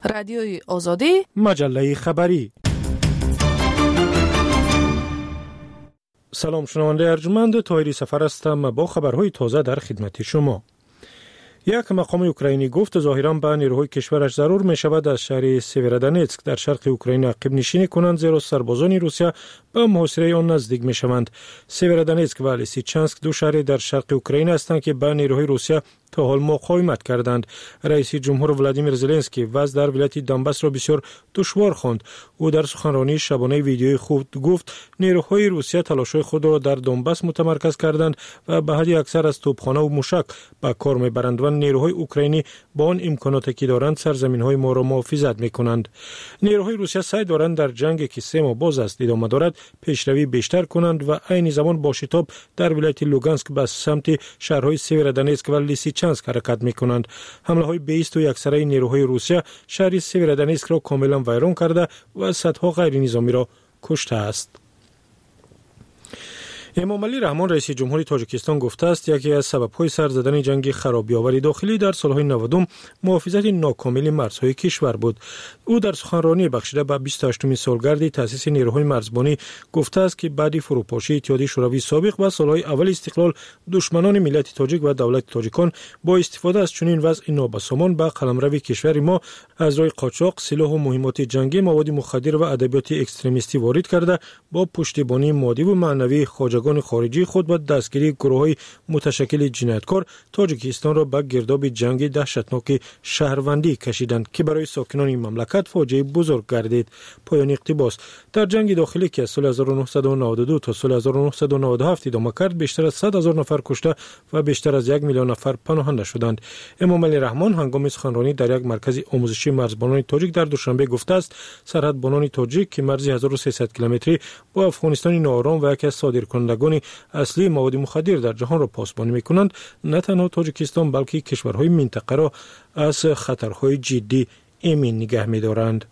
رادیوی آزادی، مجله خبری. سلام شنونده ارجمند، طاهری سفر هستم با خبرهای تازه در خدمت شما. یک مقام اوکراینی گفت ظاهراً به نیروهای کشورش ضرور می شود از شهر سیورودونتسک در شرق اوکراین عقب نشینی کنند، زیرا سربازان روسیه به محاصره آن نزدیک می شوند. سیورودونتسک و لیسیچانسک دو شهر در شرق اوکراین هستند که به نیروهای روسیه تا حال مقاومت کردند. رئیس جمهور ولادیمیر زلنسکی وضع در ولایت دونباس را بسیار دشوار خواند. او در سخنرانی شبانه ویدیویی خود گفت نیروهای روسیه تلاش‌های خود را در دونباس متمرکز کردند و به حد اکثر از توپخانه و موشک به کار میبرند و نیروهای اوکراینی با آن امکاناتی که دارند سرزمین‌های ما را محافظت می‌کنند. نیروهای روسیه سعی دارند در جنگی که 3 ماه باز است ادامه دارد پیشروی بیشتر کنند و عین زمان با شتاب در ولایت لوگانسک به سمت شهرهای سیورودونتسک و لیسیچانسک حرکت می‌کنند. حمله‌های بیست و یکسره نیروهای روسیه شهر سیورودونتسک را کاملا ویران کرده و صدها غیر نظامی را کشته است. امامعلی رحمان رئیس جمهوری تاجیکستان گفته است یکی از سبب‌های سر زدن جنگ خرابی‌آور داخلی در سال‌های 90 محافظت ناکامل مرزهای کشور بود. او در سخنرانی بخشیده به 28مین سالگرد تأسیس نیروهای مرزبانی گفته است که بعد فروپاشی اتحادیه شوروی سابق و سال‌های اول استقلال دشمنان ملت تاجیک و دولت تاجیکان با استفاده از چنین وضع نابسامان به قلمرو کشور ما از راه قاچاق، سلاح و مهمات جنگی، مواد مخدر و ادبیات اکستریمیستی وارد کرده با پشتیبانی مادی و معنوی خواجگان خارجی خود و دستگیری گروه‌های متشکل جنایتکار تاجیکستان را به گرداب جنگ دهشتناک شهروندی کشیدند که برای ساکنان این مملکت فاجعه بزرگ گردید. پایان اقتباس. در جنگ داخلی که از سال 1992 تا سال 1997 ادامه کرد بیشتر از 100,000 نفر کشته و بیشتر از 1 میلیون نفر پناهنده شدند. امامعلی رحمان هنگام سخنرانی در یک مرکز آموزشی مرزبانان تاجیک در دوشنبه گفته است سرحدبانان تاجیک که مرزی 1300 کیلومتری با افغانستان ناآرام و یکی از صادرکنندگان اصلی مواد مخدر در جهان را پاسبانی می‌کنند، نه تنها تاجیکستان بلکه کشورهای منطقه را از خطرهای جدی امن نگه می‌دارند.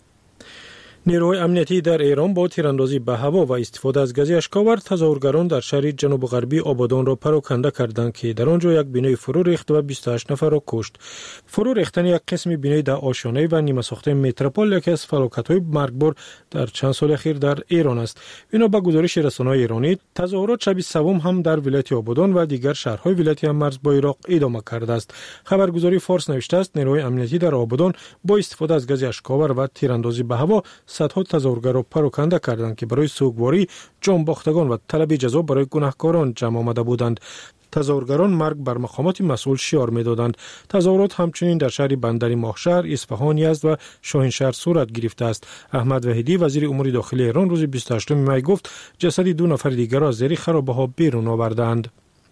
نیروهای امنیتی در ایران با تیراندازی به هوا و استفاده از گاز اشک‌آور تظاهرگران در شهر جنوب غربی آبادان را پراکنده کردند که در آنجا یک بینای فرو ریخت و 28 نفر را کشت. فرو ریختن یک قسم بینای در آشیانه و نیمه ساخته متروپول یکی از فلاکت‌های مرگبار در چند سال اخیر در ایران است. بنا به گزارش رسانه‌های ایرانی تظاهرات شب سوم هم در ولایت آبادان و دیگر شهرهای ولایت مرز با عراق ادامه کرده است. خبرگزاری فارس نوشته است نیروهای امنیتی در آبادان با استفاده از گاز اشک‌آور و تیراندازی به هوا صدها تظاهرگر را پراکنده کردند که برای سوگواری جانباختگان و طلب جزا برای گناهکاران جمع آمده بودند. تظاهرگران مرگ بر مقامات مسئول شعار می‌دادند. تظاهرات همچنین در شهر بندر ماهشهر، اصفهان، یزد و شاهینشهر صورت گرفته است. احمد وحیدی وزیر امور داخلی ایران روز 28 می گفت جسد 2 نفر دیگر را از زیر خرابه‌ها بیرون آوردند.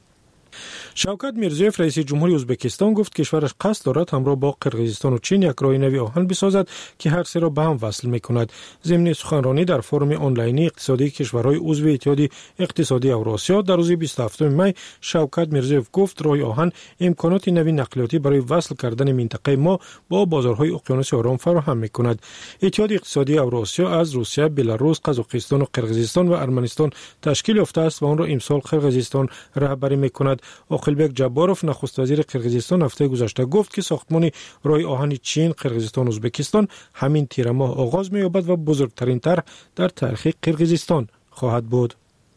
شوکت میرزیوف رئیس جمهوری ازبکستان گفت کشورش قصد دارد همراه با قرقیزستان و چین یک راه نوی آهن بسازد که هر سه را به هم وصل می‌کند. ضمن سخنرانی در فورم آنلاینی اقتصادی کشورهای عضو اتحادیه اقتصادی اوراسیا در روز 27 می شوکت میرزیوف گفت راه آهن امکانات نوی نقلیاتی برای وصل کردن منطقه ما با بازارهای اقیانوس آرام فراهم می‌کند. اتحادیه اقتصادی اوراسیا از روسیه، بلاروس، قزاقستان و قرقیزستان و ارمنستان تشکیل یافته است و آن را امسال قرقیزستان رهبری می‌کند. آقلبک جباروف نخست وزیر قرقیزستان هفته گذشته گفت که ساختمان راه آهن چین، قرقیزستان و ازبکستان همین تیر ماه آغاز می‌یابد و بزرگترین طرح در تاریخ قرقیزستان خواهد بود.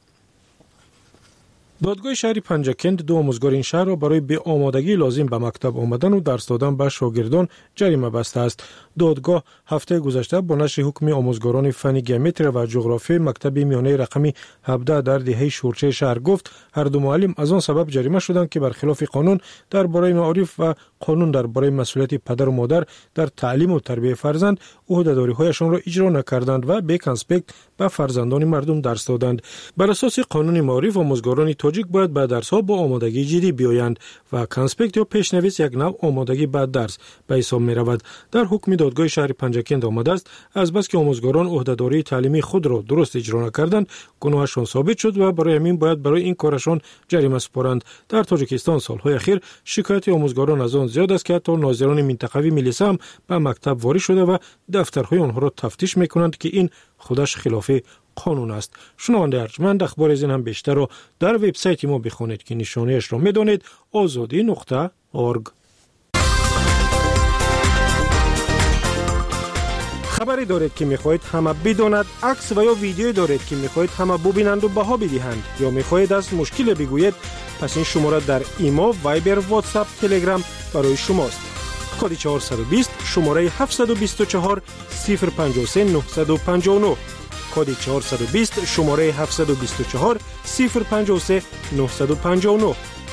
دادگاه شهر پنجکند 2 آموزگار این شهر را برای به آمادگی لازم به مکتب آمدن و درس دادن به شاگردان جریمه بسته است. دادگاه هفته گذشته با نشر حکم آموزگاران فن گیومتری و جغرافی مکتب میانه رقمی 17 در دهه شورچه شهر گفت هر دو معلم از آن سبب جریمه شدند که برخلاف قانون درباره معارف و قانون درباره مسئولیت پدر و مادر در تعلیم و تربیت فرزند عهده‌داری‌هایشان را اجرا نکردند و به کانسپکت به فرزندان مردم درس دادند. بر اساس قانون معارف آموزگاران تاجیک باید به درس‌ها با آمادگی جدی بیایند و کانسپکت یا پیشنویس یک نوع آمادگی به درس به حساب می‌رود. در حکم دادگاه شهر پنجکند آمده است از بس که آموزگاران عهده‌داری تعلیمی خود را درست اجرا نکردند گناهشان ثابت شد و برای همین باید برای این کارشان جریمه سپارند. در تاجیکستان سال‌های اخیر شکایت آموزگاران از آن زیاد است که حتی ناظران منطقوی ملیسه هم به مکتب وارد شده و دفترهای آنها را تفتیش می‌کنند که این خودش خلاف قانون است. شنونده ارجمند اخبار از این هم بیشتر را در وبسایت ما بخوانید که نشانه‌اش را می‌دانید azadi.org. خبری دارید که می‌خواهید همه بداند، عکس و یا ویدیویی دارید که می‌خواهید همه ببینند و بها بدهند، یا می‌خواهید از مشکل بگویید، پس این شماره در ایمو، وایبر، واتساپ، تلگرام برای شماست. کد 420 شماره 724 053 959. کد 420 شماره 724 053 959.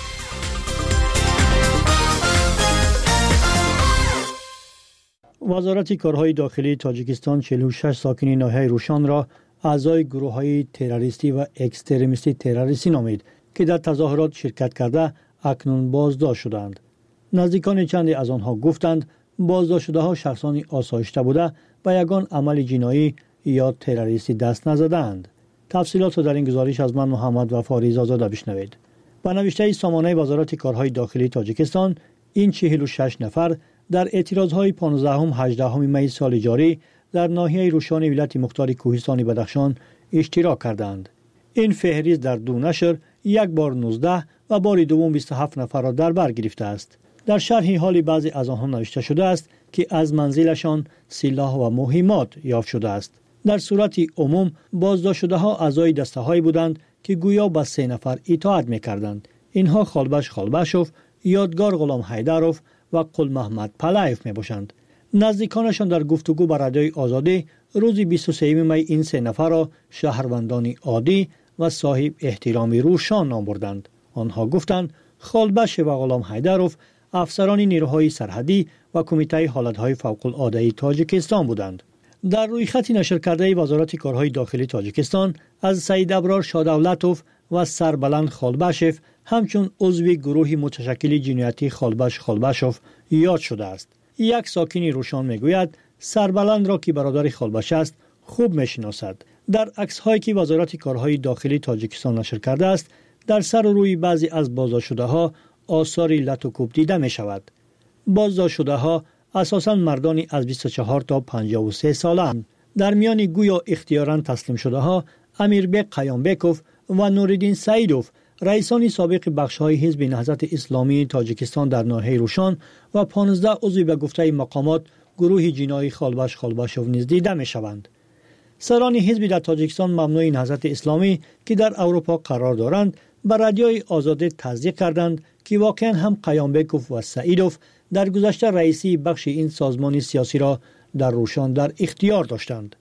وزارت کارهای داخلی تاجیکستان 46 ساکن ناحیه روشان را اعضای گروه‌های تروریستی و اکستریمیستی تروریستی نامید که در تظاهرات شرکت کرده اکنون بازداشت شدند. نزدیکان چندی از آنها گفتند بازداشت شده‌ها شخصانی آسایشته بوده و یگان عمل جنایی یا تروریستی دست نزدند. تفصیلات را در این گزارش از من محمد وفاری آزاده بشنوید. با نوشته سامانه وزارت کارهای داخلی تاجیکستان، این 46 نفر در اعتراضهای 15-18 می سال جاری در ناحیه روشان ولایت مختار کوهستان بدخشان اشتراک کردند. این فهرست در دو نشر یک بار 19 و بار دوم 27 نفر را در بر گرفته است. در شرح حال بعضی از آنها نوشته شده است که از منزلشان سلاح و مهمات یافت شده است. در صورت عموم بازداشت شده‌ها اعضای دسته‌هایی بودند که گویا به 3 نفر اطاعت می‌کردند. اینها خالبش خالبشوف، یادگار غلام حیدروف و قل محمد پلایف میباشند. نزدیکانشان در گفتگو با رادیوی آزادی روز 23 می این 3 نفر را شهروندانی عادی و صاحب احترامی روشان نام بردند. آنها گفتند خالبش و غلام حیدروف افسران نیروهای سرحدی و کمیته حالتهای فوق العاده تاجیکستان بودند. در روی خطی نشر کرده وزارت کارهای داخلی تاجیکستان از سید ابرار شادولتوف و سربلند خالبشف همچون عضو گروه متشکل جنایتی خالبشوف یاد شده است. یک ساکن روشان میگوید سربلند را که برادر خالبش است خوب میشناسد. در عکس‌هایی که وزارت کارهای داخلی تاجیکستان نشر کرده است، در سر و روی بعضی از بازداشت شده‌ها آثار لط و کوب دیده می شود. بازداشت شده‌ها اساساً مردانی از 24 تا 53 ساله‌اند. در میان گویا اختیاراً تسلیم شده‌ها امیربک قیامبکوف و نوردین سعیدوف، رئیسان سابق بخش‌های حزب نهضت اسلامی تاجیکستان در ناحیه روشان و 15 عضو به گفته مقامات گروه جنایی خالبشوف نیز دیده می‌شوند. سران حزب در تاجیکستان ممنوع نهضت اسلامی که در اروپا قرار دارند به رادیوی آزادی تصدیق کردند که واقعا هم قیامبکوف و سعیدوف در گذشته رئیسی بخش این سازمان سیاسی را در روشان در اختیار داشتند.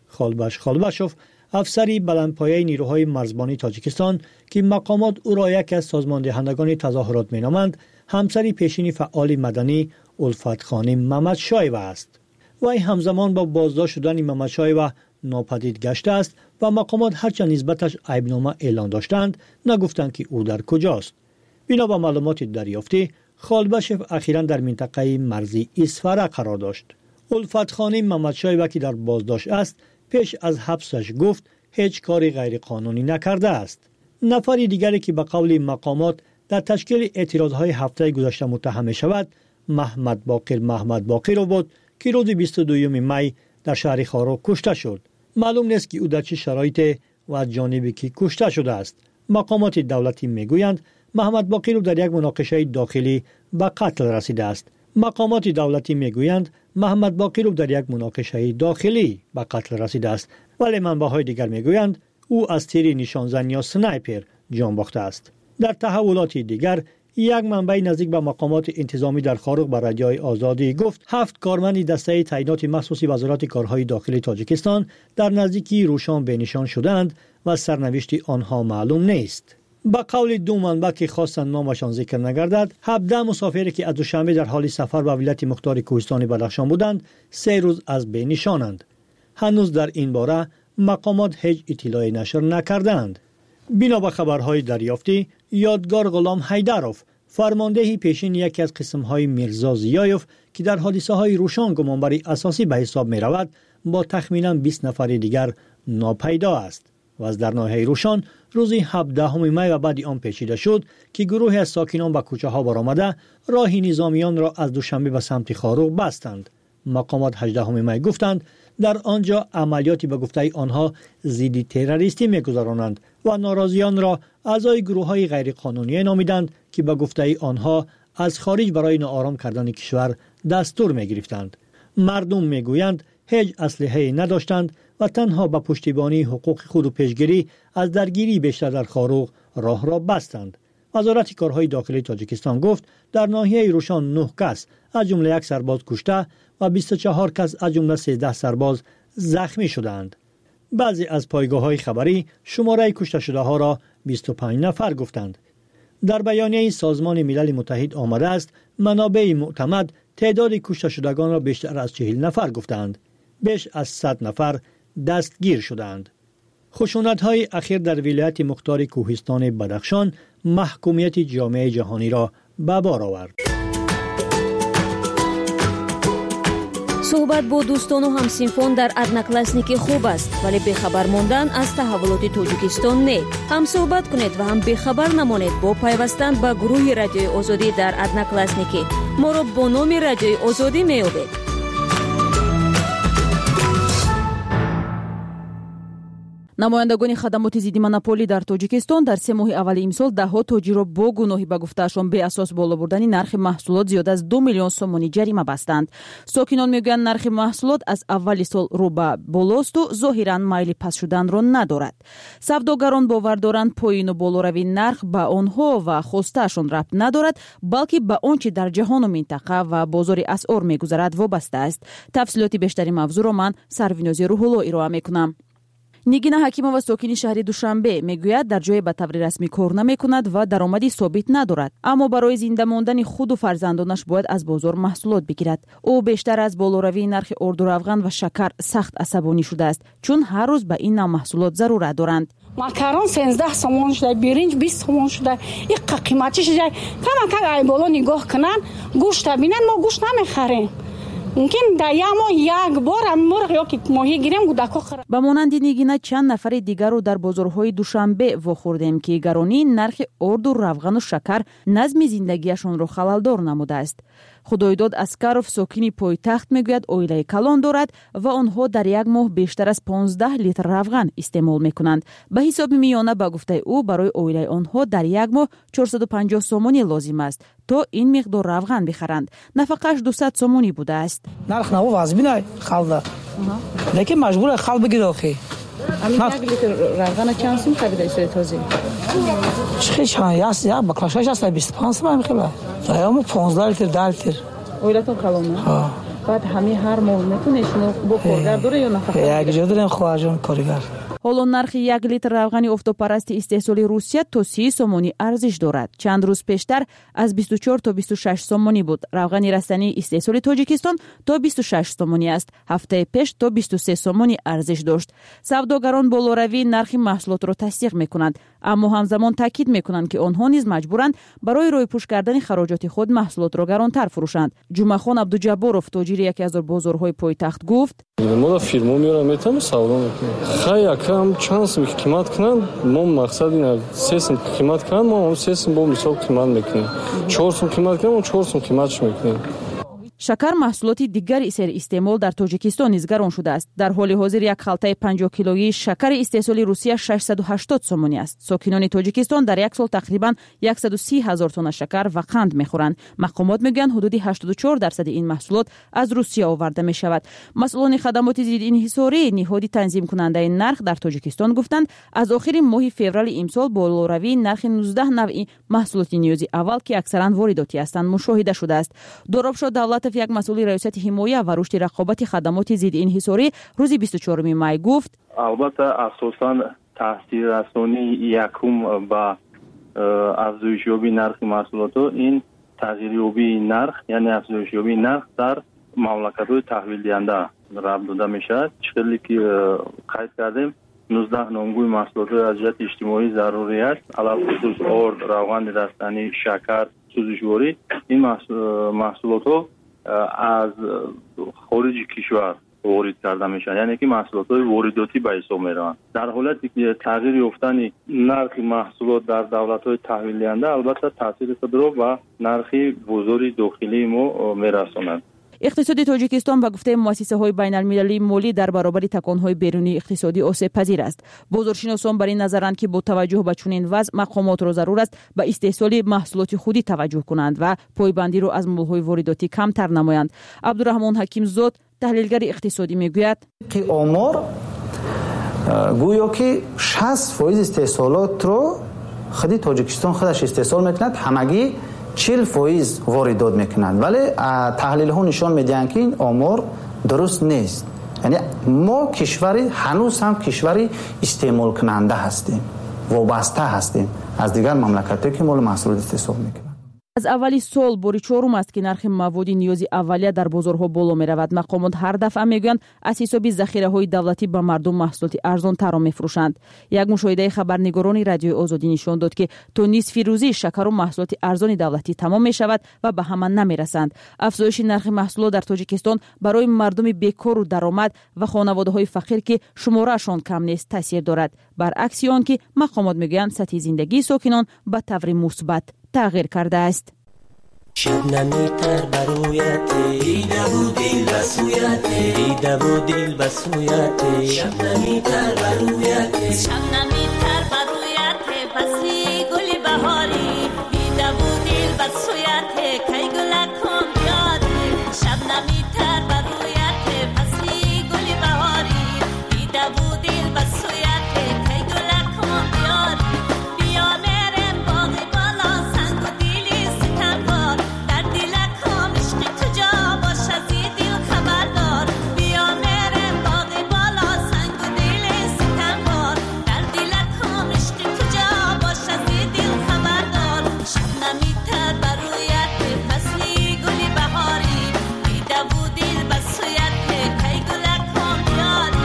خالبشوف افسری بلندپایه نیروهای مرزبانی تاجیکستان که مقامات او را یک از سازماندهندگان تظاهرات مینامند، همسری پیشین فعال مدنی الفت خانم محمدشایو است. وی همزمان با بازداشت شدن محمدشایو ناپدید گشته است و مقامات هرچند نسبتش عیبنامه اعلان داشتند نگفتند که او در کجاست. بنا به معلومات دریافتی، خالبشوف اخیراً در منطقه مرزی اسفره قرار داشت. الفت خانم محمدشایو که در بازداشت است، پیش از حبسش گفت هیچ کاری غیر قانونی نکرده است. نفر دیگری که به قول مقامات در تشکیل اعتراضهای هفته گذشته متهم می شود محمد باقر بود که روز 22 می در شهر خارو کشته شد. معلوم نیست که او در چه شرایط و از جانبی که کشته شده است. مقامات دولتی میگویند محمد باقر در یک مناقشه داخلی به قتل رسیده است. مقامات دولتی میگویند محمد باقر در یک مناقشه داخلی به قتل رسیده است، ولی منبع‌های دیگر میگویند او از تیر نشانزن یا سنایپر جان باخته است. در تحولات دیگر یک منبع نزدیک به مقامات انتظامی در خارق به رادیوی آزادی گفت 7 کارمند دسته تعیینات مخصوصی وزارت کارهای داخلی تاجیکستان در نزدیکی روشان بنشان شدند و سرنوشت آنها معلوم نیست. با قول دو منبع که خواستند نامشان ذکر نگردد، 17 مسافری که از دوشنبه در حال سفر به ولایت مختار کوهستان بدخشان بودند 3 روز از بین نشانند. هنوز در این باره مقامات هیچ اطلاعی نشر نکردند. بنا به خبرهای دریافتی، یادگار غلام حیدروف، فرمانده پیشین یکی از قسم‌های میرزا زیایوف که در حادثه‌های روشان گمانبر اساسی به حساب می‌رود، با تخمیناً 20 نفر دیگر ناپیدا است و از در ناحیه روشان روز 17 می و بعد آن پیچیده شد که گروه از ساکنان به کوچه‌ها برآمده راه نظامیان را از دوشنبه به سمت خاروق بستند. مقامات 18 می گفتند در آنجا عملیاتی به گفته آنها ضد تروریستی می‌گذرانند و ناراضیان را اعضای گروه‌های غیرقانونی نامیدند که به گفته آنها از خارج برای ناآرام کردن کشور دستور می‌گرفتند. مردم می‌گویند هیچ اسلحه‌ای نداشتند و تنها با پشتیبانی حقوق خود و پیشگیری از درگیری بیشتر در خاروق راه را بستند. وزارت کارهای داخلی تاجیکستان گفت در ناحیه روشان 9 کس از جمله 1 سرباز کشته و 24 کس از جمله 13 سرباز زخمی شدند. بعضی از پایگاه‌های خبری شماره کشته شده ها را 25 نفر گفتند. در بیانیه سازمان ملل متحد آمده است منابع معتمد تعداد کشته شدگان را بیشتر از 40 نفر گفتند. بیش از 100 نفر دستگیر شدند. خشونت‌های اخیر در ولایت مختار کوهستان بدخشان محکومیت جامعه جهانی را به بار آورد. صحبت با دوستان و همسینفون در ادناکلاسنیکی خوب است، ولی بخبر موندن از تحولات تاجیکستان نه. هم صحبت کنید و هم بخبر نمانید با پیوستن به گروه رادیوی آزادی در ادناکلاسنیکی. ما را با نام رادیوی آزادی می‌یابید. намояндагони хадамоти зидди монополӣ дар тоҷикистон дар 3 моҳи аввали имсол даҳҳо тоҷирро бо гуноҳи ба гуфтаашон беасос боло бурдани нархи маҳсулот зиёда аз 2 миллион сомонӣ ҷарима бастанд. сокинон мегӯянд нархи маҳсулот аз аввали сол рӯ ба болосту зоҳиран майли паст шуданро надорад. савдогарон бовар доранд поину болоравии нарх ба онҳо ва хостаашон рабт надорад, балки ба он чи дар ҷаҳону минтақа ва бозори асъор мегузарад вобаста аст. тафсилоти бештари мавзӯъро ман Сарвинози Рӯҳулло ироа мекунам. нигина ҳакимова сокини шаҳри душанбе мегӯяд дар ҷое ба таври расмӣ кор намекунад ва даромади собит надорад, аммо барои зинда мондани худу фарзандонаш бояд аз бозор маҳсулот бигирад. ӯ бештар аз болоравии нархи орду равған ва шакар сахт асабонӣ шудааст, чун ҳар рӯз ба ин нав маҳсулот зарурат доранд. макарон 13 сомон шуда, биринҷ 20 сомон шуда, иққа қиматӣ шуда. камакак ай боло нигоҳ кунанд, гӯшта бинанд, мо гӯшт намехарем. мумкин дар як моҳ як бор мурғ ёки моҳӣ гирем гудако хӯрад. ба монанди нигина чанд нафари дигарро дар бозорҳои душанбе вохӯрдем ки гаронии нархи орду равғану шакар назми зиндагиашонро халалдор намудааст. худоидод Аскаров сокини пойтахт мегӯяд оилаи калон дорад ва онҳо дар як моҳ бештар аз 15 литр равған истеъмол мекунанд. ба ҳисоби миёна ба гуфтаи ӯ барои оилаи онҳо дар як моҳ 450 сомонӣ лозим аст то ин миқдор равған бихаранд. нафақааш 200 сомонӣ будааст. нарх наво вазбинай халда лекин маҷбура хал бигир охи. як литр равғана чанд сум хабида истои този? чихи чанд я баклашаш аст 25 сум мехела. Заём 15 литр 10 литр. Оилатон калона? ҳа. баъд ҳамин ҳар моҳ метунеш бо коргар дора ё нафақа? як ҷо дорем хоҳаҷон коригар. ҳоло нархи 1 литр равғани офтобпарасти истеҳсоли Русия то 30 сомонӣ арзиш дорад. чанд рӯз пештар аз 24 то 26 сомонӣ буд. равғани растании истеҳсоли Тоҷикистон то 26 сомонӣ аст. ҳафтаи пеш то 23 сомонӣ арзиш дошт. савдогарон болоравии нархи маҳсулотро тасдиқ мекунанд, аммо ҳамзамон таъкид мекунанд ки онҳо низ маҷбуранд барои рӯйпӯш кардани хароҷоти худ маҳсулотро гаронтар фурӯшанд. ҷумахон Абдуҷабборов, тоҷири яке аз бозорҳои пойтахт гуфт: هم چانس می قیمت کنن ما مقصد اینه 3 سم قیمت کنن ما 3 سم با مثال قیمت میکنیم 4 سم قیمت کنن ما 4 سم قیمتش میکنیم. шакар маҳсулоти дигари серистеъмол дар Тоҷикистон низ гарон шудааст. дар ҳоли ҳозир як халтаи 50 килогии шакари истеҳсоли Русия 680 сомонӣ аст. сокинони Тоҷикистон дар як сол тақрибан 130 ҳазор тонна шакар ва қанд мехӯранд. мақомот мегӯянд ҳудуди 84% ин маҳсулот аз Русия оварда мешавад. масъулони хадамоти зиддинҳисорӣ, ниҳоди танзимкунандаи нарх дар Тоҷикистон гуфтанд, аз охири моҳи феврали имсол болоравии нархи 19 навъи маҳсулоти ниёзи аввал ки аксаран воридотӣ ҳастанд мушоҳида шудааст. Доробшод Давлатов, як масъули раёсати ҳимоя ва рушди рақобати хадамоти зиддинҳисорӣ, рӯзи 24 май гуфт: албатта асосан таъсиррасонии якум ба афзоишёбии нархи маҳсулотҳо ин тағйирёбии нарх, яъне афзоишёбии нарх дар мамлакатҳои таҳвилдиҳанда рабт дода мешавад. чиқдре ки қайд кардем 19 номгӯи маҳсулотҳои аз ҷиҳати иҷтимоӣ зарурият, алалхусус орд, равғани растанӣ, шакар, сӯзишворӣ, ин маҳсулотҳо аз хориҷи кишвар ворид карда мешаванд, яъне ки маҳсулотҳои воридотӣ ба ҳисоб мераванд. дар ҳолате ки тағйир ёфтани нархи маҳсулот дар давлатҳои таҳвилдиҳанда албатта таъсири худро ба нархи бозори дохилии мо мерасонад. иқтисоди Тоҷикистон ба гуфтаи муассисаҳои байналмилалии молӣ дар баробари таконҳои берунии иқтисодӣ осебпазир аст. бозоршиносон бар ин назаранд ки бо таваҷҷӯҳ ба чунин вазъ мақомотро зарур аст ба истеҳсоли маҳсулоти худӣ таваҷҷӯҳ кунанд ва пойбандиро аз молҳои воридотӣ камтар намоянд. Абдураҳмон Ҳакимзод, تحلیلگر اقتصادی میگوید که آمار گویا که 60% استحصالات رو خود تاجیکستان خودش استحصال میکند، همگی 40% واردات میکنند، ولی تحلیل ها نشان میدهند که این آمار درست نیست. یعنی ما کشوری هنوز هم کشوری استعمال کننده هستیم، وابسته هستیم از دیگر مملکت‌ها که مال محصولات استحصال میکنند. از اولی سال باری چهارم است که نرخ مواد نیازی اولیه در بازارها بالا می رود. مقامات هر دفعه میگویند از حساب ذخیره های دولتی به مردم محصولات ارزان تر میفروشند. یک مشاهده خبرنگاران رادیو آزادی نشان داد که تا نصف روزی شکر و محصولات ارزان دولتی تمام می شود و به همه نمی رسند. افزایش نرخ محصولات در تاجیکستان برای مردم بیکار و درآمد و خانواده های فقیر که شمارهشان کم نیست تاثیر دارد، برعکس آن که مقامات میگویند سطح زندگی ساکنان به طور مثبت تغییر کرده است. شبنمی تر برویتی دیده بود دل بسویتی دیده بود دل بسویتی شبنمی تر برویتی شبنمی تر برویتی پسی گل بهاری دیده بود دل بسویتی کی گل کن بیاری شبنمی تر برویتی پسی گل بهاری دیده بود دل بسویتی کی گل کن بیاری بیا میرم باغی بالا سنگ و دیلی ستمبار در دل کام عشق تو جا باش از دل خبردار بیا میرم باغی بالا سنگ و دیلی ستمبار در دل کام عشق تو جا باش از دل خبردار شبنمی تر برویت فصلی گلی بهاری دیده بود دل بسویت کی گل کن بیاری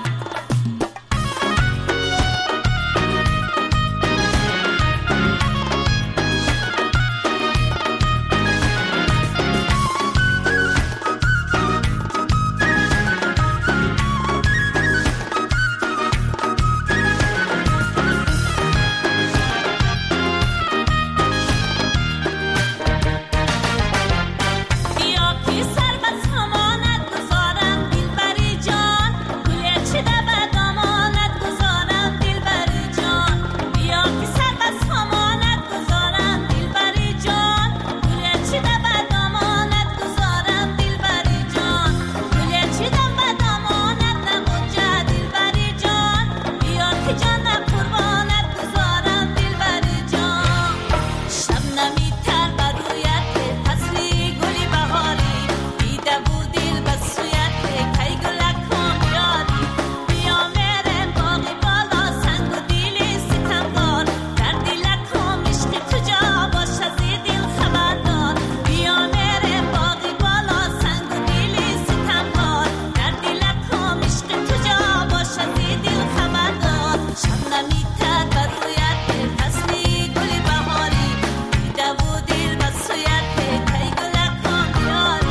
بیا که سر بس همانت گذارم دلبری جان گلیه چیده به دامانت گذارم دلبری جان بیا که سر بس همانت گذارم دلبری جان گلیه چیده به دامانت گذارم دلبری جان گلیه چیده به دامانت نمونجا دلبری جان بیا که جانم قربانت گذارم دلبری جان شبنمی تر برویت فصلی گلی بهاری دیده بود دل بسویت کی گل کن بیاری بیا میرم باغی بالا سنگ و دیلی ستمبار در دل کام عشق تو جا باش از دل خبردار بیا میرم باغی بالا سنگ و دیلی ستمبار در دل کام عشق تو جا باش از دل خبردار شبنمی تر برویت فصلی گلی بهاری دیده بود دل بسویت کی گل کن بیاری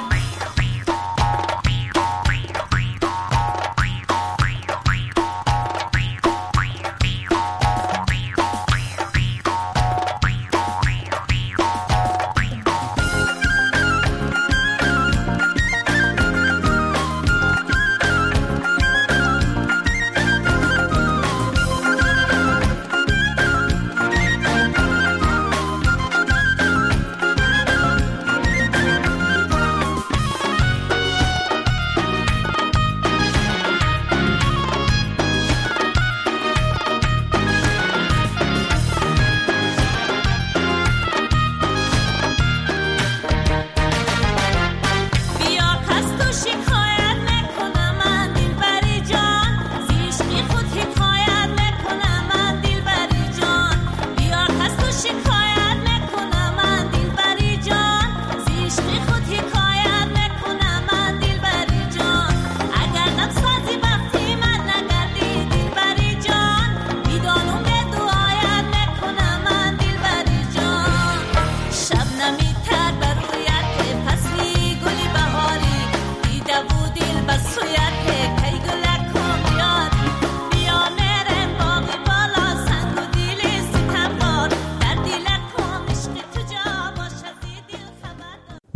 بیا کس تو شکایت نکنم من دلبری جان زی عشقی خود حکایت نکنم من دلبری جان بیا کس تو شکایت نکنم من دلبری جان زی عشقی خود حکایت نکنم من دلبری جان اگر نفسی وقتی من نگردی دلبری جان میدانم به دعایت نکنم من دلبری جان شبنمی تر برویت فصلی گلی بهاری دیده بود دل بسویت کی گل کن بیاری بیا میرم باغی بالا سنگ و دیلی ستمبار در دل کام عشق تو جا باش از دل خبردار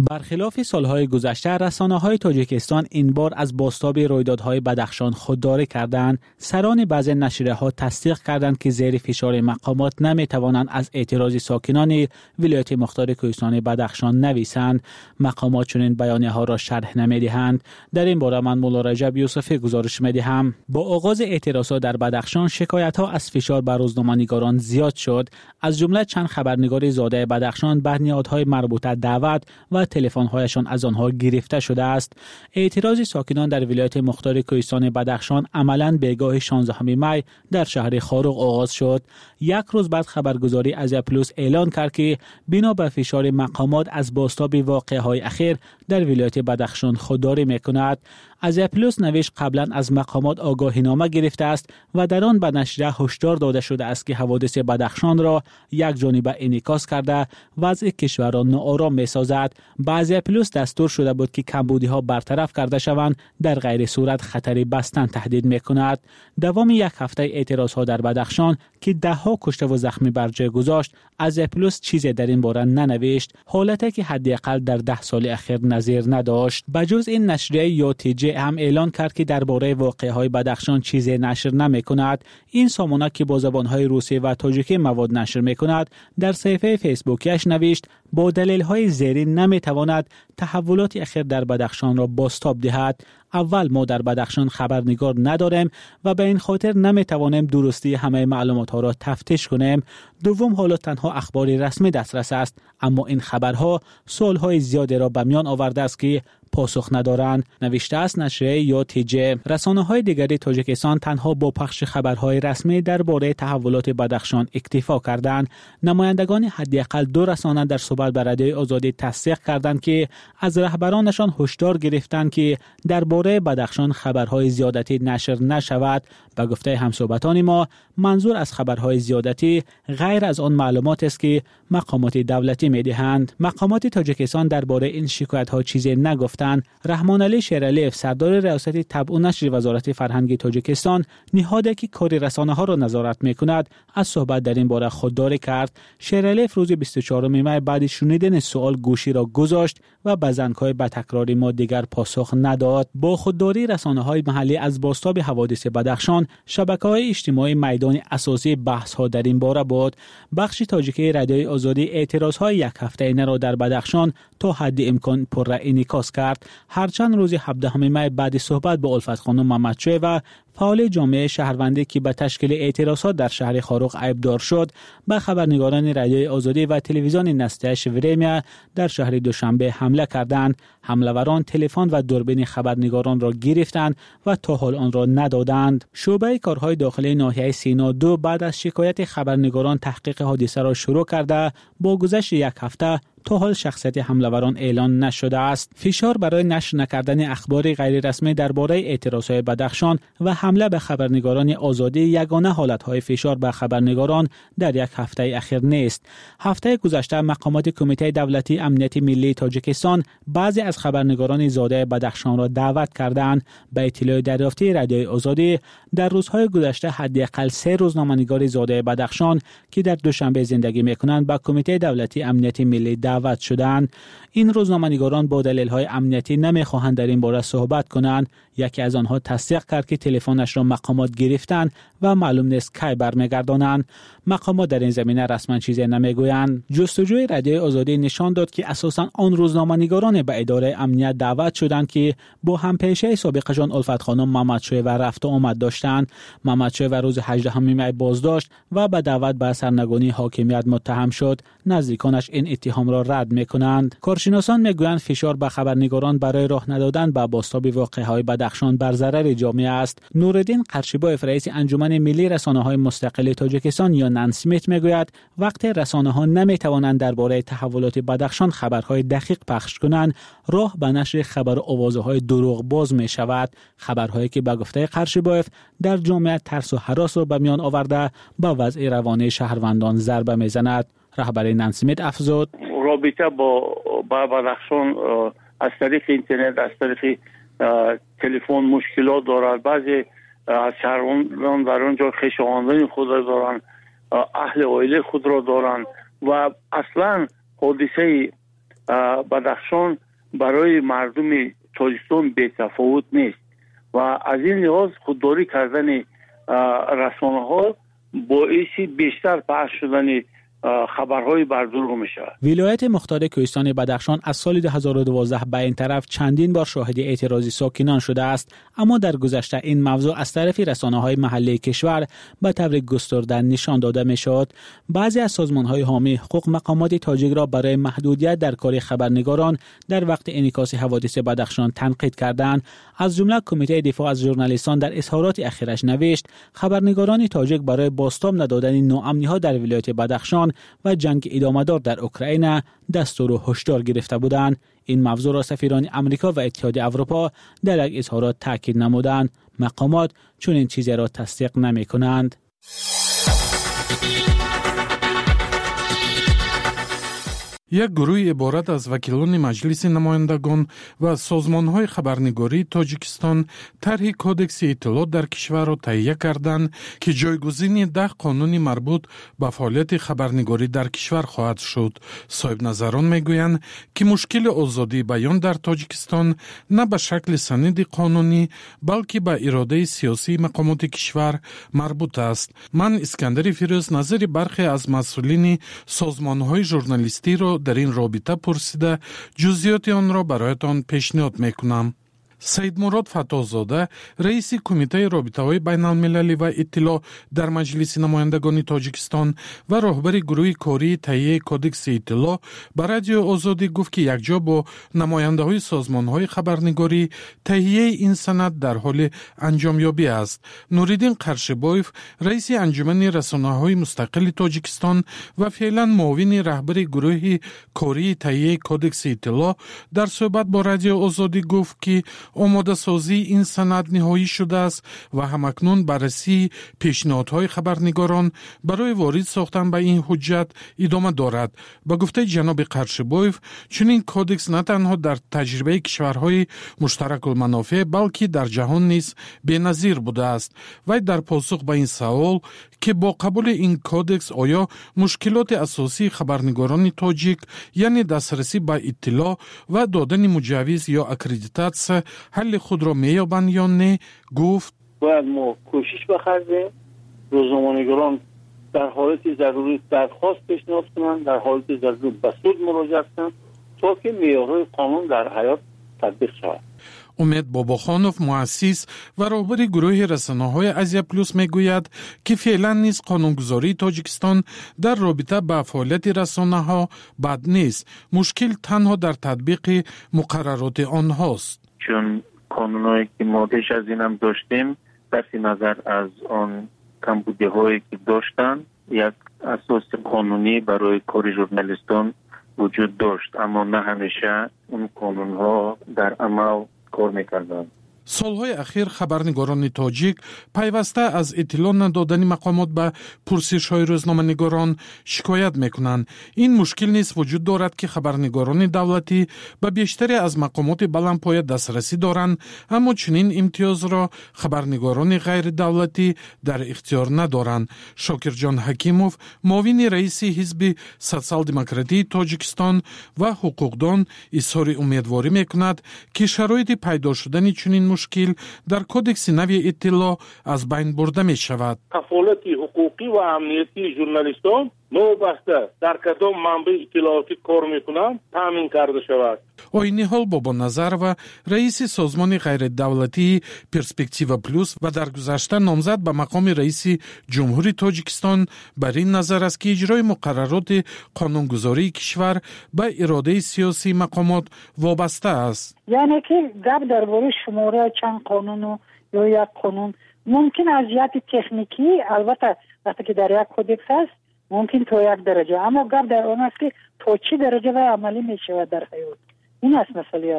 برخلاف سالهای گذشته، رسانه‌های تاجیکستان این بار از بازتاب رویدادهای بدخشان خودداری کردند. سران بعضی نشریه‌ها تصدیق کردند که زیر فشار مقامات نمی‌توانند از اعتراض ساکنان ولایت مختار کوهستان بدخشان نویسند. مقامات چنین بیانیه‌ها را شرح نمی‌دهند. در این باره من مولا رجب یوسفی گزارش می‌دهم. با آغاز اعتراضات در بدخشان، شکایت‌ها از فشار بر روزنامه‌نگاران زیاد شد. از جمله چند خبرنگار زاده بدخشان بنیادهای مربوطه دعوت و تلفن‌هایشان از آنها گرفته شده است. اعتراض ساکنان در ولایت مختار کوهستان بدخشان عملاً بگاه 16 می در شهر خاروق آغاز شد. یک روز بعد خبرگزاری آزیا پلوس اعلان کرد که بنا به فشار مقامات از بازتاب واقعه‌های اخیر در ولایت بدخشان خودداری می‌کند. آزیا پلوس نوشت قبلا از مقامات آگاهینامه گرفته است و در آن به نشریه هشدار داده شده است که حوادث بدخشان را یک جانبه انعکاس کرده وضع کشور را ناآرام می‌سازد. به آزیا پلوس دستور شده بود که کمبودی‌ها برطرف کرده شوند، در غیر صورت خطر بستن تهدید می‌کند. دوام یک هفته اعتراض‌ها در بدخشان که ده‌ها کشته و زخمی بر جای گذاشت، آزیا پلوس چیزی در این باره ننوشت، حالتی که حداقل در 10 سال اخیر نظیر نداشت. بجز این، نشریه یوتیجی هم اعلان کرد که درباره واقعه‌های بدخشان چیزی نشر نمی‌کند. این سامانه که با زبان‌های روسی و تاجیکی مواد نشر می‌کند، در صفحه فیسبوکیش نوشت با دلایل‌های زیرین نمی‌تواند تحولات اخیر در بدخشان را بازتاب دهد. اول، ما در بدخشان خبرنگار نداریم و به این خاطر نمی‌توانیم درستی همه معلومات‌ها را تفتیش کنیم. دوم، حالا تنها اخبار رسمی دسترس است، اما این خبرها سال‌های زیادی را به میان آورده است که پاسخ ندارند. نوشته است نشریه یوتیجی. رسانه‌های دیگری تاجیکستان تنها با پخش خبرهای رسمی درباره تحولات بدخشان اکتفا کردند. نمایندگان حداقل 2 رسانه در صحبت با رادیوی آزادی تصدیق کردند که از رهبرانشان هشدار گرفتند که درباره بدخشان خبرهای زیادتی نشر نشود. به گفته همصحبتان ما، منظور از خبرهای زیادتی غیر از آن معلومات است که مقامات دولتی می‌دهند. مقامات تاجیکستان درباره این شکایت‌ها چیزی نگفتند. رحمان علی شیرالیف، سردار ریاست طبع و نشر وزارت فرهنگ تاجیکستان، نهادی که کار رسانه‌ها را نظارت می‌کند، از صحبت در این باره خودداری کرد. شیرالیف روز 24 می بعد شنیدن سوال گوشی را گذاشت و به زنگ‌های به تکراری ما دیگر پاسخ نداد. با خودداری رسانه‌های محلی از بازتاب حوادث بدخشان، شبکه‌های اجتماعی میدان اساسی بحث‌ها در این باره بود. بخش تاجیکی رادیوی آزادی اعتراض‌های یک هفته‌ای را در بدخشان تا حد امکان پر انعکاس کرد. هرچند روز 17 می بعد صحبت با الفت خانم محمدشوی و فعال جامعه شهروندی که به تشکیل اعتراضات در شهر خاروق عیبدار شد، به خبرنگاران رادیوی آزادی و تلویزیون نستش وریمیا در شهر دوشنبه حمله کردند. حمله‌وران تلفن و دوربین خبرنگاران را گرفتند و تا حال آن را ندادند. شعبه کارهای داخلی ناحیه سینا 2 بعد از شکایت خبرنگاران تحقیق حادثه را شروع کرده، با گذشت یک هفته تا حال شخصیت حمله‌وران اعلان نشده است. فشار برای نشر نکردن اخبار غیر رسمی درباره اعتراضات بدخشان و حمله به خبرنگاران آزادی یگانه حالت‌های فشار به خبرنگاران در یک هفته اخیر نیست. هفته گذشته مقامات کمیته دولتی امنیت ملی تاجیکستان بعضی از خبرنگاران زاده بدخشان را دعوت کردند. به اطلاع دریافتی رادیوی آزادی، در روزهای گذشته حداقل 3 روزنامه‌نگار زاده بدخشان که در دوشنبه زندگی می‌کنند به کمیته دولتی امنیت ملی دعوت شدند. این روزنامه‌نگاران با دلایل‌های امنیتی نمی‌خواهند در این باره صحبت کنند. یکی از آنها تصدیق کرد که تلفنش را مقامات گرفتند و معلوم نیست کی برمیگردانند. مقامات در این زمینه رسما چیزی نمیگویند. جستجوی رادیوی آزادی نشان داد که اساساً آن روزنامه‌نگاران به اداره امنیت دعوت شدند که با همپیشه سابقشان الفت خانم محمدشوی و رفت و آمد داشتند. محمدشوی و روز 18 می بازداشت و به دعوت به سرنگونی حاکمیت متهم شد. نزدیکانش این اتهام را رد می‌کنند. کارشناسان میگویند فشار به خبرنگاران برای راه ندادن به بازتاب واقعه‌های بدخشان بر ضرر جامعه است. نورالدین قرشیبایف، رئیس انجمن ملی رسانه‌های مستقل تاجیکستان یا نانسمیت، میگوید وقتی رسانه‌ها نمی‌توانند درباره تحولات بدخشان خبرهای دقیق پخش کنند، راه به نشر خبر آوازه‌های دروغ باز می‌شود. خبرهایی که به گفته قرشیبایف در جامعه ترس و هراس را به میان آورده به وضع روانی شهروندان ضربه می‌زند. رهبر نانسمیت افزود رابطه با بدخشان از طریق اینترنت، از طریق تلفن مشکلات دارد. بعضی از شهروندان در اونجا خویشاوندان خود را دارند، اهل عائله خود را دارند و اصلا حادثه بدخشان برای مردم تاجیکستان بی‌تفاوت نیست و از این لحاظ خودداری کردن رسانه ها باعث بیشتر پخش شدن خبرهای بردروغ میشه. ولایت مختار کوهستان بدخشان از سال 2012 به این طرف چندین بار شاهد اعتراض ساکنان شده است، اما در گذشته این موضوع از طرف رسانه‌های محلی کشور به طور گسترده نشان داده میشد. بعضی از سازمان‌های حامی حقوق مقامات تاجیک را برای محدودیت در کار خبرنگاران در وقت انعکاس حوادث بدخشان تنقید کردند. از جمله کمیته دفاع از ژورنالیستان در اظهارات اخیرش نوشت خبرنگاران تاجیک برای بازتاب ندادن ناامنی‌ها در ولایت بدخشان و جنگ ادامه‌دار در اوکراین دستور و هشدار گرفته بودند. این موضوع را سفیران امریکا و اتحادیه اروپا در یک اظهارات تاکید نمودند. مقامات چنین چیزی را تصدیق نمی‌کنند. یک گروه عبارت از وکیلان مجلس نمایندگان و سازمان‌های خبرنگاری تاجیکستان طرح کودکس اطلاعات در کشور را تهیه کردند که جایگزین 10 قانون مربوط به فعالیت خبرنگاری در کشور خواهد شد. صاحب نظران میگویند که مشکل آزادی بیان در تاجیکستان نه به شکل سند قانونی بلکه به اراده سیاسی مقامات کشور مربوط است. من اسکندر فیروز نظر برخی از مسئولین سازمان‌های ژورنالیستی را در این رابطه پرسیده جزئیات آن را برایتان پیشنهاد میکنم. سید مراد فتازاده رئیس کمیته رابطه‌های بین‌المللی و اطلاع در مجلس نمایندگان تاجیکستان و راهبر گروه کاری تهیه کودکس اطلاع به رادیو آزادی گفت که یکجا با نماینده‌های سازمان‌های خبرنگاری تهیه این سند در حال انجامیابی است. نوریدین قرشبایف رئیس انجمن رسانه‌های مستقل تاجیکستان و فعلا معاون رهبر گروه کاری تهیه کودکس اطلاع در صحبت با رادیو آزادی گفت که آماده سازی این سند نهایی شده است و همکنون بررسی پیشنهادهای خبرنگاران برای وارد ساختن به این حجت ادامه دارد. به گفته جناب قرشبایف چنین کودکس نه تنها در تجربه کشورهای مشترک المنافع بلکه در جهان نیز بی‌نظیر بوده است. و در پاسخ به این سوال که با قبول این کودکس آیا مشکلات اساسی خبرنگاران تاجیک یعنی دسترسی به اطلاع و دادن مجوز یا اکریدیتاسیون حل خود را میابند یا نه، گفت باید ما کوشش بخریم روزنامه‌نگاران در حالت ضروری درخواست پیشنهاد کنند، در حالت ضروری به سود مراجعه کنند تا که معیارهای قانون در حیات تطبیق شود. امید باباخانوف مؤسس و راهبر گروه رسانه‌های آسیا پلوس میگوید که فعلا نیز قانونگذاری تاجیکستان در رابطه با فعالیت رسانه‌ها بد نیست. مشکل تنها در تطبیق مقررات آنهاست. چون قانونایی که ما پیش از این هم داشتیم صرف نظر از آن کمبودی‌هایی که داشتن یک اساس قانونی برای کار ژورنالیستان وجود داشت، اما نه همیشه اون قانون‌ها در عمل کار می‌کردند. سالهای اخیر خبرنگاران تاجیک پیوسته از اطلاع ندادن مقامات به پرسش‌های روزنامه‌نگاران شکایت می‌کنند. این مشکل نیز وجود دارد که خبرنگاران دولتی به بیشتری از مقامات بلندپایه دسترسی دارند، اما چنین امتیاز را خبرنگاران غیر دولتی در اختیار ندارند. شاکرجان حکیموف معاون رئیس حزب سوسیال دموکراتی تاجیکستان و حقوقدان اظهار امیدواری می‌کند که شرایط پیدا شدن چنین مشکل در کودکس نوی اطلاع از بین برده می شود. کفالت حقوقی و امنیتی ژورنالیستان نوبسته در کدام منبع اطلاعاتی کار میکنند تامین کرده شود. آینی حال بابا نظر و رئیس سازمان غیر دولتی پرسپکتیو پلوس و در گذشته نامزد به مقام رئیس جمهوری تاجیکستان بر این نظر است که اجرای مقررات قانونگذاری کشور به اراده سیاسی مقامات وابسته است. یعنی که گپ درباره شماره چند قانون یا یک قانون ممکن از جهت تکنیکی البته وقتی که در یک کودکس است ممکن تا یک درجه، اما گپ در آن است که تا چه درجه و عملی می شود در حیات. این است مسئله اساسی.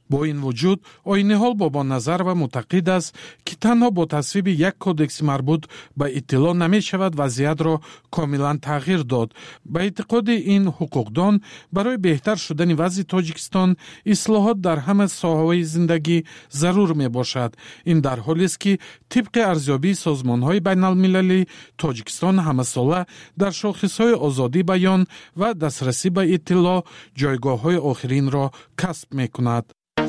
با این وجود آیین حال با نظر و معتقد است که تنها با تصویب یک کودکس مربوط به اطلاع نمی شود وضعیت را کاملا تغییر داد. به اعتقاد این حقوقدان برای بهتر شدن وضع تاجیکستان اصلاحات در همه ساحه‌های زندگی ضرور می باشد. این در حالی است که طبق ارزیابی سازمان‌های بین‌المللی تاجیکستان همه‌ساله در شاخص‌های آزادی بیان و دسترسی به اطلاع جایگاه‌های آخرین را کسب می‌کند.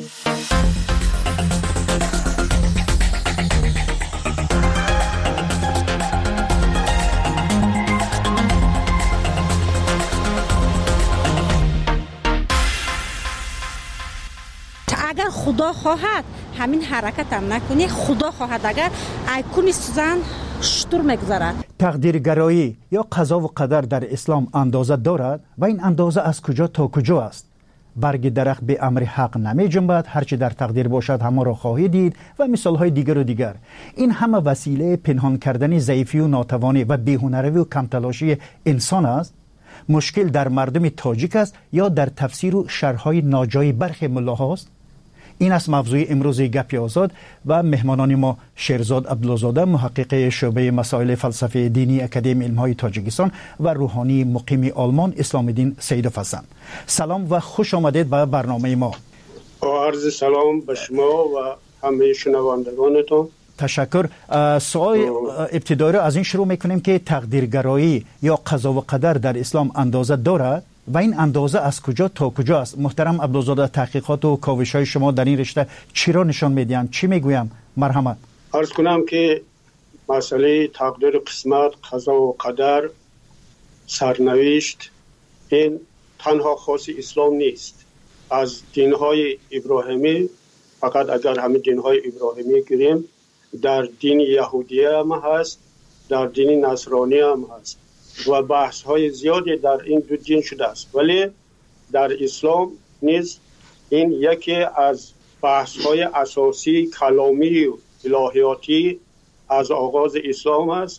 اگر خدا خواهد همین حرکت هم نکنی، خدا خواهد اگر ایکون سوزن شطور میگذارد. تقدیرگرایی یا قضا و قدر در اسلام اندازه دارد و این اندازه از کجا تا کجا است؟ برگ درخت به امر حق نمی جنبد، هرچی در تقدیر باشد همه را خواهی دید و مثالهای دیگر و دیگر. این همه وسیله پنهان کردن ضعیفی و ناتوانی و بی‌هنری و کمتلاشی انسان است. مشکل در مردم تاجیک است یا در تفسیر و شرح‌های ناجای برخی ملاهاست؟ این است موضوع امروز گپ آزاد و مهمانان ما شیرزاد عبدالزاده محقق شعبه مسائل فلسفه دینی اکادمی علم‌های تاجیکستان و روحانی مقیم آلمان اسلام الدین سیدوف هستند. سلام و خوش آمدید به برنامه ما. عرض سلام به شما و همه شنوندگانتون. تشکر. سوال ابتدایی را از این شروع میکنیم که تقدیرگرایی یا قضا و قدر در اسلام اندازه دارد و این اندازه از کجا تا کجا است؟ محترم عبدالزاده، تحقیقات و کاوش‌های شما در این رشته چی را نشان میدهند؟ چی میگویم؟ مرحمت. عرض کنم که مسئله تقدیر، قسمت، قضا و قدر، سرنوشت این تنها خاص اسلام نیست. از دین‌های ابراهیمی، فقط اگر همه دین‌های ابراهیمی گیریم، در دین یهودیه هم هست، در دین نصرانی هم هست و بحث‌های زیادی در این دو دین شده است. ولی در اسلام نیز این یکی از بحث‌های اساسی کلامی و الهیاتی از آغاز اسلام است.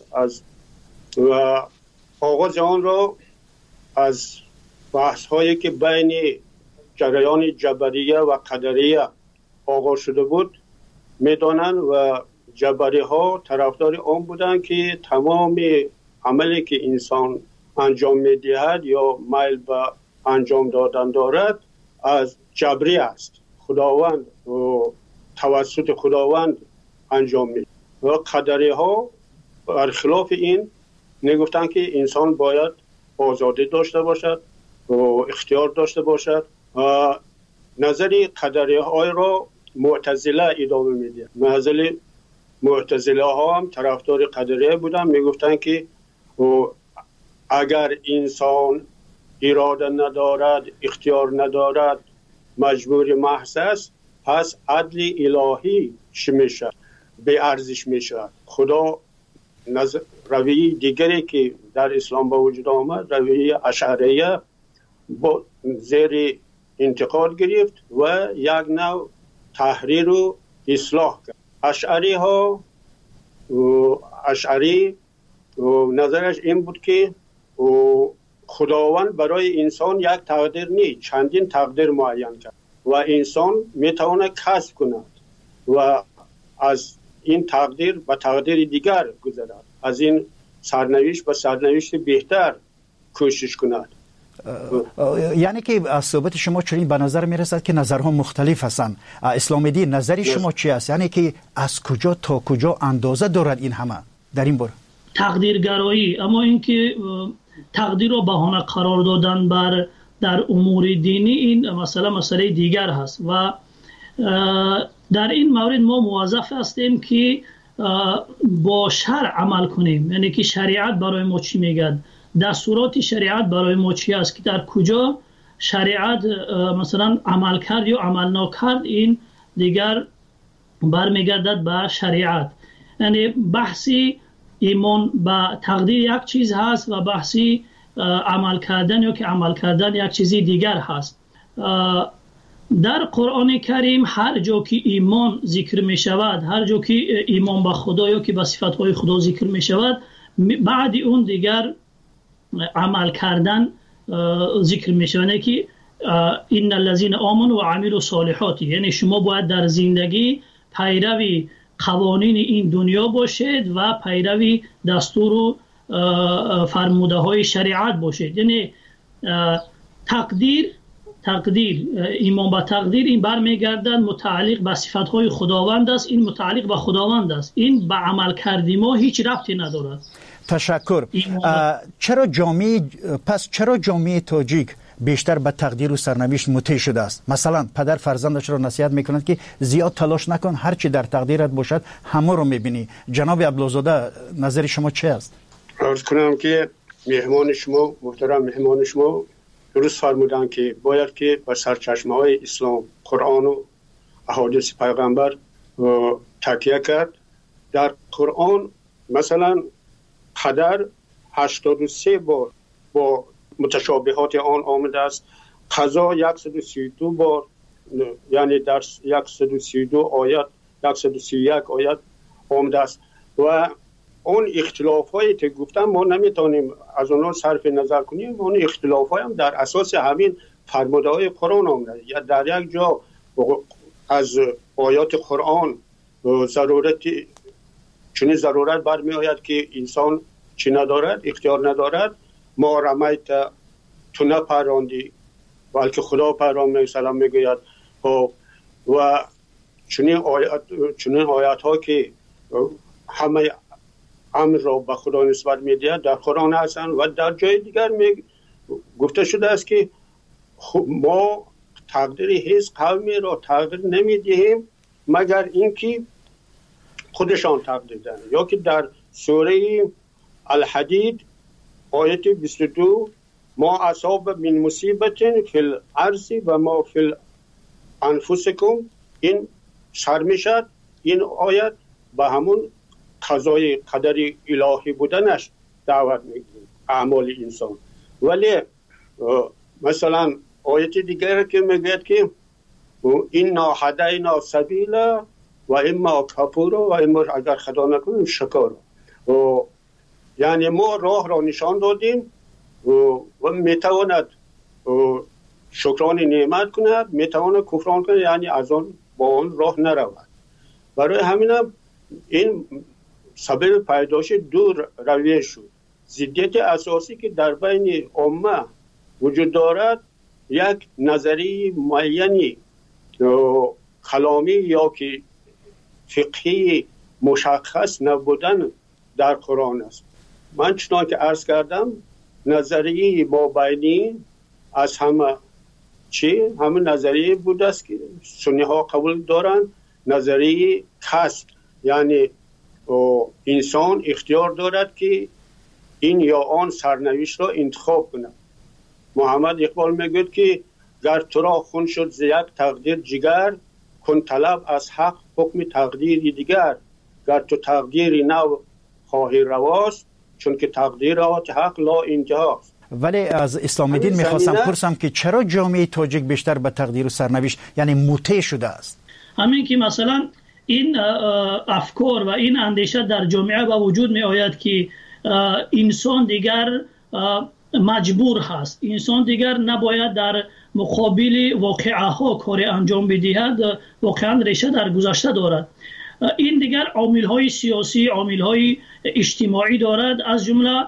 و آغاز آن را از بحث‌هایی که بین جریان جبریه و قدریه آغاز شده بود می‌دانند و جبری‌ها طرفدار آن بودند که تمام عملی که انسان انجام می‌دهد یا میل به انجام دادن دارد از جبری است. خداوند و توسط خداوند انجام می‌دهد. و قدری‌ها برخلاف این میگفتند که انسان باید آزادی داشته باشد و اختیار داشته باشد. و نظری قدری‌ها را معتزله ادامه می‌دهد. نظر معتزله ها هم طرفدار قدریه بودن، میگفتن که اگر انسان اراده ندارد، اختیار ندارد، مجبور محض است، پس عدل الهی چی میشه؟ به ارزش میشه. خدا رویه دیگری که در اسلام به وجود آمد، رویه اشعریه، با زیر انتقاد گرفت و یک نوع تحریر و اصلاح کرد. اشعری نظرش این بود که خداوند برای انسان یک تقدیر نیست، چندین تقدیر معین کرد و انسان میتونه کسب کند و از این تقدیر به تقدیر دیگر گذرد، از این سرنوشت به سرنوشت بهتر کوشش کند. یعنی که از صحبت شما چنین به نظر میرسد که نظرها مختلف هستند. اسلام دین نظری شما چی است؟ یعنی که از کجا تا کجا اندازه دارد این همه در این باره؟ تقدیرگرایی، اما اینکه تقدیر را بهانه قرار دادن بر در امور دینی، این مسئله دیگر هست و در این مورد ما موظف هستیم که با شرع عمل کنیم. یعنی که شریعت برای ما چی میگه، دستورات شریعت برای ما چی است، که در کجا شریعت مثلا عمل کرد یا عمل نکرد، این دیگر برمیگردد به شریعت. یعنی بحثی ایمان به تقدیر یک چیز هست و بحثی عمل کردن یا که عمل کردن یک چیزی دیگر هست. در قرآن کریم هر جا که ایمان ذکر می شود، هر جا که ایمان به خدا یا که به صفاتهای خدا ذکر می شود، بعد اون دیگر عمل کردن ذکر می شود. که این الذین آمنوا و عملوا الصالحات، یعنی شما باید در زندگی پیروی قوانین این دنیا باشید و پیروی دستور و فرموده های شریعت باشید. یعنی تقدیر ایمان به تقدیر این برمیگردد متعلق به صفات های خداوند است، این متعلق به خداوند است، این به عمل کردی ما هیچ ربطی ندارد. تشکر. چرا جامعه تاجیک بیشتر به تقدیر و سرنوشت مطیع شده است؟ مثلا پدر فرزندش را نصیحت میکند که زیاد تلاش نکن، هر چی در تقدیرت باشد همه رو میبینی. جناب عبدالزاده نظر شما چه است؟ عرض کنم که محترم مهمان شما درست فرمودن که باید که به سرچشمه های اسلام، قرآن و احادیث پیغمبر تکیه کرد. در قرآن مثلا قدر 83 بار با متشابهات آن آمده است، قضا 132 بار، یعنی در 132 آیت 131 آیت آمده است و اون اختلاف هایی که گفتم ما نمیتونیم از اونها صرف نظر کنیم. اون اختلاف های هم در اساس همین فرموده های قرآن آمده. یا در یک جا از آیات قرآن چنین ضرورت برمی آید که انسان چی ندارد، اختیار ندارد، ما رمیت تو نپراندی بلکه خدا پراند سلام میگوید. و چنین آیات ها که همه امر را به خدا نسبت میدهد در قرآن هستند و در جای دیگر گفته شده است که ما تقدیر هیچ قومی را تغییر نمیدهیم مگر اینکه خودشان تقدیر دهند. یا که در سوره الحدید آیت 22 ما اصاب من مصیبت فی الارض و ما فی انفسکم، این سر میشد این آیت به همون قضای قدر الهی بودنش دعوت میکنه اعمال انسان. ولی مثلا آیت دیگر که میگه که اینا هدینا سبیل و اما کفور و اما اگر خدا نکنیم شکر، یعنی ما راه را نشان دادیم و میتواند شکران نعمت کند، میتواند کفران کند، یعنی از آن با آن راه نرود. برای همین این سبب پیدایش دو رویه شد. ضدیت اساسی که در بین امه وجود دارد یک نظری معینی کلامی یا که فقهی مشخص نبودن در قرآن است. من چنان که عرض کردم نظریه مابینی از همه نظریه بود است که سنی ها قبول دارند، نظریه کسب، یعنی انسان اختیار دارد که این یا آن سرنوشت را انتخاب کند. محمد اقبال میگوید که گر تو را خون شد ز یک تقدیر جگر، کن طلب از حق حکم تقدیر دیگر. گر تو تقدیری نو خواهی رواست، چون که تقدیرات حق لا انتهاست. ولی از اسلام دین میخواستم پرسم که چرا جامعه تاجیک بیشتر به تقدیر و سرنوشت یعنی مطیع شده است؟ همین که مثلا این افکار و این اندیشه در جامعه با وجود می آید که انسان دیگر مجبور هست، انسان دیگر نباید در مقابل واقعه ها کار انجام بدهد، واقعا ریشه در گذشته دارد. این دیگر عامل های سیاسی، عامل های اجتماعی دارد. از جمله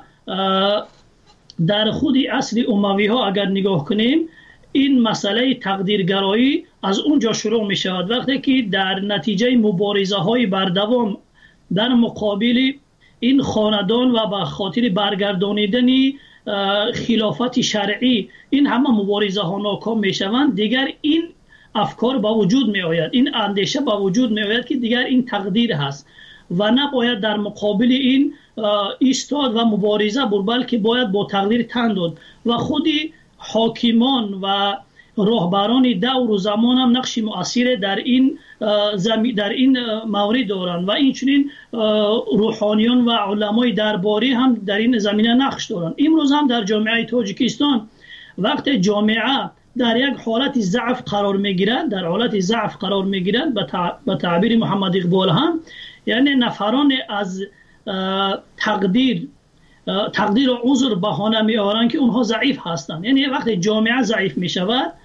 در خود اصل اموی ها اگر نگاه کنیم این مسئله تقدیرگرایی از اونجا شروع می شود، وقتی که در نتیجه مبارزه های بردوام در مقابل این خاندان و به خاطر برگردانیدن خلافت شرعی این همه مبارزه ها ناکام می شوند، دیگر این افکار با وجود می آید، این اندیشه با وجود می آید که دیگر این تقدیر هست و نباید در مقابل این ایستاد و مبارزه بود، بلکه باید با تقدیر تن داد. و خودی حاکمان و راهبران دور و زمان هم نقش مؤثر در این مورد دارند و اینچنین روحانیان و علمای درباری هم در این زمینه نقش دارند. امروز هم در جامعه تاجیکستان وقتی جامعه در یک حالت ضعف قرار میگیرند، به تعبیر محمد اقبال هم، یعنی نفران از تقدیر و عذر بهانه میآورند که اونها ضعیف هستند. یعنی وقتی جامعه ضعیف می شود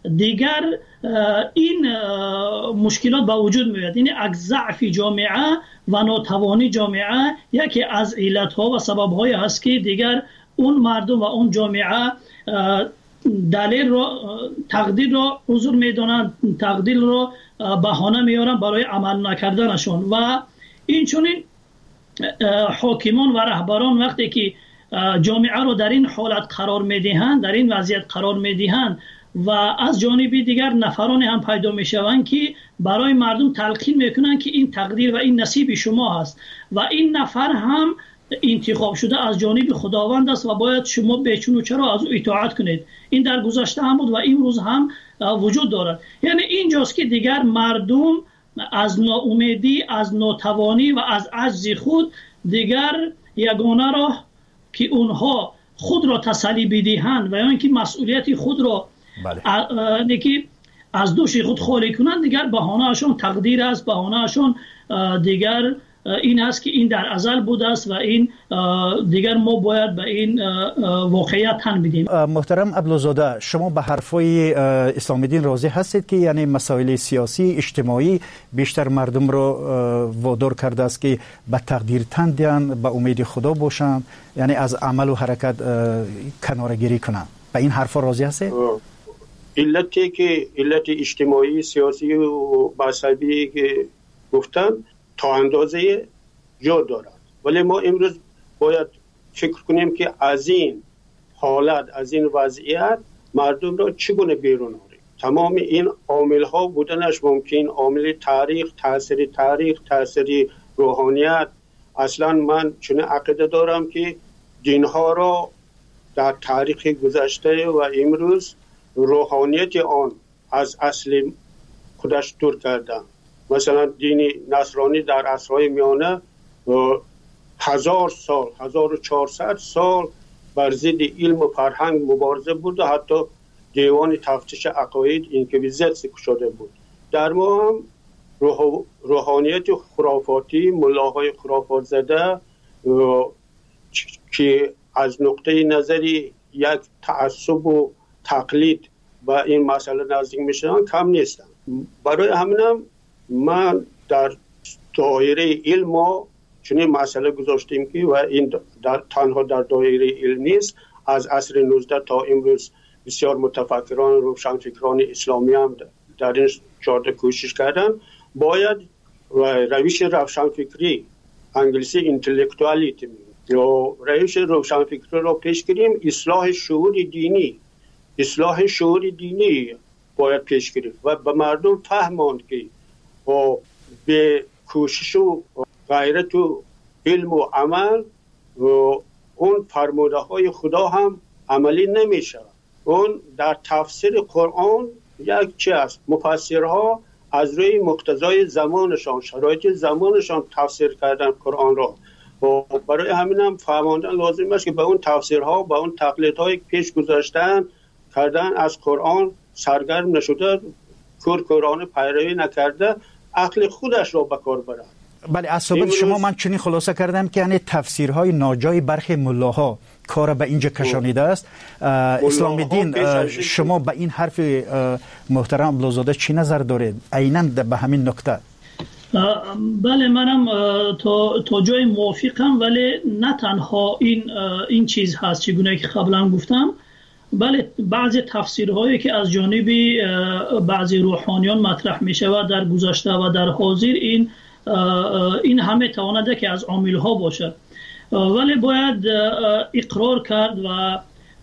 دیگر این مشکلات با وجود میاد. یعنی از ضعف جامعه و ناتوانی جامعه یکی از علتها و سببهای هست که دیگر اون مردم و اون جامعه دلیل را تقدیر را عذر میدانند، تقدیر را بهانه میارن برای عمل نکردنشون. و این چونین حاکمان و رهبران وقتی که جامعه را در این حالت قرار میدهند، در این وضعیت قرار میدهند و از جانب دیگر نفران هم پیدا میشوند که برای مردم تلقین میکنند که این تقدیر و این نصیب شما هست و این نفر هم انتخاب شده از جانب خداوند است و باید شما بچون و چرا از او اطاعت کنید. این در گذشته هم بود و امروز هم وجود دارد. یعنی اینجاست که دیگر مردم از ناامیدی، از ناتوانی و از عجز خود دیگر یگانه راه که اونها خود را تسلی بدهند و یا اینکه مسئولیت خود را از دوش خود خالی کنند، دیگر بهانه‌شون تقدیر است، بهانه‌شون دیگر این است که این در ازل بوده است و این دیگر ما باید به این واقعیت تن بدیم. محترم عبدالزاده، شما به حرفای اسلام دین راضی هستید که یعنی مسائل سیاسی اجتماعی بیشتر مردم رو وادار کرده است که به تقدیر تن دهند، به امید خدا باشند، یعنی از عمل و حرکت کناره‌گیری کنند؟ به این حرفا راضی هستید؟ علتی که علت اجتماعی سیاسی و مذهبی که گفتن تا اندازه جا دارد، ولی ما امروز باید فکر کنیم که از این حالت، از این وضعیت مردم را چگونه بیرون آوریم. تمام این عامل ها بودنش ممکن، عامل تاریخ، تاثیر روحانیت. اصلا من چون عقیده دارم که دین ها را در تاریخ گذشته و امروز روحانیت آن از اصل خودش دور کردن. مثلا دین نصرانی در عصرهای میانه 1000 سال 1400 سال بر ضد علم و فرهنگ مبارزه بود و حتی دیوان تفتیش عقاید انکویزیت شده بود. در ما هم روحانیت خرافاتی، ملاهای خرافات زده که از نقطه نظری یک تعصب و تقلید و این مسئله نزدیک میشن کم نیستن. برای همینم من در دایره علم چنین مسئله گذاشتیم که و این تنها در دایره علم نیست، از عصر 19 تا امروز بسیار متفکران روشنفکران اسلامی هم در این جاده کوشش کردن. باید روش روشنفکری، انگلیسی اینتלקچوالیتی یا روش روشنفکری را پیش گیریم. اصلاح شعور دینی باید پیش گرفت و به مردم فهماند که و به کوشش و غیرت و علم و عمل و اون فرموده های خدا هم عملی نمی شود. اون در تفسیر قرآن یک چی است، مفسرها از روی مقتضای زمانشان، شرایط زمانشان تفسیر کردن قرآن را و برای همین هم فهماندن لازم است که به اون تفسیرها، به اون تقلیدهای پیش گذاشتن کردن از قرآن سرگرم نشده، قرآن پیروی نکرده، عقل خودش را به کار برد. بله، از صحبت شما من چنین خلاصه کردم که یعنی تفسیرهای ناجای برخی ملاها کار به اینجا کشانیده است. اسلام دین، شما به این حرف محترم عبدالزاده چی نظر دارید عیناً به همین نکته؟ بله، منم تا جای موافقم، ولی نه تنها این چیز هست چگونه که قبلا گفتم، بله بعضی تفسیرهایی که از جانب بعضی روحانیان مطرح می شود در گذشته و در حاضر، این همه تواند که از عامل ها باشد، ولی باید اقرار کرد و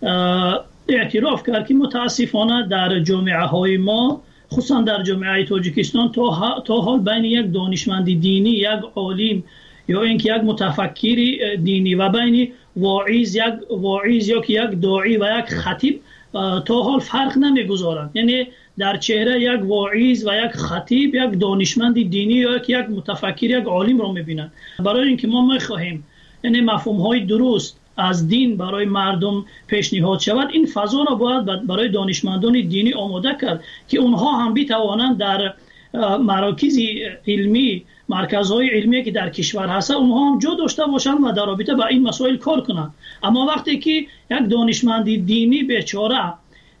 اعتراف کرد که متاسفانه در جامعه های ما، خصوصا در جامعه تاجیکستان، تا حال بین یک دانشمند دینی، یک عالم یا اینکه یک متفکر دینی و بین واعظ یا که یک داعی و یک خطیب تا حال فرق نمیگذارند. یعنی در چهره یک واعظ و یک خطیب یک دانشمند دینی یا یک متفکر، یک عالم را میبینند. برای اینکه ما میخواهیم یعنی مفهوم‌های درست از دین برای مردم پیشنهاد شود، این فضا را باید برای دانشمندان دینی آماده کرد که اونها هم بتوانند در مراکز علمی، مرکزهای علمی که در کشور هست، اونها هم جا داشته باشند و در رابطه با این مسائل کار کنند. اما وقتی که یک دانشمند دینی بیچاره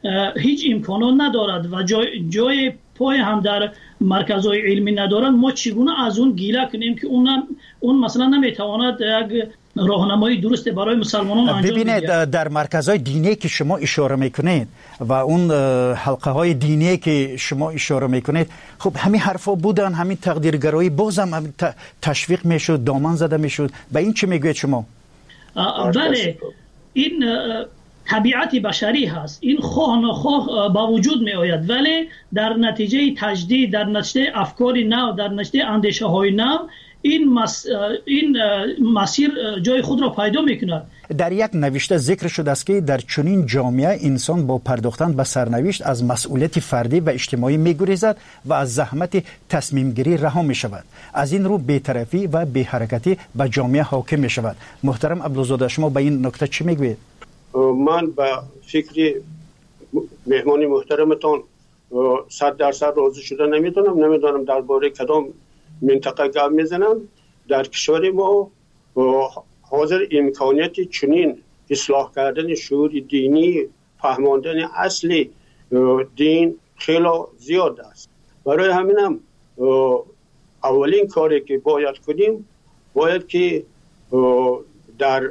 هیچ امکانات ندارد و جای پای هم در مرکزهای علمی ندارند، ما چگونه از اون گیله کنیم که اون مثلا نمیتواند یک راهنمایی درست برای مسلمانان انجام بده؟ ببینید در مرکزهای دینی که شما اشاره میکنید و اون حلقه های دینی که شما اشاره میکنید، خب همین حرفا بودن، همین تقدیرگرایی بازم تشویق میشد، دامن زده میشد. به این چی میگوید شما؟ بله، این طبیعت بشری هست، این خواه نخواه با وجود می آید، ولی در نتیجه تجدید، در نتیجه افکار نو، در نتیجه اندیشه های نو، این مسیر جای خود را پیدا میکند. در یک نوشته ذکر شده است که در چنین جامعه انسان با پرداختن به سرنوشت از مسئولیت فردی و اجتماعی میگریزد و از زحمت تصمیم گیری رها می شود. از این رو بی‌طرفی و بی‌حرکتی به جامعه حاکم می شود. محترم عبدالزاده، شما به این نکته چی میگوید؟ من به فکر مهمان محترمتان 100% راضی شده نمیدونم درباره کدام منطقه گپ میزنم. در کشور ما حاضر امکانیت چنین اصلاح کردن شعور دینی، فهماندن اصل دین خیلی زیاد است. برای همینم اولین کاری که باید کنیم، باید که در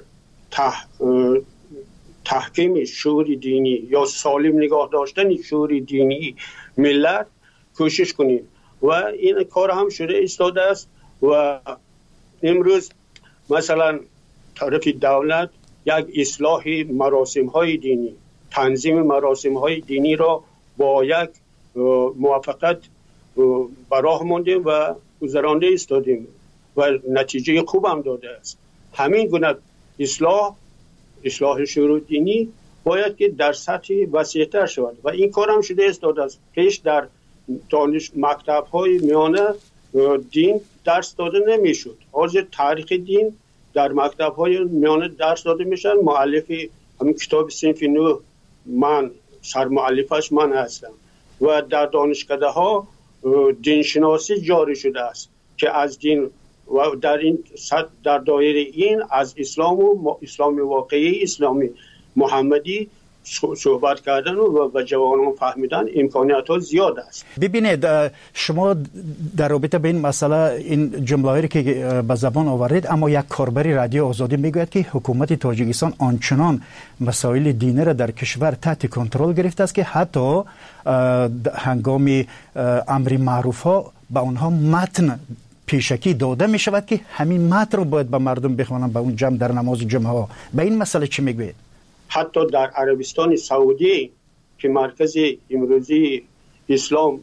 تحکیم شعور دینی یا سالم نگاه داشتن شعور دینی ملت کوشش کنیم و این کار هم شده ایستاده است. و امروز مثلا طرف دولت یک اصلاح مراسم های دینی، تنظیم مراسم های دینی را با یک موافقت براه ماندیم و گذرانده ایستادیم و نتیجه خوب هم داده است. همین گونه اصلاح شعور دینی باید که در سطح وسیع‌تر شود و این کار هم شده ایستاده است. پیش در دانش مکتب های میانه دین درس داده نمیشد. حاضر تاریخ دین در مکتب های میانه درس داده میشن. مؤلف همین کتاب صنف نو من سرمؤلفش من هستم و در دانشکده ها دینشناسی جاری شده است که از دین و در دایره این از اسلام و اسلام واقعی، اسلام محمدی صحبت کردن و جوانان فهمیدن امکانیت ها زیاد است. ببینید شما در رابطه به این مسئله این جمله که به زبان آورید، اما یک کاربری رادیو آزادی میگوید که حکومت تاجیکستان آنچنان مسائل دینی را در کشور تحت کنترل گرفته است که حتی هنگام امر معروف ها به اونها متن پیشکی داده می شود که همین متن رو باید به مردم بخوانند به اون جمع در نماز جمعه ها. به این مسئله چی میگوید؟ حتی در عربستان سعودی که مرکز امروزی اسلام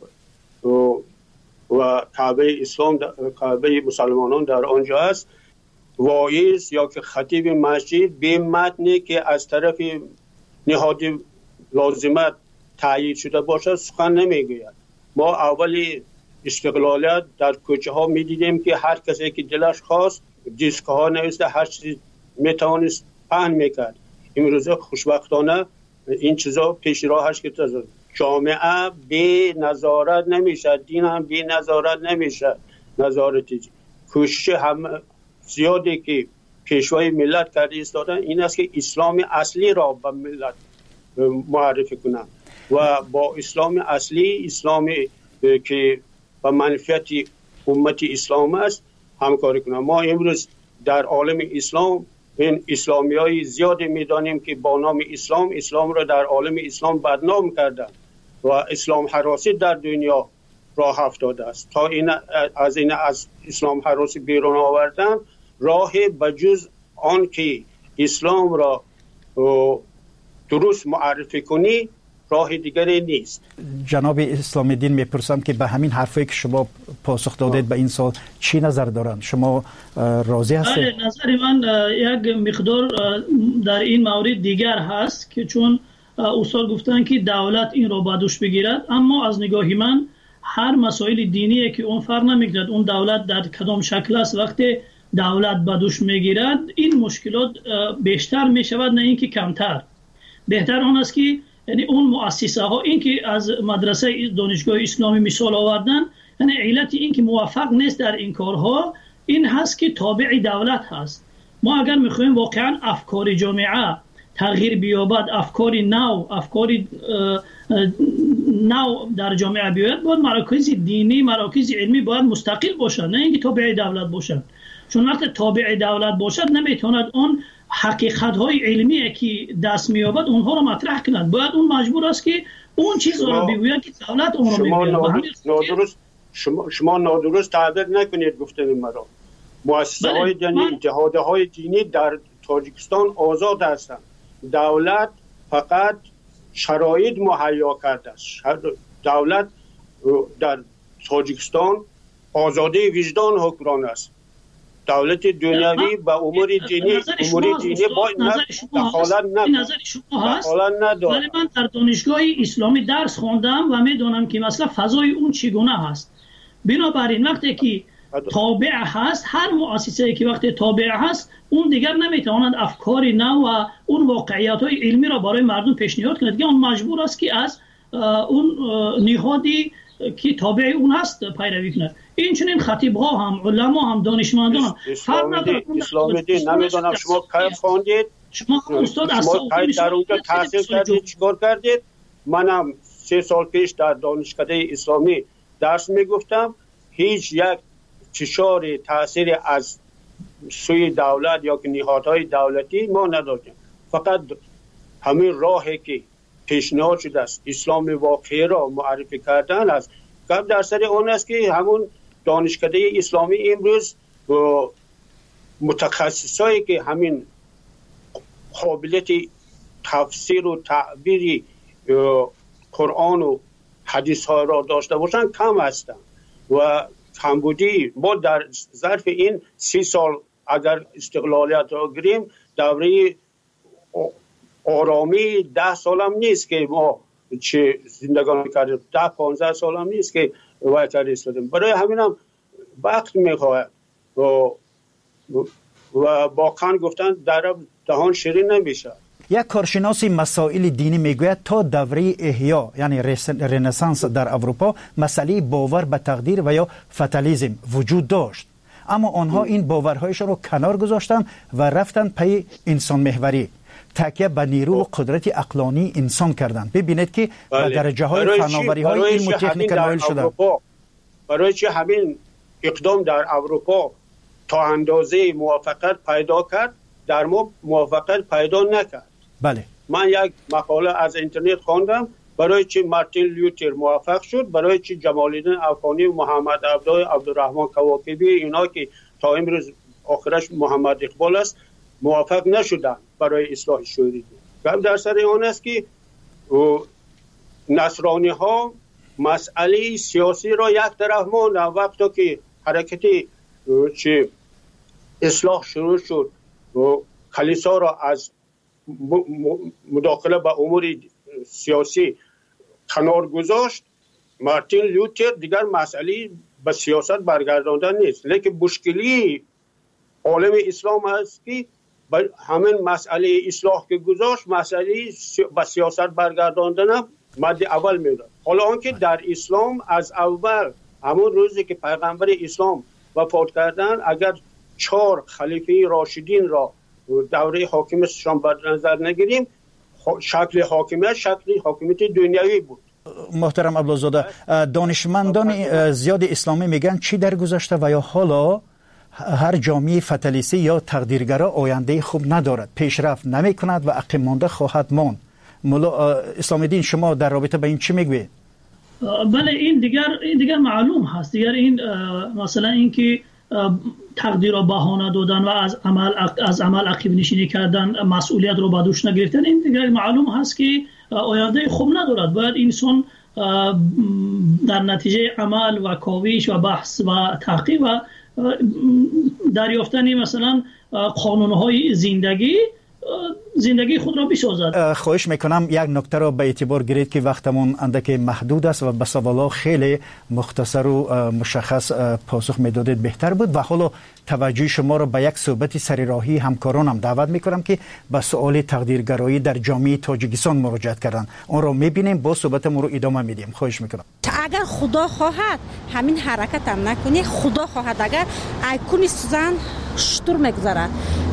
و کعبه اسلام، کعبه مسلمانان در آنجا است، واعظ یا که خطیب مسجد به متنی که از طرف نهاد لازمت تایید شده باشد سخن نمیگوید. ما اولی استقلالیت در کوچه ها می دیدیم که هر کسی که دلش خواست دیسک ها نوشته، هر چیزی میتوانست پهن میکرد. امروز خوشبختانه این چیزا پیش راهش که جامعه بی نظارت نمیشه، دین هم بی نظارت نمیشه. نظارتی کوشش هم زیادی که پیشوای ملت کرده ایستادن این است که اسلام اصلی را به ملت معرفی کنن و با اسلام اصلی، اسلامی که به منفعت امت اسلام است همکاری کنن. ما امروز در عالم اسلام این اسلامی های زیادی میدانیم که با نام اسلام را در عالم اسلام بدنام کردن و اسلام هراسی در دنیا راه افتاده است. تا از اسلام هراسی بیرون آوردن راه بجز آن که اسلام را درست معرفی کنی راه دیگری نیست. جناب اسلام الدین میپرسم که به همین حرفی که شما پاسخ دادید به این سال چی نظر دارن؟ شما راضی هستید؟ نظر من یک مقدار در این مورد دیگر هست که چون استاد گفتن که دولت این را به دوش بگیرد، اما از نگاه من هر مسائل دینی که اون فرق نمیکند اون دولت در کدام شکل است، وقتی دولت به دوش میگیرد این مشکلات بیشتر میشود نه اینکه کمتر. بهتر آن است که یعنی اون مؤسسه ها، این که از مدرسه دانشگاه اسلامی مثال آوردن، یعنی علت این که موفق نیست در این کارها این هست که تابع دولت هست. ما اگر میخوایم واقعا افکار جامعه تغییر بیابد، افکار نو در جامعه بیاید، باید مراکز دینی، مراکز علمی باید مستقل باشد، نه اینکه تابع دولت باشد. چون وقتی تابع دولت باشد نمیتواند اون حقیقت‌های علمی که دست می‌یابد اونها رو مطرح کند. باید اون مجبور است که اون چیزها رو بگوید که دولت اون رو بگوید. شما نادرست تعبیر نکنید گفتن مرا. مؤسسه‌های دینی، اتحادهای دینی در تاجیکستان آزاد هستند. دولت فقط شرایط مهیا کرده است. دولت در تاجیکستان آزادی وجدان حکمران است. دولت دنیوی به امور دینی باید دخالت نداره. ولی من در دانشگاه اسلامی درس خواندم و میدونم که مثلا فضای اون چگونه هست. بنابراین وقتی که تابع هست، هر مؤسسه‌ای که وقتی تابع هست اون دیگر نمیتواند افکار نو و اون واقعیت‌های علمی را برای مردم پیشنهاد کند. اون مجبور است که از اون نهادی که تابع اون هست پیروی کند. این چنین خطیب‌ها هم، علما هم، دانشمندان هم، اسلامی دین نمیدونم شما کی خواندید، شما استاد در اونجا تحصیل کردید، چیکار کردید؟ منم 3 سال پیش در دانشکده اسلامی درس میگفتم. هیچ یک فشار تاثیر از سوی دولت یا که نهادهای دولتی ما نداشتیم. فقط همین راهی که پیشنهاد شده است اسلام واقعی را معرفی کردن است. گپ در سر آن است که همون دانشکده اسلامی امروز متخصصایی که همین قابلیت تفسیر و تعبیر قرآن و حدیث ها را داشته باشند کم هستند و کمبودی. ما در ظرف این 30 سال اگر استقلالیت را گیریم، دوره آرامی 10 سال هم نیست که ما چه زندگانی کردیم، 10-15 سال هم نیست که وایتر ایستادیم. برای همین هم وقت میخواهد و واقعا گفتن در دهان شیرین نمیشه. یک کارشناس مسائل دینی میگوید تا دوره احیا یعنی رنسانس در اروپا مسئله باور به تقدیر و یا فتالیسم وجود داشت، اما آنها این باورهایشان رو کنار گذاشتن و رفتن پی انسان محوری، تکیه به نیرو و قدرت عقلانی انسان کردند. ببینید که به درجه های فناوری های علم و تکنیک نائل شدند. برای چه همین اقدام در اروپا تا اندازه موافقت پیدا کرد، در ما موافقت پیدا نکرد. بله. من یک مقاله از اینترنت خواندم برای چی مارتین لوتر موفق شد، برای چی جمال الدین افغانی و محمد عبدالرحمن کواکبی اینا که تا امروز آخرش محمد اقبال است موفق نشدن برای اصلاح شوری. در سر آن است که نصرانی ها مسئله سیاسی را یک طرف ماندن. وقتی که حرکت چه اصلاح شروع شد و کلیسا را از مداخله به امور سیاسی کنار گذاشت، مارتین لوتر دیگر مسئله به سیاست برگرداندن نیست، لیکن مشکلی عالم اسلام است که همین مسئله اصلاح که گذاشت مسئله به سیاست برگرداندن هم مد اول میداد. حالا آنکه در اسلام از اول همون روزی که پیغمبر اسلام وفات کردن، اگر 4 خلیفه راشدین را دوره حاکمیتشان بر نظر نگیریم، شکل حاکمیت دنیوی بود. محترم عبدالزاده، دانشمندان زیاد اسلامی میگن چی در گذشته و یا حالا هر جامعه فتالیستی یا تقدیرگرا آینده خوب ندارد، پیشرفت نمی کند و عقب مانده خواهد ماند. اسلام دین شما در رابطه با این چی میگوید؟ بله، این دیگر معلوم هست. دیگر این مثلا این که تقدیر را بهانه دادن و از عمل عقب نشینی کردن، مسئولیت رو به دوش نگرفتن، این دیگر معلوم هست که آینده خوب ندارد. باید انسان در نتیجه عمل و کاوش و بحث و تحقیق و دریافتن مثلا قانون‌های زندگی خود را بسازد. خواهش میکنم یک نکته را به اعتبار گیرید که وقتمون اندک محدود است و به سوالا خیلی مختصر و مشخص پاسخ میدادید بهتر بود و حالا توجه شما را به یک صحبت سرراهی همکارانم دعوت میکنم که به سوال تقدیرگرایی در جامعه تاجیکستان مراجعت کردن. اون را میبینیم، با صحبتمون رو ادامه میدیم. خواهش میکنم. اگر خدا خواهد همین حرکت هم نکنی، خدا خواهد اگر ایکون سوزن شطور میگذارد،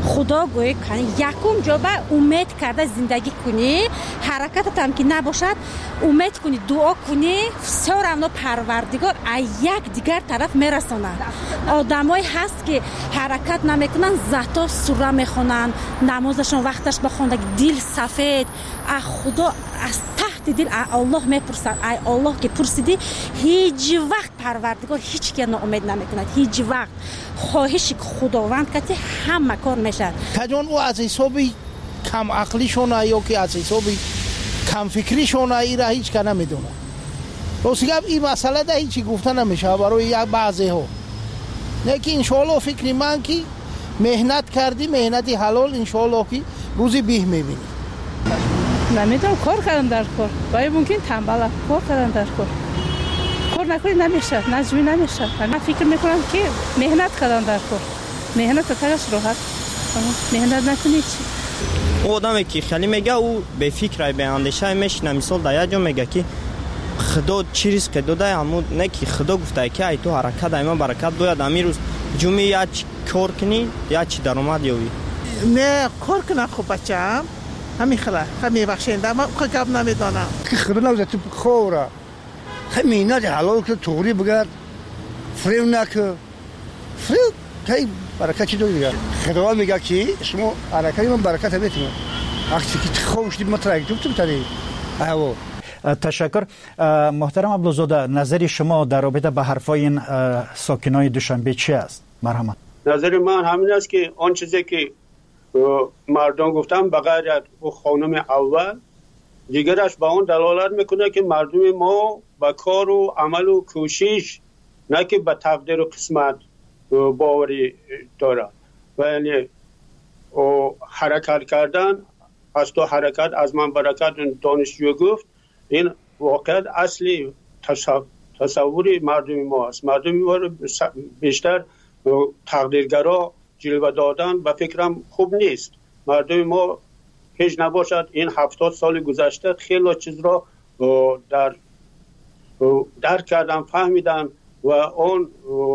خدا گوی کنی یکم جا به امید کرده زندگی کنی حرکتت هم که نباشد امید کنی دعا کنی سر اونا پروردگار یک دیگر طرف میرسونن. آدمای هست که حرکت نمیکنن زتا سوره میخونن نمازشون وقتش بخوندن دل سفید خدا از تحت دل الله میپرسن ای الله که پرسیدی هیچ وقت پروردگار هیچ کی ناامید نمیکند هیچ وقت خواهش خداوند که همه کار میشه کجان او از حسابی کم عقلیشون یا که از حسابی کم فکریشون ایرا هیچ که نمیدونه. راستگی این مسئله ده هیچی گفته نمیشه برای یک بعضی ها. لیکن انشاءالله فکر من که مهنت کردی مهنتی حلال انشاءالله که روزی بیه میبینی. نمیدونم کار کردن در کار باید ممکن تنباله کار کردن در کار نکنی نمیشه نجمی نمیشه. من فکر میکنم که مهنت کردن در کار مهنت تاش راحت مهنت نکنی چی آدمی که خیلی میگه او به فکر به اندیشه میشینه مثال در یک جا میگه که خدا چی رزق داده اما نه که خدا گفته که ای تو حرکت ایما برکت باید امیر روز جمعه یا کار کنی یا چی درآمد یابی. نه کار کنه خوب بچه‌ام همین خلا همین بخشنده ما قاب نمیدونم که خبر نوزه تو خوره همین نه حلال که توری بگرد فریو نکه فریو کی برکت چی دویه خدا میگه که شما حرکت من برکت میتونه وقتی که خوش دید مترک تو بتونی ایو. تشکر. محترم عبدالزاده نظر شما در رابطه با حرفای این ساکنای دوشنبه چی است؟ مرحمت. نظر من همین است که آن چیزی که مردم گفتم بغیر از خانم اول دیگرش با اون دلالت میکنه که مردم ما با کار و عمل و کوشش نه که به تقدیر و قسمت باوری داره و یعنی حرکت کردن از تو حرکت از من برکت دانشجو گفت این واقعا اصلی تصوری مردم ما است. مردم ما بیشتر تقدیرگرا جلوه دادن و فکرم خوب نیست. مردم ما هیچ نباشد این 70 سال گذشته خیلی چیز را درک کردن فهمیدن و اون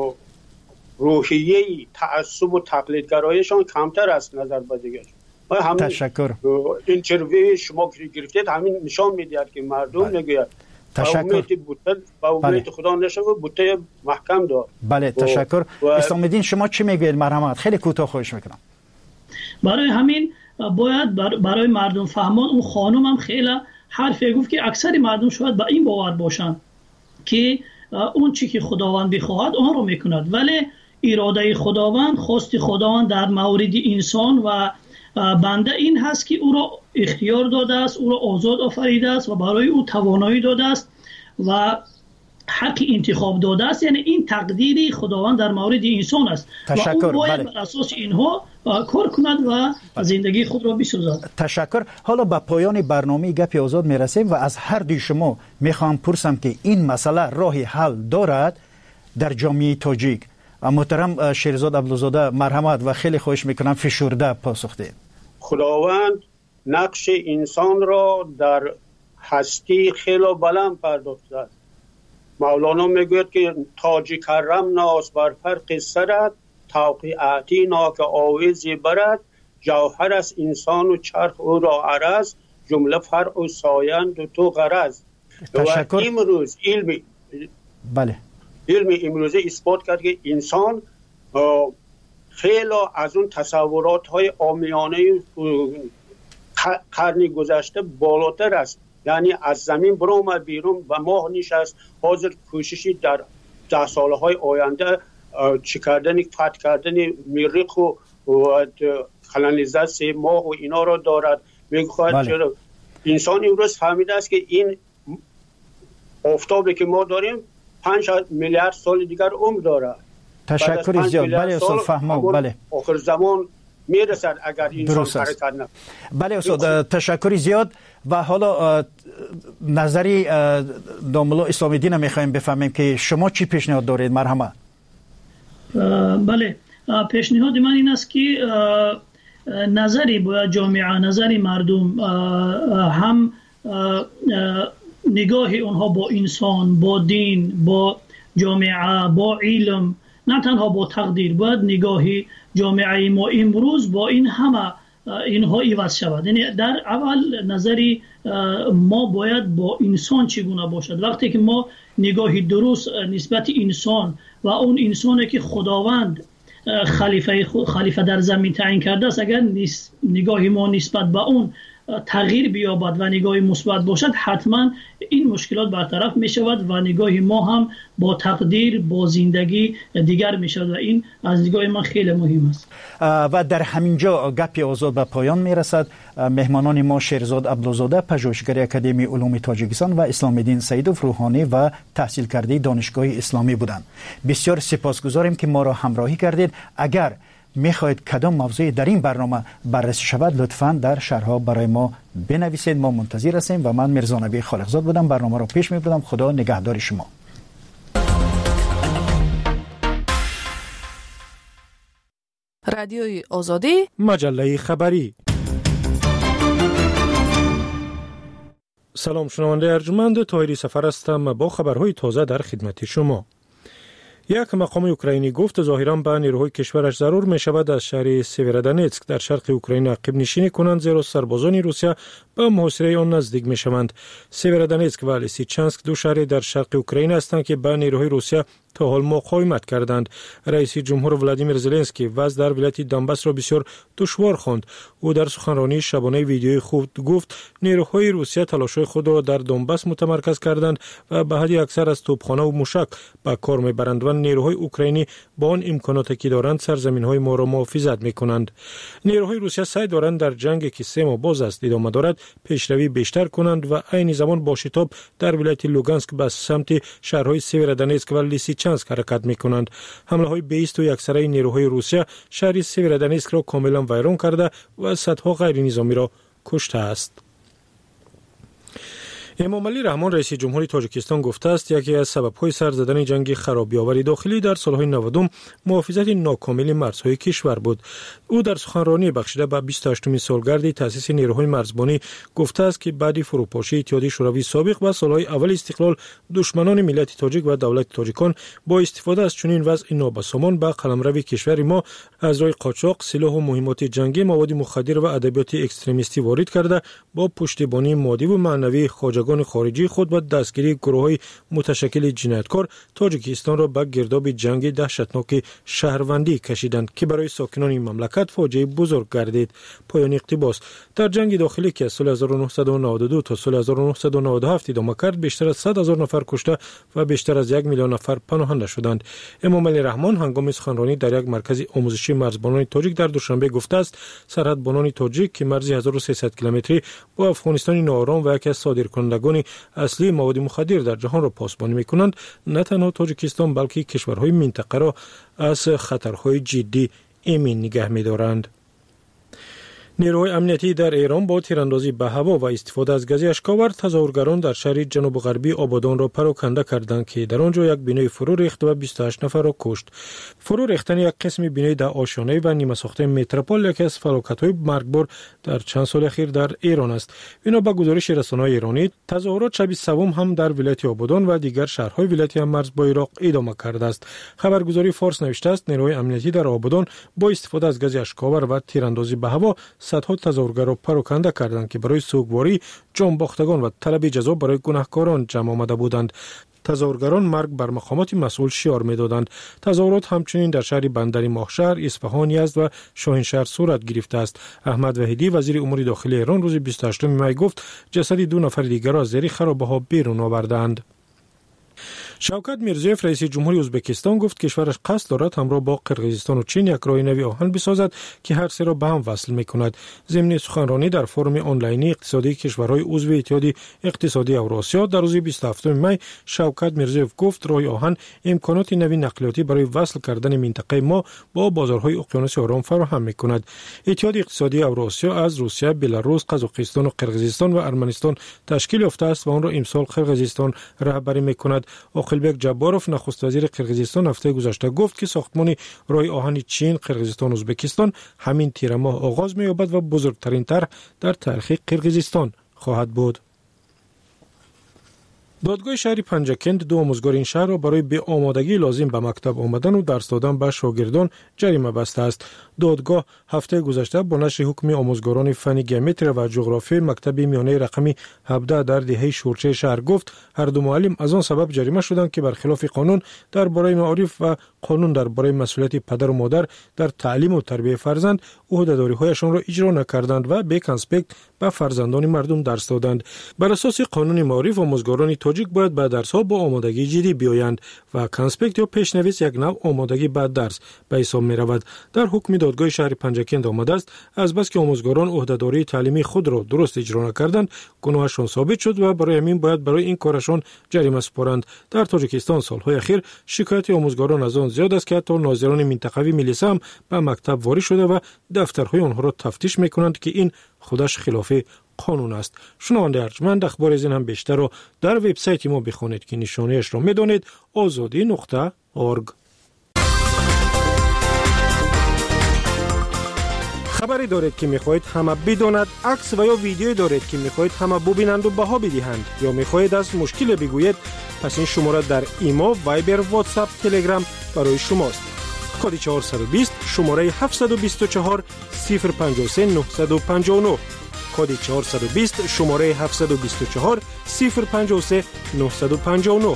روحیه تعصب و تقلیدگرایشان کمتر است نظر به دیگر. تشکر. اینترویو شما گرفتید همین نشان میدهد که مردم نگوید تشکر. با امید خدا نشه بوته محکم دار. بله تشکر. اسلام الدین شما چی میگوید؟ مرحمت خیلی کوتاه خواهش میکنم. برای همین باید برای مردم فهمان اون خانم هم خیلی حرفی گفت که اکثر مردم شاید با این باور باشن که اون چی که خداوند بخواهد آن رو میکند ولی اراده خداوند خواست خداوند در مورد انسان و بنده این هست که او را اختیار داده است او را آزاد آفریده است و برای او توانایی داده است و حق انتخاب داده است. یعنی این تقدیر خداوند در مورد انسان است تشکر. و او باید بر اساس اینها کار کند و زندگی خود را بسازد. تشکر. حالا به پایان برنامه گپ آزاد میرسیم و از هر دوی شما میخوام پرسم که این مسئله راه حل دارد در جامعه تاجیک؟ محترم شیرزاد عبدالزاده مرحمت و خیلی خواهش میکنم فشرده پاسخ دهید. خداوند نقش انسان را در هستی خیلی بلند پرداخته است. مولانا میگوید که تاج کرم ناس بر فرق سرت توقیعاتی ناک آویزی برد جوهر است انسان و چرخ او را عرض جمله فرع و سایند و تو غرض. تشکر. و امروز علم امروزه اثبات کرد که انسان خیلی از اون تصورات های عامیانه قرن گذشته بالاتر است. یعنی از زمین برآمد بیرون و ماه نشست حاضر کوششی در 10 سالهای آینده چی کردن فتح کردن مریخ و کلونیزاسیون ماه و اینا را دارد. میگوید چرا انسان امروز فهمیده است که این آفتابی که ما داریم 5 میلیارد سال دیگر عمر دارد. تشکر زیاد. بله استاد فهمم. بله آخر زمان میرسد اگر انسان حرکت نکنه. بله استاد تشکر زیاد. و حالا نظری داملا اسلام الدین میخوایم بفهمیم که شما چی پیشنهاد دارید؟ مرحمت. بله پیشنهاد من این است که نظری باید جامعه نظری مردم هم نگاه اونها با انسان با دین با جامعه با علم نه تنها با تقدیر، باید نگاهی جامعه ما امروز با این همه اینها عوض شود. یعنی در اول نظری ما باید با انسان چگونه باشد. وقتی که ما نگاهی درست نسبت انسان و اون انسانی که خداوند خلیفه در زمین تعیین کرده است، اگر نگاهی ما نسبت به اون تغییر بیابد و نگاهی مثبت باشد، حتما این مشکلات برطرف می شود و نگاهی ما هم با تقدیر، با زندگی دیگر می شود و این از نگاه من خیلی مهم است. و در همینجا گپ آزاد به پایان می رسد. مهمانان ما شیرزاد عبدالزاده، پژوهشگر اکادمی علوم تاجیکستان و اسلام الدین سیدوف روحانی و تحصیل کرده دانشگاه اسلامی بودند. بسیار سپاسگزاریم که ما را همراهی کردید. اگر میخواهید کدام موضوعی در این برنامه بررسی شود، لطفاً در شرح‌ها برای ما بنویسید. ما منتظر هستیم و من میرزا نبی خالقزاد بودم، برنامه را پیش میبردم. خدا نگهدار شما. رادیوی آزادی، مجله خبری. سلام شنونده ارجمند، طاهری سفر هستم با خبرهای تازه در خدمت شما. یک مقام اوکراینی گفت ظاهراً به نیروهای کشورش ضرور می شود از شهر سیورودونتسک در شرق اوکراین عقب نشینی کنند، زیرا سربازان روسیه به محاصره آن نزدیک می شوند. سیورودونتسک و لیسیچانسک دو شهر در شرق اوکراین هستند که به نیروهای روسیه تا حال مقاومت کردند. رئیس جمهور ولادیمیر زلنسکی وضع در ولایت دونباس را بسیار دشوار خواند. او در سخنرانی شبانه ویدیویی خود گفت نیروهای روسیه تلاش‌های خود را در دونباس متمرکز کردند و به حد اکثر از توپخانه و موشک به کار میبرند و نیروهای اوکراینی با آن امکاناتی که دارند سرزمین‌های ما را محافظت می‌کنند. نیروهای روسیه سعی دارند در جنگی که 3 ماه باز است ادامه دارد پیشروی بیشتر کنند و عین زمان با شتاب در ولایت لوگانسک به سمت شهرهای سیورودونتسک و لیسیچانسک حرکت می‌کنند. حمله‌های بیست و یکسره نیروهای روسیه شهر سیورودونتسک را کاملا ویران کرده و صدها غیر نظامی را کشته است. امامعلی رحمان رئیس جمهوری تاجیکستان گفته است یکی از سبب‌های سر زدن جنگ خرابی‌آور داخلی در سال‌های 90 محافظت ناکامل مرزهای کشور بود. او در سخنرانی بخشیده به 28مین سالگرد تأسیس نیروهای مرزبانی گفته است که بعد فروپاشی اتحادیه شوروی سابق و سال‌های اول استقلال دشمنان ملت تاجیک و دولت تاجیکان با استفاده از چنین وضع نابسامان به قلمرو کشور ما از راه قاچاق، سلاح و مهمات جنگی، مواد مخدر و ادبیات اکستریمیستی وارد کرده با پشتیبانی مادی و معنوی خواجگان خارجی خود و دستگیری گروه‌های متشکل جنایتکار تاجیکستان را به گرداب جنگ دهشتناک شهروندی کشیدند که برای ساکنان این مملکت فاجعه بزرگ گردید. پایان اقتباس. در جنگ داخلی که از سال 1992 تا سال 1997 ادامه کرد، بیشتر از 100,000 نفر کشته و بیشتر از 1 میلیون نفر پناهنده شدند. امامعلی رحمان هنگام سخنرانی در یک مرکز آموزشی مرزبانان تاجیک در دوشنبه گفته است سرحدبانان تاجیک که مرزی 1300 کیلومتری با افغانستان ناآرام و یکی از صادرکنندگان اصلی مواد مخدر در جهان را پاسبانی می‌کنند، نه تنها تاجیکستان بلکه کشورهای منطقه را از خطرهای جدی ایمن نگه می‌دارند. نیروهای امنیتی در ایران با تیراندازی به هوا و استفاده از گاز اشک‌آور تظاهرگران در شهر جنوب غربی آبادان را پراکنده کردند که در آنجا یک بینای فرو ریخت و 28 نفر را کشت. فرو ریختن یک قسم بینای در آشیانه و نیمه ساخته متروپول یکی از فلاکت‌های مرگبار در چند سال اخیر در ایران است. بنا به گزارش رسانه‌های ایرانی، تظاهرات شب سوم هم در ولایت آبادان و دیگر شهرهای ولایت مرز با عراق ادامه کرده است. خبرگزاری فارس نوشته است نیروهای امنیتی در آبادان با استفاده از گاز اشک‌آور و تیراندازی به هوا صدها تظاهرگر را پراکنده کردند که برای سوگواری جانباختگان و طلب جزا برای گناهکاران جمع آمده بودند. تظاهرگران مرگ بر مقامات مسئول شعار می‌دادند. تظاهرات همچنین در شهر بندر ماهشهر، اصفهان، یزد و شاهینشهر صورت گرفته است. احمد وحیدی وزیر امور داخلی ایران روز 28 می گفت جسد 2 نفر دیگر را از زیر خرابه‌ها بیرون آوردند. شوکت میرزیوف رئیس جمهوری ازبکستان گفت کشورش قصد دارد همراه با قرقیزستان و چین یک راه نوی آهن بسازد که هر سه را به هم وصل می‌کند. ضمن سخنرانی در فورم آنلاینی اقتصادی کشورهای عضو اتحادیه اقتصادی اوراسیا در روز 27 می شوکت میرزیوف گفت راه آهن امکانات نوی نقلیاتی برای وصل کردن منطقه ما با بازارهای اقیانوس آرام فراهم می‌کند. اتحادیه اقتصادی اوراسیا از روسیه، بلاروس، قزاقستان و قرقیزستان و ارمنستان تشکیل یافته است و آن را امسال قرقیزستان رهبری می‌کند. آقلبک جباروف نخست وزیر قرقیزستان هفته گذشته گفت که ساختمان راه آهن چین، قرقیزستان و ازبکستان همین تیر ماه آغاز می‌یابد و بزرگترین طرح در تاریخ قرقیزستان خواهد بود. دادگاه شهر پنجکند دو آموزگار این شهر را برای به آمادگی لازم به مکتب آمدن و درس دادن به شاگردان جریمه بسته است. دادگاه هفته گذشته با نشر حکم آموزگاران فن گیومتری و جغرافی مکتب میانه رقمی 17 در دهه شورچه شهر گفت هر دو معلم از آن سبب جریمه شدند که برخلاف قانون درباره معارف و قانون درباره مسئولیت پدر و مادر در تعلیم و تربیت فرزند عهده‌داری‌هایشان را اجرا نکردند و به کنسپکت به فرزندان مردم درس دادند. بر اساس قانون معارف آموزگاران تاجیک باید به درس‌ها با آمادگی جدی بیایند و کنسپکت یا پیشنویس یک نوع آمادگی به درس به حساب می‌رود. در حکم دادگاه شهر پنجکند آمده است از بس که آموزگاران عهده‌داری تعلیمی خود را درست اجرا نکردند گناهشان ثابت شد و برای همین باید برای این کارشان جریمه سپارند. در تاجیکستان سال‌های اخیر شکایت آموزگاران از آن زیاد است که حتی ناظران منطقوی ملیسا هم به مکتب وارد شده و دفترهای آنها را تفتیش می‌کنند که این خودش خلاف قانون است. شنونده ارجمند اخبار از این هم بیشتر را در وبسایت ما بخوانید که نشانه‌اش را می‌دانید azadi.org. خبری دارید که می‌خواهید همه بداند، عکس و یا ویدیویی دارید که می‌خواهید همه ببینند و بها بدهند یا می‌خواهید از مشکل بگویید، پس این شماره در ایما، وایبر، واتساپ، تلگرام برای شماست. کد 420 شماره 724 053 959 کد 420 شماره 724 053 959.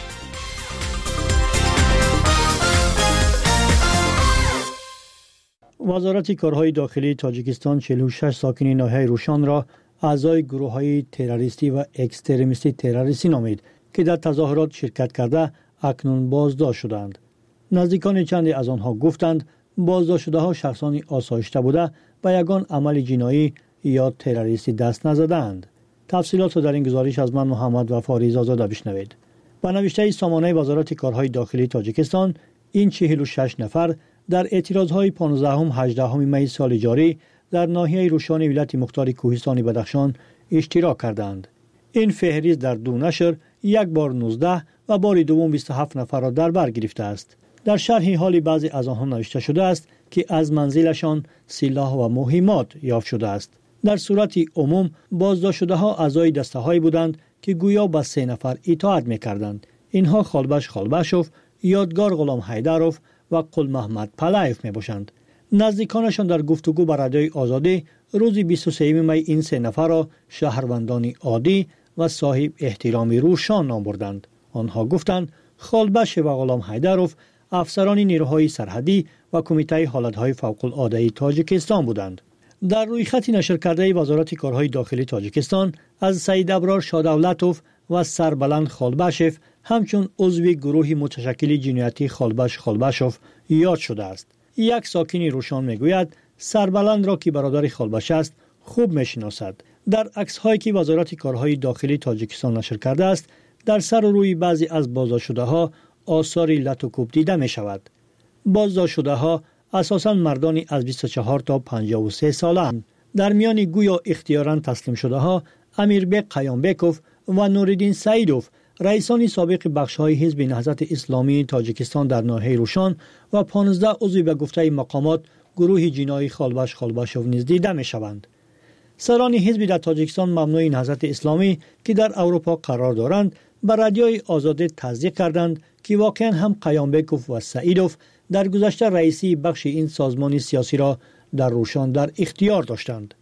وزارت کارهای داخلی تاجیکستان 46 ساکن ناحیه روشان را اعضای گروه‌های تروریستی و اکستریمیستی تروریستی نامید که در تظاهرات شرکت کرده اکنون بازداشت شدند. نزدیکان چندی از آنها گفتند بازداشت شده‌ها شخصانی آسایشته بوده و یگان عمل جنایی یا تروریستی دست نزدند. تفصیلات را در این گزارش از من محمد وفا زاده بشنوید. با نوشته سامانه وزارت کارهای داخلی تاجیکستان این 46 نفر در اعتراضهای 15-18 می سال جاری در ناحیه روشان ولایت مختار کوهستان بدخشان اشتراک کردند. این فهرست در دو نشر یک بار 19 و بار دوم 27 نفر را در بر گرفته است. در شرح حال بعضی از آنها نوشته شده است که از منزلشان سلاح و مهمات یافت شده است. در صورت عموم بازداشت شده‌ها اعضای دسته‌هایی بودند که گویا به 3 نفر اطاعت می‌کردند. اینها خالبش خالبشوف، یادگار غلام حیدروف و قل محمد پلایف میباشند. نزدیکانشان در گفتگو با رادیوی آزادی روز 23 می این 3 نفر را شهروندانی عادی و صاحب احترامی روشان نام بردند. آنها گفتند خالبش و غلام حیدروف افسران نیروهای سرحدی و کمیته حالتهای فوق العاده تاجیکستان بودند. در روی خط نشر کرده وزارت کارهای داخلی تاجیکستان از سید ابرار شادولتوف و سربلند خالبشف همچون عضو گروه متشکل جنایتی خالبشوف یاد شده است. یک ساکن روشان میگوید سربلند را که برادر خالبش است خوب میشناسد. در عکس‌هایی که وزارت کارهای داخلی تاجیکستان نشر کرده است در سر و روی بعضی از بازداشت شده‌ها آثار لط و کوب دیده می شود. بازداشت شده‌ها اساساً مردانی از 24 تا 53 ساله‌اند. در میان گویا اختیاراً تسلیم شده‌ها امیربک قیامبکوف و نوردین سعیدوف رئیسان سابق بخش‌های حزب نهضت اسلامی تاجیکستان در ناحیه روشان و 15 عضو به گفته مقامات گروه جنایی خالبشوف نیز دیده می‌شوند. سران حزب در تاجیکستان ممنوع نهضت اسلامی که در اروپا قرار دارند بر رادیوی آزادی تصدیق کردند که واقعاً هم قیامبکوف و سعیدوف در گذشته رئیسی بخش این سازمان سیاسی را در روشان در اختیار داشتند.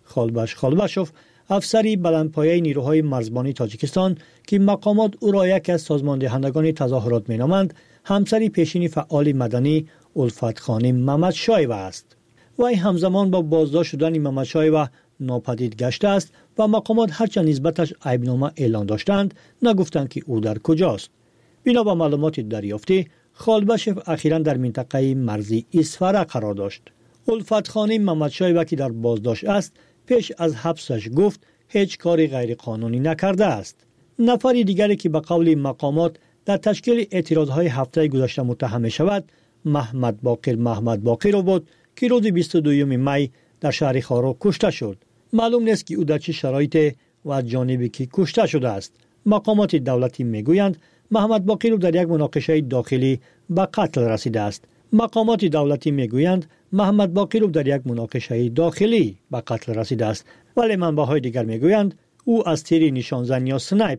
خالبشوف افسری بلندپایه نیروهای مرزبانی تاجیکستان که مقامات او را یک از سازمان دهندگان تظاهرات مینامند همسری پیشین فعال مدنی الفت خانم محمد شایوه است. وی همزمان با بازداشت شدن محمد شایوه ناپدید گشته است و مقامات هرچند نسبتش عیبنامه اعلان داشتند نگفتند که او در کجاست. بنا به معلومات دریافتی خالبشوف اخیراً در منطقه مرزی اسفره قرار داشت. الفت خانم محمد شایوه که در بازداشت است پیش از حبسش گفت هیچ کاری غیر قانونی نکرده است. نفر دیگری که به قول مقامات در تشکیل اعتراضهای هفته گذشته متهم شود محمد باقر بود که روز 22 می در شهر خارو کشته شد. معلوم نیست که او در چه شرایط و از جانبی که کشته شده است. مقامات دولتی میگویند محمد باقر در یک مناقشه داخلی به قتل رسیده است. مقامات دولتی میگویند محمد باقر در یک مناقشه داخلی به قتل رسیده است، ولی منبع‌های دیگر میگویند او از تیر نشانزن یا سنایپر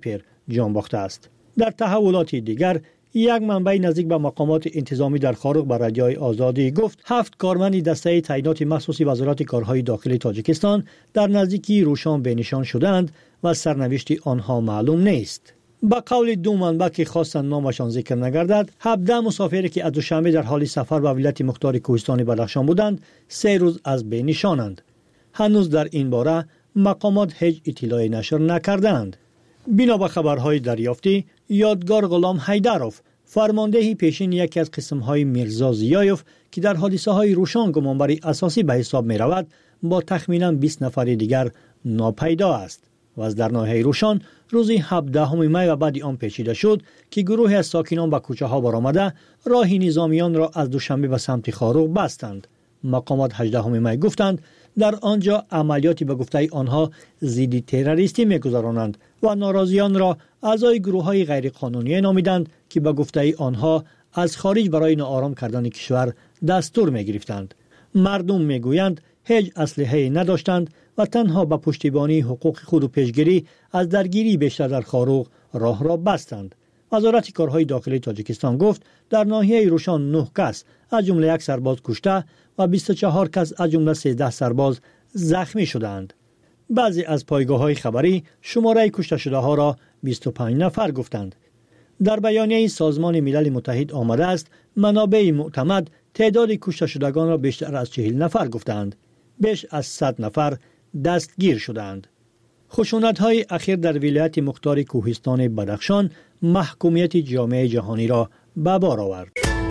جان باخته است. در تحولات دیگر یک منبع نزدیک به مقامات انتظامی در خارق به رادیوی آزادی گفت 7 کارمند دسته تعیینات مخصوصی وزارت کارهای داخلی تاجیکستان در نزدیکی روشان به نشان شدند و سرنوشت آنها معلوم نیست. با قول دو منبع که خواستند نامشان ذکر نگردد، 17 مسافری که از دوشنبه در حال سفر به ولایت مختار کوهستان بدخشان بودند 3 روز از بین نشانند. هنوز در این باره مقامات هیچ اطلاعی نشر نکردند. بنا به خبرهای دریافتی، یادگار غلام حیدروف فرمانده پیشین یکی از قسم‌های میرزا زیایوف که در حادثه‌های روشان گمانبر اساسی به حساب می‌رود با تخمیناً 20 نفر دیگر ناپیدا است و از در ناحیه روشان روز 17 می و بعد آن پیچیده شد که گروه از ساکنان به کوچه‌ها برآمده راه نظامیان را از دوشنبه به سمت خاروق بستند. مقامات 18 می گفتند در آنجا عملیاتی به گفته آنها ضد تروریستی می‌گذرانند و ناراضیان را اعضای گروه‌های غیرقانونی نامیدند که به گفته آنها از خارج برای ناآرام کردن کشور دستور می‌گرفتند. مردم می‌گویند هیچ اسلحه‌ای نداشتند و تنها به پشتیبانی حقوق خود و پیشگیری از درگیری بیشتر در خاروق راه را بستند. وزارت کارهای داخلی تاجیکستان گفت در ناحیه روشان 9 کس از جمله 1 سرباز کشته و 24 کس از جمله 13 سرباز زخمی شدند. بعضی از پایگاه‌های خبری شماره کشته شده ها را 25 نفر گفتند. در بیانیه سازمان ملل متحد آمده است منابع معتمد تعداد کشته شدگان را بیشتر از 40 نفر گفتند. بیش از 100 نفر دستگیر شدند. خشونت‌های اخیر در ولایت مختار کوهستان بدخشان محکومیت جامعه جهانی را به بار آورد.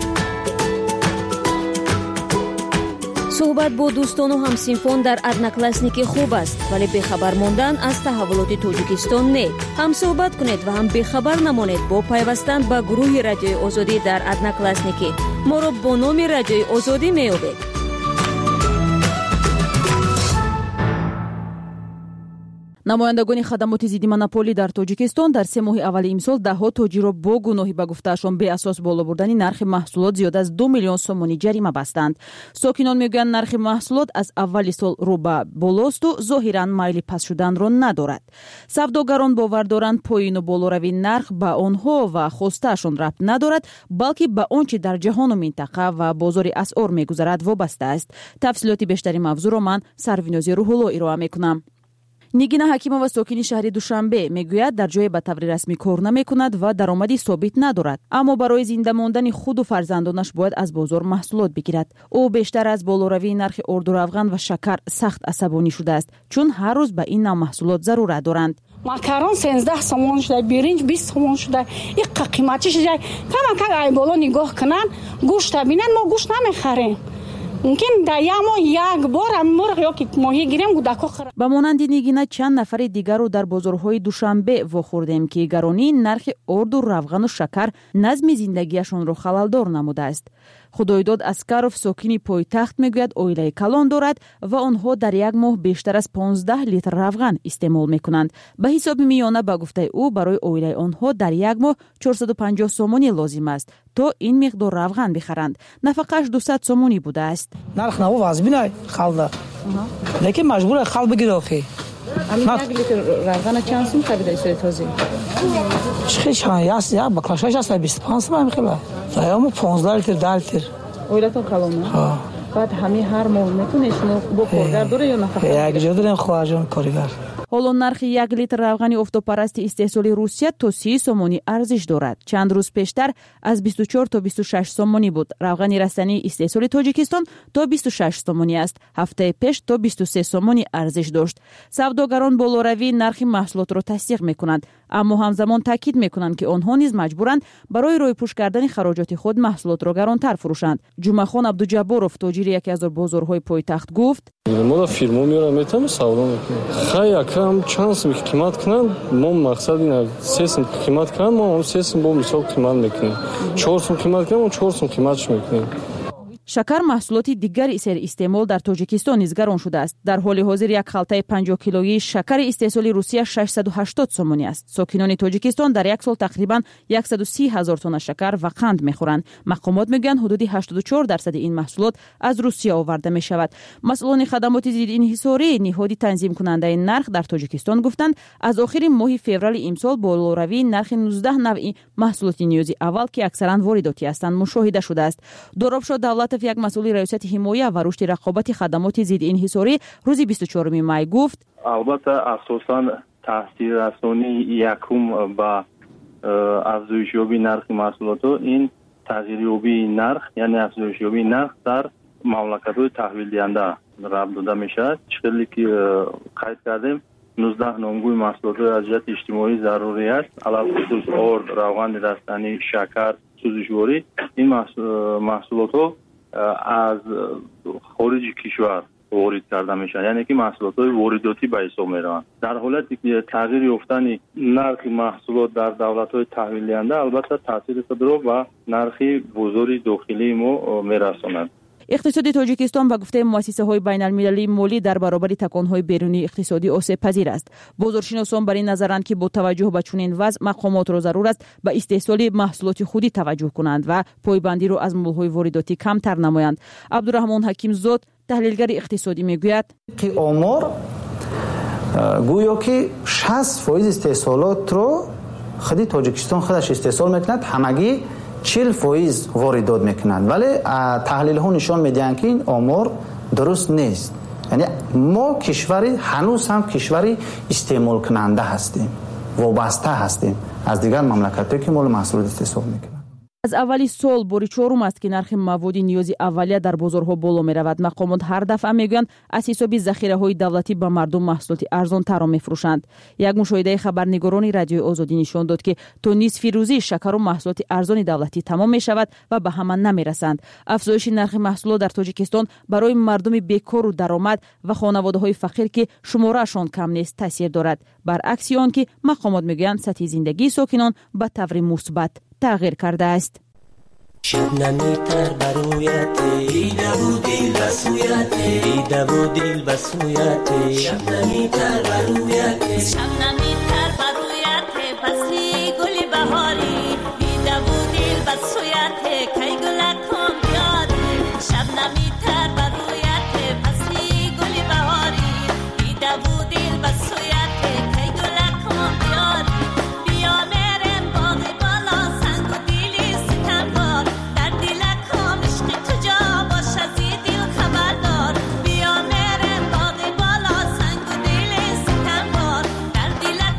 صحبت با دوستان و همسینفون در ادناکلاسنیک خوب است، ولی بخبر ماندن از تحولات تاجیکستان نه. هم صحبت کنید و هم بخبر نمانید با پیوستن به گروه رادیوی آزادی در ادناکلاسنیک. ما را با نام رادیوی آزادی می‌یابید. намояндагони хадамоти зидди монополӣ дар тоҷикистон дар 3 моҳи аввали имсол даҳҳо тоҷирро бо гуноҳӣ ба гуфтаашон беасос боло бурдани нархи маҳсулот зиёда аз 2 миллион сомонӣ ҷарима бастанд. сокинон мегӯянд нархи маҳсулот аз аввали сол рӯ ба болосту зоҳиран майли паст шуданро надорад. савдогарон бовар доранд поину болоравии нарх ба онҳо ва хостаашон рабт надорад, балки ба он чи дар ҷаҳону минтақа ва бозори асъор мегузарад вобаста аст. тафсилоти бештари мавзӯъро ман сарвинози рӯҳулло ироа мекунам. нигина ҳакимова сокини шаҳри душанбе мегӯяд дар ҷое ба таври расмӣ кор намекунад ва даромади собит надорад, аммо барои зинда мондани худу фарзандонаш бояд аз бозор маҳсулот бигирад. ӯ бештар аз болоравии нархи орду равған ва шакар сахт асабонӣ шудааст, чун ҳар рӯз ба ин нав маҳсулот зарурат доранд. макарон 13 сомон шуда, биринҷ 20 сомон шуда. иққа қимати шуда. камакак ай боло нигоҳ кунанд, гӯшта бинанд, мо гӯшт намехарем. мумкин дар як моҳ як бор мурғ ёки моҳӣ гирем гудако хӯрад. ба монанди нигина чанд нафари дигарро дар бозорҳои душанбе вохӯрдем ки гаронии нархи орду равғану шакар назми зиндагиашонро халалдор намудааст. худоидод аскаров сокини пойтахт мегӯяд оилаи калон дорад ва онҳо дар як моҳ бештар аз 15 литр равған истеъмол мекунанд. ба ҳисоби миёна ба гуфтаи ӯ барои оилаи онҳо дар як моҳ 450 сомонӣ лозим аст то ин миқдор равған бихаранд. нафақааш 200 сомонӣ будааст. нарх наво вазбинай халда лекин маҷбура хал бигире охи. як литр равғана чанд сум хабида исои този? чихи чанд я баклашаш аст 25 сум мехела. заёму 15 литр 10 литр. оилатон калона? ҳа. баъд ҳамин ҳар моҳ мекунед шумо бо коргар дора ё нафақа? як ҷо дорем хоҳарҷон коригар. ҳоло нархи 1 литр равғани офтобпарасти истеҳсоли Русия то 30 сомонӣ арзиш дорад. чанд рӯз пештар аз 24 то 26 сомонӣ буд. равғани растании истеҳсоли Тоҷикистон то 26 сомонӣ аст. ҳафтаи пеш то 23 сомонӣ арзиш дошт. савдогарон болоравии нархи маҳсулотро тасдиқ мекунанд, аммо ҳамзамон таъкид мекунанд ки онҳо низ маҷбуранд барои рӯйпӯш кардани хароҷоти худ маҳсулотро гаронтар фурӯшанд. ҷумахон Абдуҷабборов, тоҷири яке аз бозорҳои пойтахт гуфт: мо фирмо меорам метам савдо мекунем. хай кам чанд сум қимат кунанд, мо мақсад ин 3 сум қимат кунанд, мо 3 сум бо мисол қимат мекунем. 4 сум қимат кунанд, мо 4 сум қиматш мекунем. شکر محصولات دیگر سر استعمال در تاجیکستان نیز گران شده است. در حال حاضر یک خلطه 50 کیلویی شکر استحصال روسیه 680 سومونی است. ساکنان تاجیکستان در یک سال تقریبا 130,000 تن شکر و قند میخورند. مقامات میگن حدود 84% این محصولات از روسیه آورده می شود. مسئولان خدمات ضد انحصاری نهادی تنظیم کننده نرخ در تاجیکستان گفتند از آخر ماه فوریه امسال بالاروی نرخ 19 نوع محصولات نیازی اول که اکثرا وارداتی هستند مشاهده شده است. دورابشاه دولتов یک مسئول ریاست حمایت و رشد رقابت خدمات ضد انحصاری روز 24 می گفت البته اساساً تاثیر رسانی یکم با افزایش یابی نرخ محصولات این تغییر یابی نرخ یعنی افزایش یابی نرخ در مملکت‌های تحویل دهنده ربط داده میشود. چیزی که قید کردیم 19 نامگوی محصولات از جهت اجتماعی ضروری است. علاوه خصوص آرد، روغن دستنی، شکر، سوزشواری این محصولات از خارج کشور وارد کرده میشن، یعنی که محصولات وارداتی به حساب میروند. در حالتی که تغییر یافتن نرخ محصولات در دولت‌های تحویل دهنده البته تاثیر خود را به نرخ بازار داخلی ما میرساند. اقتصاد تاجیکستان به گفته مؤسسه‌های بین‌المللی مالی در برابر تکان‌های بیرونی اقتصادی آسیب پذیر است. بازارشناسان بر این نظرند که با توجه به چنین وضع مقامات را ضرور است به استحصال محصولات خودی توجه کنند و پایبندی را از مال‌های وارداتی کمتر نمایند. عبدالرحمن حکیم زاد تحلیلگر اقتصادی میگوید که آمار گویا که 60% استحصالات رو خود تاجیکستان خودش استحصال میکند، همگی 40% واردات میکنند، ولی تحلیل ها نشان میدهند که این آمار درست نیست. یعنی ما کشوری هنوز هم کشوری استعمال کننده هستیم، وابسته هستیم از دیگر مملکت‌هایی که مال محصولات استحصال میکنند. از اولی سال باری چهارم است که نرخ مواد نیازی اولیه در بازارها بالا می رود. مقامات هر دفعه میگویند از حساب ذخیره های دولتی به مردم محصولات ارزان تر میفروشند. یک مشاهده خبرنگاران رادیو آزادی نشان داد که تا نصف روزی شکر و محصولات ارزان دولتی تمام می شود و به همان نمی رسند. افزایش نرخ محصولات در تاجیکستان برای مردم بیکار و درآمد و خانواده های فقیر که شمارهشان کم نیست تاثیر دارد. برعکس آن که مقامات میگویند سطح زندگی ساکنان به طور مثبت تغییر کرده است. شبنمی تر برویت دیده و دل بسویت دیده و دل بسویت شبنمی تر برویت شبنمی تر برویت فصلی گل بهاری دیده و دل بسویت کی گلکم بیاد شبنمی تر برویت فصلی گل بهاری دیده و دل بسویت کی گلکم بیاد بیا میرم باغ بالا سنگ و دلی ستمدار در دلکم عشق تو جا باش از دل خبردار بیا میرم باغ بالا سنگ و دلی ستمدار در دلکم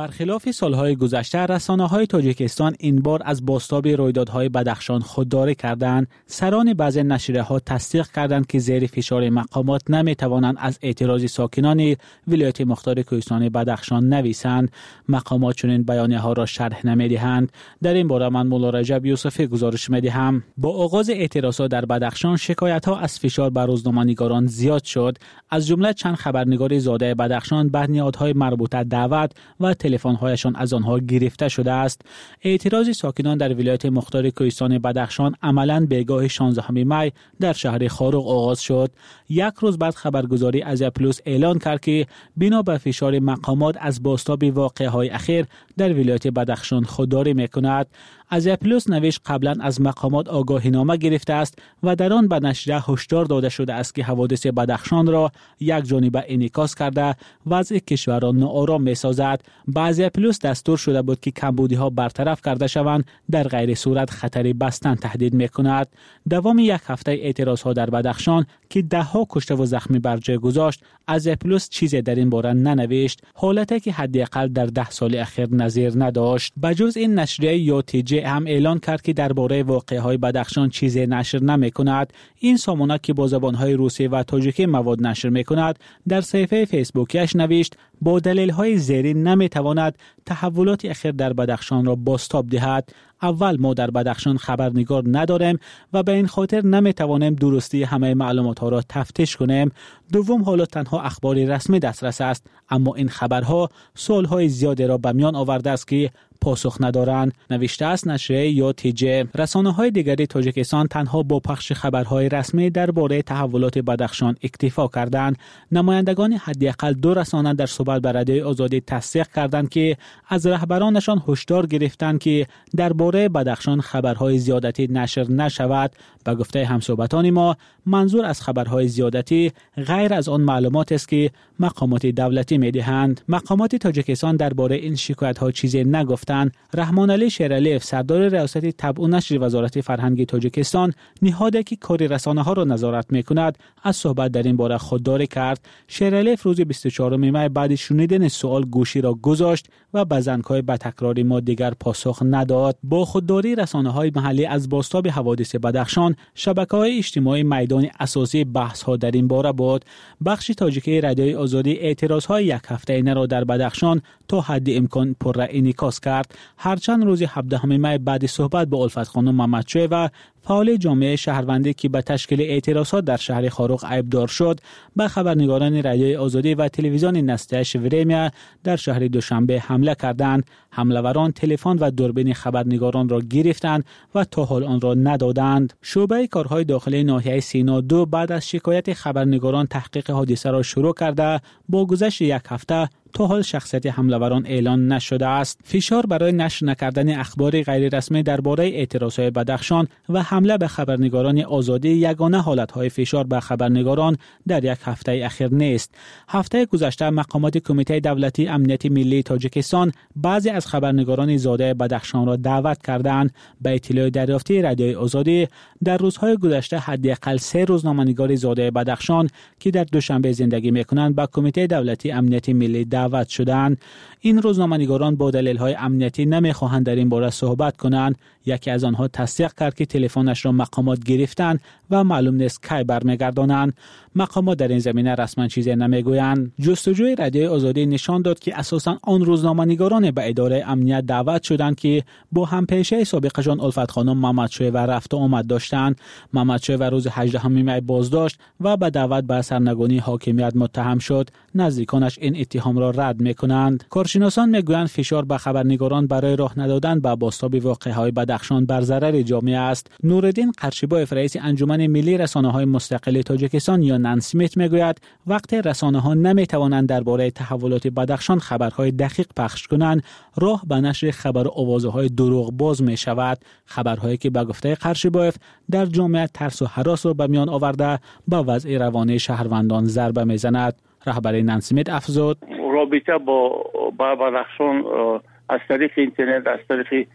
برخلاف سالهای گذشته رسانه‌های تاجیکستان این بار از بازتاب رویدادهای بدخشان خودداری کردند. سران بعضی نشریه‌ها تصدیق کردند که زیر فشار مقامات نمی‌توانند از اعتراض ساکنان ولایت مختار کوهستان بدخشان نویسند. مقامات چنین بیانیه‌ها را شرح نمی‌دهند. در این باره من مولا رجب یوسفی گزارش می‌دهم. با آغاز اعتراضات در بدخشان شکایت‌ها از فشار بر روزنامه‌نگاران زیاد شد. از جمله چند خبرنگار زاده بدخشان به نهادهای مربوطه دعوت و تلفن‌هایشان از آنها گرفته شده است. اعتراض ساکنان در ولایت مختار کوهستان بدخشان عملاً بگاه 16 می در شهر خاروق آغاز شد. یک روز بعد خبرگزاری ازیا پلوس اعلان کرد که بنا به فشار مقامات از بازتاب واقعه‌های اخیر در ولایت بدخشان خودداری می‌کند. ازیا پلوس نوشت قبلا از مقامات آگاهینامه گرفته است و در آن به نشریه هشدار داده شده است که حوادث بدخشان را یک جانبه انعکاس کرده وضع کشور را ناآرام می‌سازد. به ازیا پلوس دستور شده بود که کمبودی‌ها برطرف کرده شوند، در غیر صورت خطر بستن تهدید می‌کند. دوام یک هفته اعتراض‌ها در بدخشان که ده‌ها کشته و زخمی بر جای گذاشت، ازیا پلوس چیزی در این باره ننوشت، حالتی که حداقل در 10 سال اخیر نظیر نداشت. بجز این نشریه یوتیجی هم اعلان کرد که درباره واقعه‌های بدخشان چیزی نشر نمی‌کند. این سامانه که با زبان‌های روسی و تاجیکی مواد نشر می‌کند، در صفحه فیسبوکیش نوشت با دلایل‌های زیرین نمی‌تواند تحولات اخیر در بدخشان را بازتاب دهد. اول ما در بدخشان خبرنگار نداریم و به این خاطر نمی‌توانیم درستی همه معلومات‌ها را تفتیش کنیم. دوم حالا تنها اخبار رسمی دسترس است، اما این خبرها سال‌های زیادی را به میان آورده است که پاسخ ندارند. نوشته است نشریه یوتیجی. رسانه‌های دیگری تاجیکستان تنها با پخش خبرهای رسمی درباره تحولات بدخشان اکتفا کردند. نمایندگان حداقل 2 رسانه در صحبت با رادیوی آزادی تصدیق کردند که از رهبرانشان هشدار گرفتند که درباره بدخشان خبرهای زیادتی نشر نشود. به گفته همصحبتان ما، منظور از خبرهای زیادتی غیر از آن معلومات است که مقامات دولتی می‌دهند. مقامات تاجیکستان درباره این شکایت‌ها چیزی نگفتند. رحمان علی شیرعلیف، سردار ریاست طبع و نشر وزارت فرهنگ تاجیکستان، نهادی که کار رسانه‌ها را نظارت می‌کند، از صحبت در این باره خودداری کرد. شیرعلیف روز 24 می بعد شنیدن سوال گوشی را گذاشت و به زنگ‌های به تکراری ما دیگر پاسخ نداد. با خودداری رسانه‌های محلی از بازتاب حوادث بدخشان، شبکه‌های اجتماعی میدان اساسی بحث‌ها در این باره بود. بخش تاجیکی رادیوی آزادی اعتراض‌های یک هفته اینه را در بدخشان تا حد امکان پر انعکاس کرد. هرچند روز 17 می بعد صحبت با الفت خانم محمدشوی و فعال جامعه شهروندی که به تشکیل اعتراضات در شهر خاروق عیبدار شد، به خبرنگاران رادیوی آزادی و تلویزیون نستش وریمیا در شهر دوشنبه حمله کردند. حمله‌وران تلفن و دوربین خبرنگاران را گرفتند و تا حال آن را ندادند. شعبه کارهای داخلی ناحیه سینا 2 بعد از شکایت خبرنگاران تحقیق حادثه را شروع کرده، با گذشت یک هفته تا حال شخصیت حمله‌وران اعلان نشده است. فشار برای نشر نکردن اخبار غیر رسمی درباره اعتراضات بدخشان و حمله به خبرنگاران آزادی یگانه حالت‌های فشار به خبرنگاران در یک هفته اخیر نیست. هفته گذشته مقامات کمیته دولتی امنیت ملی تاجیکستان بعضی از خبرنگاران زاده بدخشان را دعوت کردند. به اطلاع دریافتی رادیوی آزادی، در روزهای گذشته حداقل 3 روزنامه‌نگار زاده بدخشان که در دوشنبه زندگی می‌کنند به کمیته دولتی امنیت ملی دعوت شدند. این روزنامه‌نگاران با دلایل‌های امنیتی نمی‌خواهند در این باره صحبت کنند. یکی از آنها تصدیق کرد که تلفنش را مقامات گرفتند و معلوم نیست کی برمیگردانند. مقامات در این زمینه رسما چیزی نمیگویند. جستجوی رادیوی آزادی نشان داد که اساساً آن روزنامه‌نگاران به اداره امنیت دعوت شدند که با همپیشه سابقشان الفت خانم محمدشوی و رفت و آمد داشتند. محمدشوی و روز 18 می بازداشت و به دعوت به سرنگونی حاکمیت متهم شد. نزدیکانش این اتهام را رد می‌کنند. کارشناسان می‌گویند فشار به خبرنگاران برای راه ندادن به بازتاب واقعه‌های بدخشان بر ضرر جامعه است. نورالدین قرشیبایف رئیس انجمن ملی رسانه‌های مستقل تاجیکستان یا نانسمیت می‌گوید وقتی رسانه‌ها نمی‌توانند درباره تحولات بدخشان خبرهای دقیق پخش کنند، راه به نشر خبر آوازه‌های دروغ باز می‌شود. خبرهایی که به گفته قرشیبایف در جامعه ترس و هراس را به میان آورده به وضع روانی شهروندان ضربه می‌زند. رهبر نانسمیت افزود رابطه با بدخشان از طریق اینترنت، از طریق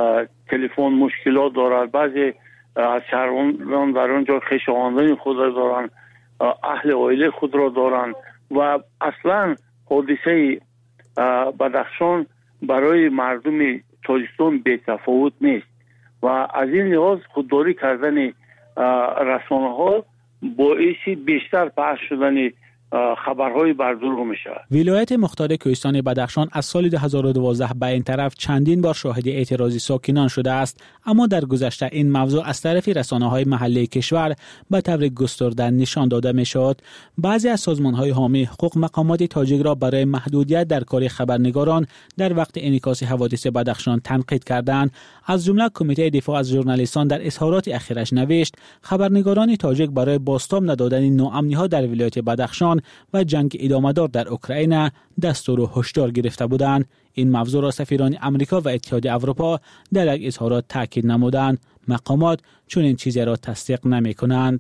تلفن مشکلات دارد. بعضی از شهروندان در اونجا خویشاوندان خود را دارند، اهل عائله خود را دارند و اصلا حادثه بدخشان برای مردم تاجیکستان بی‌تفاوت نیست و از این لحاظ خودداری کردن رسانه‌ها باعث بیشتر پخش شدن خبرهای بر دروغ میشه. ولایت مختار کوهستان بدخشان از سال 2012 به این طرف چندین بار شاهد اعتراض ساکنان شده است، اما در گذشته این موضوع از طرف رسانه‌های محلی کشور به طور گسترده نشان داده میشد. بعضی از سازمان‌های حامی حقوق مقامات تاجیک را برای محدودیت در کار خبرنگاران در وقت انعکاس حوادث بدخشان تنقید کردند. از جمله کمیته دفاع از ژورنالیستان در اظهارات اخیرش نوشت خبرنگاران تاجیک برای بازتاب ندادن ناامنی‌ها در ولایت بدخشان و جنگ ادامه‌دار در اوکراین دستور و هشدار گرفته بودند. این موضوع را سفیران امریکا و اتحادیه اروپا در یک اظهارات تاکید نمودند. مقامات چون این چیزی را تصدیق نمی‌کنند.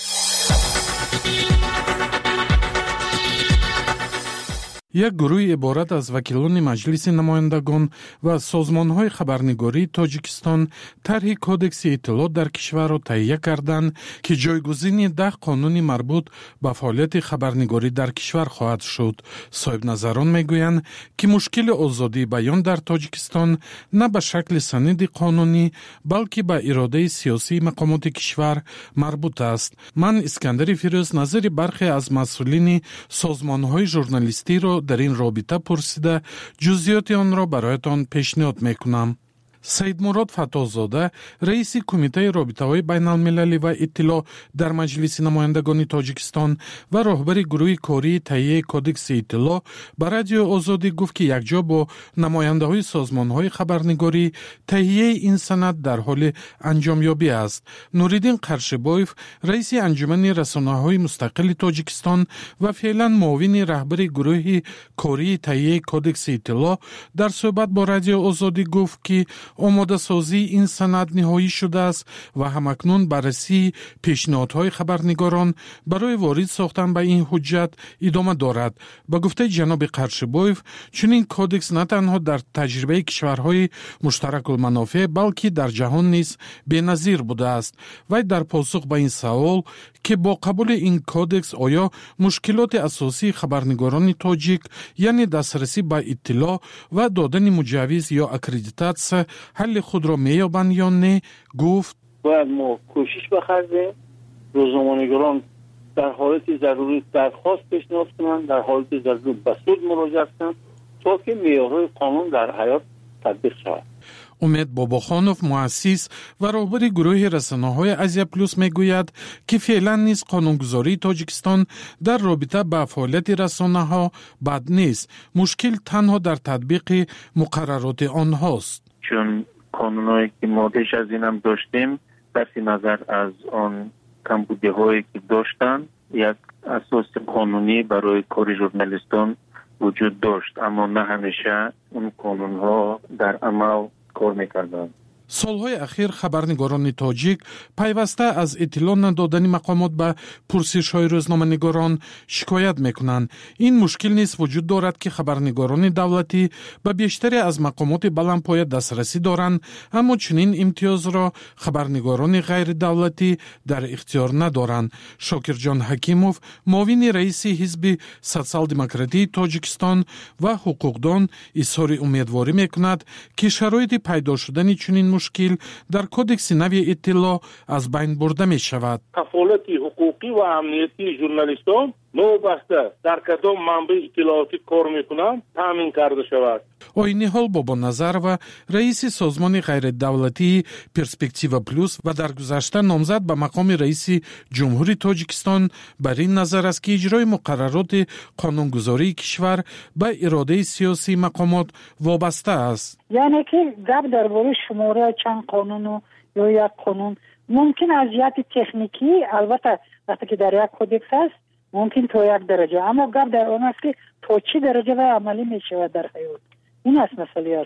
یک گروه عبارت از وکیلان مجلس نمایندگان و سازمان‌های خبرنگاری تاجیکستان طرح کودکس اطلاعات در کشور را تهیه کردند که جایگزین 10 قانون مربوط به فعالیت خبرنگاری در کشور خواهد شد. صاحب نظران میگویند که مشکل آزادی بیان در تاجیکستان نه به شکل سند قانونی بلکه به اراده سیاسی مقامات کشور مربوط است. من اسکندر فیروز نظر برخی از مسئولین سازمان‌های ژورنالیستی را در این رابطه پرسیده جزئیات آن را برایتان پیشنهاد میکنم. سید مراد فتازاده رئیس کمیته رابطه‌های بین‌المللی و اطلاع در مجلس نمایندگان تاجیکستان و راهبر گروه کاری تهیه کودکس اطلاع به رادیو آزادی گفت که یکجا با نماینده‌های سازمان‌های خبرنگاری تهیه این سند در حال انجامیابی است. نوریدین قرشبایف رئیس انجمن رسانه‌های مستقل تاجیکستان و فعلا معاون رهبر گروه کاری تهیه کودکس اطلاع در صحبت با رادیو آزادی گفت که آماده سازی این سند نهایی شده است و همکنون بررسی پیشنهادهای خبرنگاران برای وارد ساختن به این حجت ادامه دارد. به گفته جناب قرشبایف چنین کودکس نه تنها در تجربه کشورهای مشترک المنافع بلکه در جهان نیز بی‌نظیر بوده است. و در پاسخ به این سوال که با قبول این کودکس آیا مشکلات اساسی خبرنگاران تاجیک یعنی دسترسی به اطلاع و دادن مجوز یا اکریدیتاسیون حل خود را میابند یا نه، گفت باید ما کوشش بخریم روزنامه‌نگاران در حالت ضروری درخواست پیشنهاد کنند، در حالت ضروری به سود مراجعه کنند تا که معیارهای قانون در حیات تطبیق شود. امید باباخانوف مؤسس و راهبر گروه رسانه‌های آسیا پلوس میگوید که فعلا نیز قانونگذاری تاجیکستان در رابطه با فعالیت رسانه‌ها بد نیست، مشکل تنها در تطبیق مقررات آنهاست. چون قانونایی که ما پیش از این هم داشتیم صرف نظر از آن کمبودی‌هایی که داشتن یک اساس قانونی برای کار ژورنالیستان وجود داشت، اما نه همیشه اون قانون‌ها در عمل کار می‌کردند. سالهای اخیر خبرنگاران تاجیک پیوسته از اطلاع ندادن مقامات به پرسش‌های روزنامه‌نگاران شکایت می‌کنند. این مشکل نیز وجود دارد که خبرنگاران دولتی به بیشتری از مقامات بلندپایه دسترسی دارند، اما چنین امتیاز را خبرنگاران غیر دولتی در اختیار ندارند. شاکرجان حکیموف معاون رئیس حزب سوسیال دموکراتی تاجیکستان و حقوقدان اظهار امیدواری می‌کند که شرایط پیدا شدن چنین مشکل در کودکس نوی اطلاع از بین برده می شود. کفالت حقوقی و امنیتی ژورنالیستان نوبسته در کدام منبع اطلاعاتی کار میکنند تامین کرده شود. آینی حال بابا نظر و رئیس سازمان غیر دولتی پرسپکتیو پلوس و در گذشته نامزد به مقام رئیس جمهوری تاجیکستان بر این نظر است که اجرای مقررات قانونگذاری کشور به اراده سیاسی مقامات وابسته است. یعنی که گپ درباره شماره چند قانون یا یک قانون ممکن از جهت تکنیکی البته وقتی که در یک کودکس است ممکن تا یک درجه، اما گپ در آن است که تا چه درجه و عملی می شود در حیات. این است مسئله اساسی.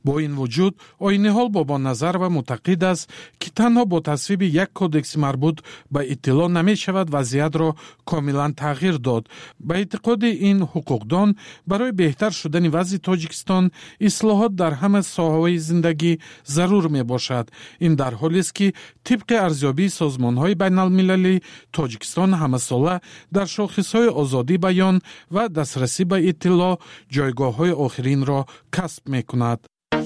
با این وجود آیین حال با نظر و معتقد است که تنها با تصویب یک کودکس مربوط به اطلاع نمی شود وضعیت را کاملا تغییر داد. به اعتقاد این حقوقدان برای بهتر شدن وضع تاجیکستان اصلاحات در همه ساحه‌های زندگی ضرور می باشد. این در حالی است که طبق ارزیابی سازمان‌های بین‌المللی تاجیکستان همه‌ساله در شاخص‌های آزادی بیان و دسترسی به اطلاع جایگاه‌های آخرین را کسب می‌کند.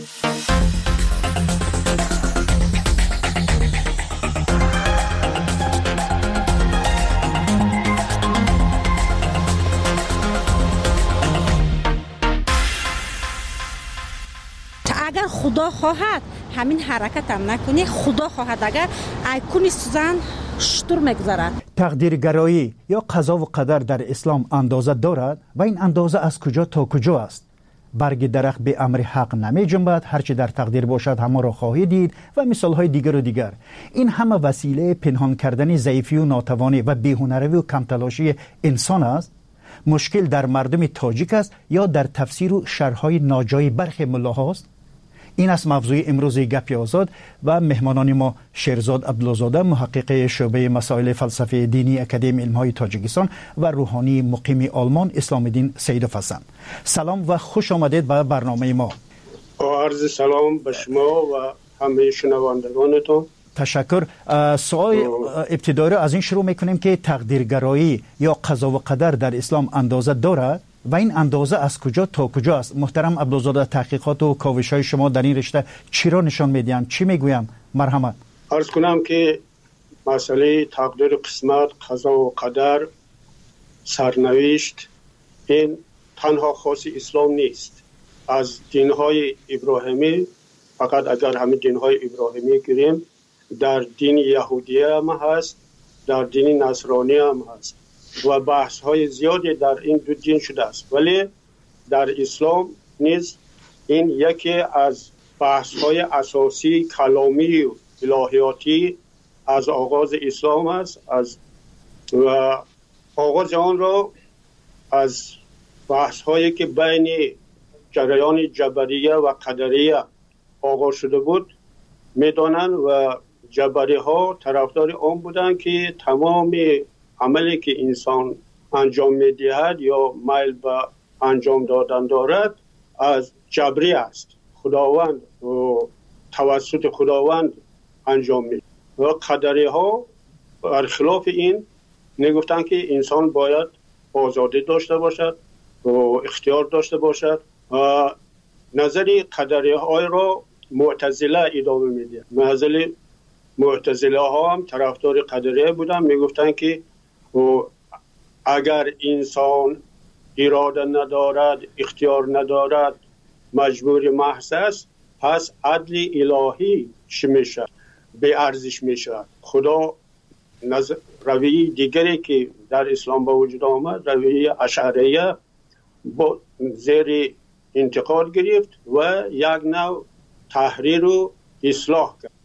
اگر خدا خواهد همین حرکت هم نکنی، خدا خواهد اگر ایکون سوزن شطور میگذارد. تقدیرگرایی یا قضا و قدر در اسلام اندازه دارد و این اندازه از کجا تا کجا است؟ برگ درخت به امر حق نمی جنبد، هرچه در تقدیر باشد همه را خواهی دید و مثالهای دیگر و دیگر. این همه وسیله پنهان کردن ضعیفی و ناتوانی و بی‌هنری و کمتلاشی انسان است. مشکل در مردم تاجیک است یا در تفسیر و شرح‌های ناجای برخی ملاهاست؟ این است موضوع امروز گپی آزاد و مهمانان ما شیرزاد عبدالله‌زاده محقق شعبه مسائل فلسفه دینی اکادمی علم‌های تاجیکستان و روحانی مقیم آلمان اسلام الدین سیدوف هستند. سلام و خوش آمدید به برنامه ما. عرض سلام به شما و همه شنوندگانتون. تشکر. سوال ابتدایی را از این شروع میکنیم که تقدیرگرایی یا قضا و قدر در اسلام اندازه دارد و این اندازه از کجا تا کجا است؟ محترم عبدالزاده، تحقیقات و کاوش‌های شما در این رشته چی را نشان میدهند؟ چی میگویم؟ مرحمت. عرض کنم که مسئله تقدیر، قسمت، قضا و قدر، سرنوشت این تنها خاص اسلام نیست. از دین‌های ابراهیمی، فقط اگر همه دین‌های ابراهیمی گیریم، در دین یهودیه هم هست، در دین نصرانی هم هست و بحث‌های زیادی در این دو دین شده است. ولی در اسلام نیز این یکی از بحث‌های اساسی کلامی و الهیاتی از آغاز اسلام است. و آغاز آن را از بحث‌هایی که بین جریان جبریه و قدریه آغاز شده بود می‌دانند و جبری‌ها طرفدار آن بودند که تمام عملی که انسان انجام می‌دهد یا میل به انجام دادن دارد از جبری است. خداوند و توسط خداوند انجام می‌دهد. و قدری‌ها برخلاف این میگفتند که انسان باید آزادی داشته باشد و اختیار داشته باشد. و نظری قدری‌ها را معتزله ادامه می‌دهد. نظری معتزله ها هم طرفدار قدریه بودن، میگفتن که اگر انسان اراده ندارد، اختیار ندارد، مجبور محض است، پس عدل الهی چی میشه؟ به ارزش میشه. خدا رویه دیگری که در اسلام به وجود آمد، رویه اشعریه، با زیر انتقاد گرفت و یک نوع تحریر و اصلاح کرد.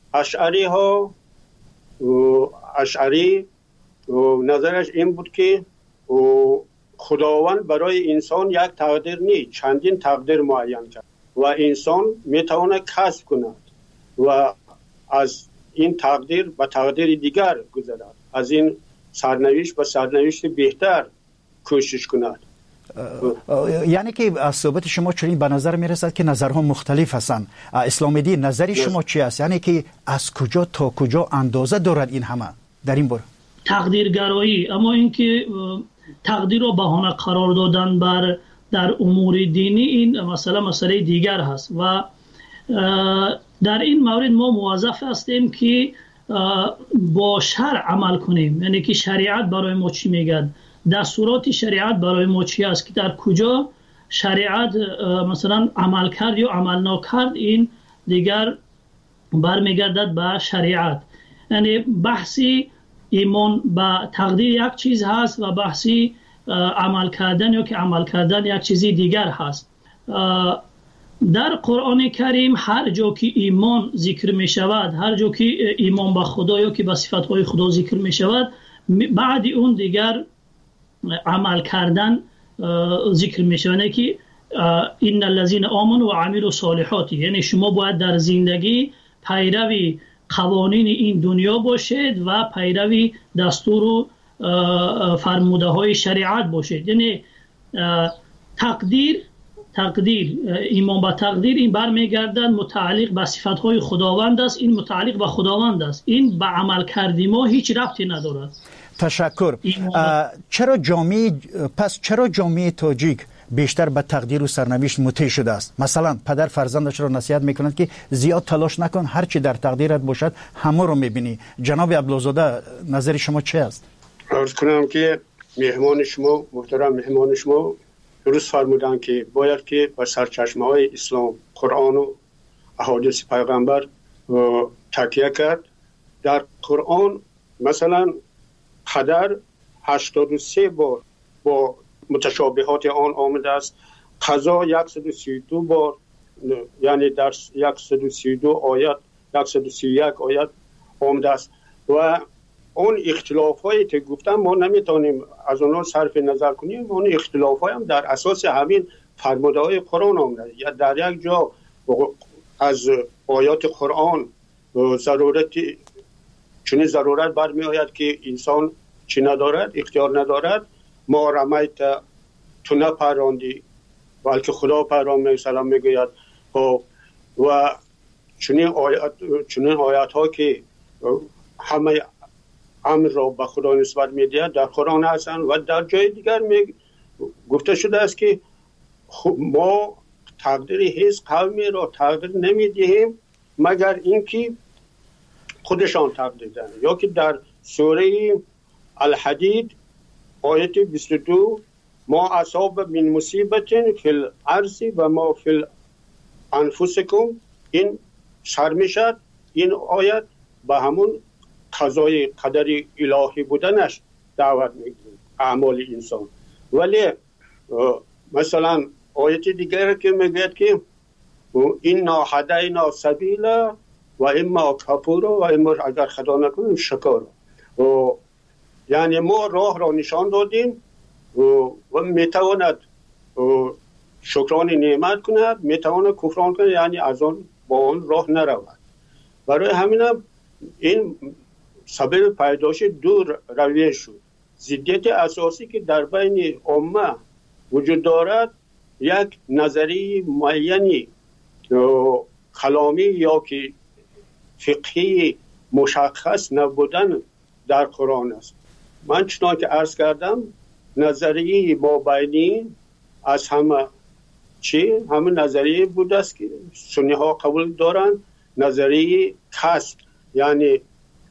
اشعری نظرش این بود که خداوند برای انسان یک تقدیر نیست، چندین تقدیر معین کرد و انسان میتواند کسب کند و از این تقدیر به تقدیر دیگر گذرد، از این سرنوشت به سرنوشت بهتر کوشش کند. یعنی که از صحبت شما چنین به نظر میرسد که نظرها مختلف هستند. اسلام دین نظری شما چی است؟ یعنی که از کجا تا کجا اندازه دارد این همه در این باره؟ تقدیرگرایی، اما اینکه تقدیر را بهانه قرار دادن بر در امور دینی، این مسئله دیگر هست و در این مورد ما موظف هستیم که با شرع عمل کنیم. یعنی که شریعت برای ما چی میگه، دستورات شریعت برای ما چی است، که در کجا شریعت مثلا عمل کرد یا عمل نکرد، این دیگر برمیگردد به شریعت. یعنی بحثی ایمان به تقدیر یک چیز هست و بحثی عمل کردن یا که عمل کردن یک چیزی دیگر هست. در قرآن کریم هر جا که ایمان ذکر می شود، هر جا که ایمان به خدا یا که به صفاتهای خدا ذکر می شود، بعد اون دیگر عمل کردن ذکر می شود. که این الذین آمنوا و عملوا الصالحات، یعنی شما باید در زندگی پیروی قوانین این دنیا باشید و پیروی دستور و فرموده های شریعت باشید. یعنی تقدیر ایمان به تقدیر این برمیگردد متعلق به صفات های خداوند است، این متعلق به خداوند است، این به عمل کردی ما هیچ ربطی ندارد. تشکر. چرا جامعه تاجیک بیشتر به تقدیر و سرنوشت مطیع شده است؟ مثلا پدر فرزندش را نصیحت میکند که زیاد تلاش نکن، هر چی در تقدیرت باشد همه رو میبینی. جناب عبدالزاده نظر شما چه است؟ عرض کنم که محترم مهمان شما درست فرمودن که باید که به سرچشمه های اسلام، قرآن و احادیث پیغمبر تکیه کرد. در قرآن مثلا قدر 83 بار با متشابهات آن آمده است، قضا 132 بار، یعنی در 132 آیت 131 آیت آمده است و اون اختلاف هایی که گفتم ما نمیتونیم از اونها صرف نظر کنیم. اون اختلاف های هم در اساس همین فرموده های قرآن آمده. یا در یک جا از آیات قرآن چون ضرورت برمی آید که انسان چی ندارد، اختیار ندارد، ما رمیت تو نپراندی بلکه خدا پراند سلام میگوید. و چنین آیات ها که همه امر را به خدا نسبت میدهد در قرآن هستند و در جای دیگر گفته شده است که ما تقدیر هیچ قومی را تقدیر نمیدهیم مگر اینکه خودشان تقدیر دهند. یا که در سوره الحدید آیت 22 ما اصاب من مصیبت فی الارض و ما فی انفسکم، این سر میشد. این آیت به همون قضای قدر الهی بودنش دعوت میکنه اعمال انسان. ولی مثلا آیت دیگر که میگه که اینا هدینا سبیل و اما کفور و اما اگر خدا نکنیم شکر، یعنی ما راه را نشان دادیم و میتواند شکران نعمت کند، میتواند کفران کند، یعنی از آن با آن راه نرود. برای همین این سبب پیدایش دو رویه شد. ضدیت اساسی که در بین امه وجود دارد یک نظری معینی کلامی یا که فقهی مشخص نبودن در قرآن است. من چنان که عرض کردم نظریه مابینی از همه نظریه بود است که سنی ها قبول دارند، نظریه کسب، یعنی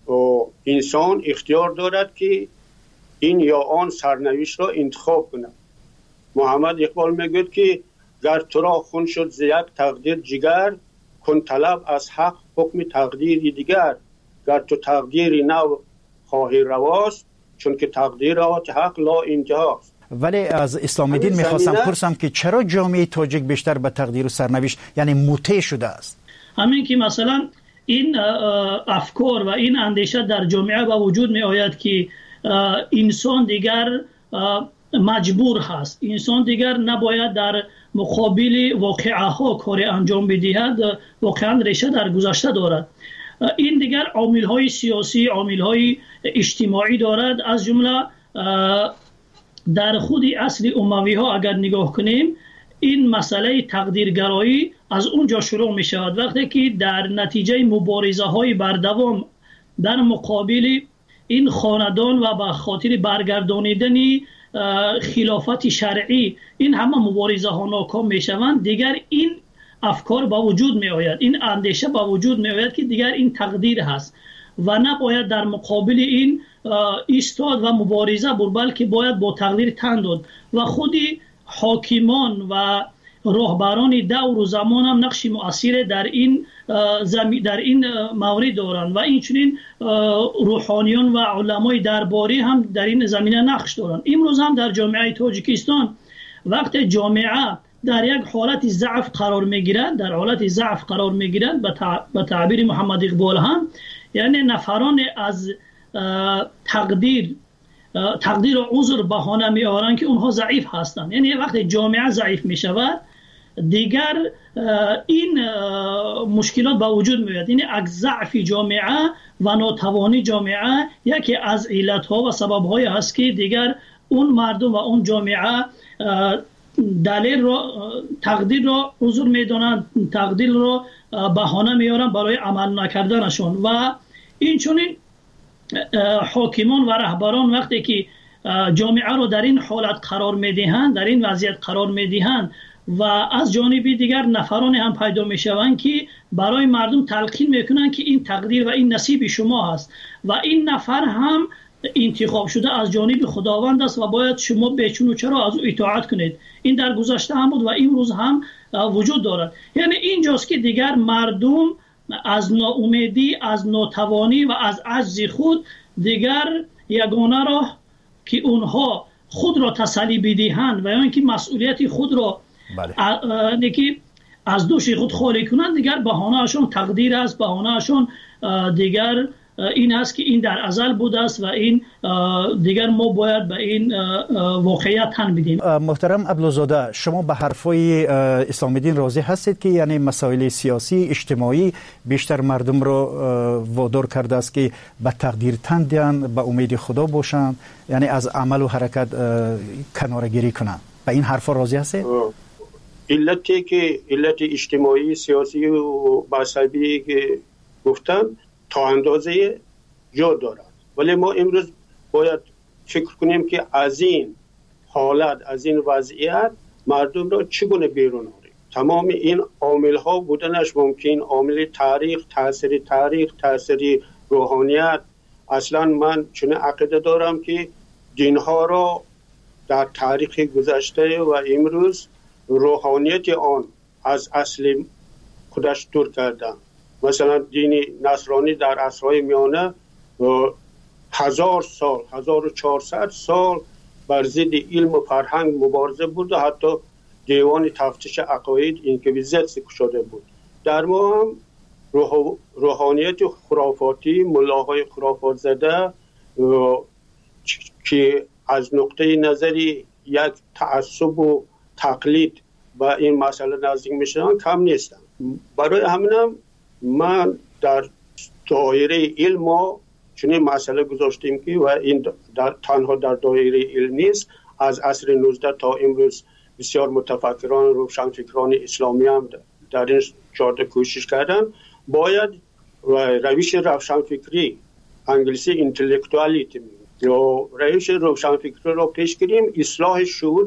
انسان اختیار دارد که این یا آن سرنوشت را انتخاب کند. محمد اقبال میگوید که گر تو را خون شد ز یک تقدیر جگر، کن طلب از حق حکم تقدیر دیگر. گر تو تقدیری نو خواهی رواست، چون که تقدیرات حق لا انتهاست. ولی از اسلام دین میخواستم پرسم که چرا جامعه تاجیک بیشتر به تقدیر و سرنوشت یعنی مطیع شده است؟ همین که مثلا این افکار و این اندیشه در جامعه با وجود می آید که انسان دیگر مجبور هست، انسان دیگر نباید در مقابل واقعه ها کار انجام بدهد، واقعا ریشه در گذشته دارد. این دیگر عامل های سیاسی، عامل های اجتماعی دارد. از جمله در خود اصل اموی ها اگر نگاه کنیم این مسئله تقدیرگرایی از اونجا شروع می شود، وقتی که در نتیجه مبارزه های بردوام در مقابل این خاندان و به خاطر برگردانیدن خلافت شرعی این همه مبارزه ها ناکام می شوند، دیگر این افکار با وجود می آید، این اندیشه با وجود می آید که دیگر این تقدیر هست و نباید در مقابل این ایستاد و مبارزه بود، بلکه باید با تقدیر تن داد. و خودی حاکمان و راهبران دور و زمان هم نقش مؤثر در این مورد دارند و اینچنین روحانیون و علمای درباری هم در این زمینه نقش دارند. امروز هم در جامعه تاجیکستان وقتی جامعه در یک حالت ضعف قرار میگیرند، به تعبیر محمد اقبال هم، یعنی نفران از تقدیر و عذر بهانه می آورند که اونها ضعیف هستند. یعنی وقتی جامعه ضعیف می شود دیگر این مشکلات به وجود میاد. یعنی ضعف جامعه و ناتوانی جامعه یکی از علتها و سببهای هست که دیگر اون مردم و اون جامعه دلیل را تقدیر را عذر میدونن، تقدیر را بهانه میارن برای عمل نکردنشون. و این چونین حاکمان و رهبران وقتی که جامعه را در این حالت قرار میدهند، در این وضعیت قرار میدهند و از جانب دیگر نفران هم پیدا میشوند که برای مردم تلقین میکنند که این تقدیر و این نصیب شما هست و این نفر هم انتخاب شده از جانب خداوند است و باید شما بچون و چرا از او اطاعت کنید. این در گذشته هم بود و امروز هم وجود دارد. یعنی اینجاست که دیگر مردم از ناامیدی، از ناتوانی و از عجز خود دیگر یگانه راه که اونها خود را تسلی بدهند و یا اینکه مسئولیت خود را از دوش خود خالی کنند، دیگر بهانه‌شون تقدیر است، بهانه‌شون دیگر این است که این در ازل بوده است و این دیگر ما باید به این واقعیت تن بدیم. محترم عبدالزاده، شما به حرفای اسلام دین راضی هستید که یعنی مسائل سیاسی اجتماعی بیشتر مردم رو وادار کرده است که به تقدیر تن دهند، به امید خدا باشند، یعنی از عمل و حرکت کناره‌گیری کنند؟ به این حرفا راضی هستید؟ علتی که علت اجتماعی سیاسی و مذهبی که گفتم تا اندازه جا دارد، ولی ما امروز باید فکر کنیم که از این حالت، از این وضعیت مردم را چگونه بیرون آوریم. تمام این عامل ها بودنش ممکن، عامل تاریخ، تاثیر روحانیت. اصلا من چون عقیده دارم که دین ها را در تاریخ گذشته و امروز روحانیت آن از اصل خودش دور کردن. مثلا دین نصرانی در عصرهای میانه 1000 سال 1400 سال بر ضد علم و فرهنگ مبارزه بود و حتی دیوان تفتیش عقاید اینکویزیت کشاده بود. در ما هم روحانیت خرافاتی، ملاهای خرافات زده که از نقطه نظری یک تعصب و تقلید با این مسئله نزدیک میشن کم نیستن. برای همینم من در دایره علم چنین مسئله گذاشتیم که و این تنها در دایره علم نیست، از عصر 19 تا امروز بسیار متفکران روشنفکران اسلامی هم در این جاده کوشش کردن. باید روش روشنفکری، انگلیسی اینتלקچوالیتی یا روش روشنفکری را پیش گیریم. اصلاح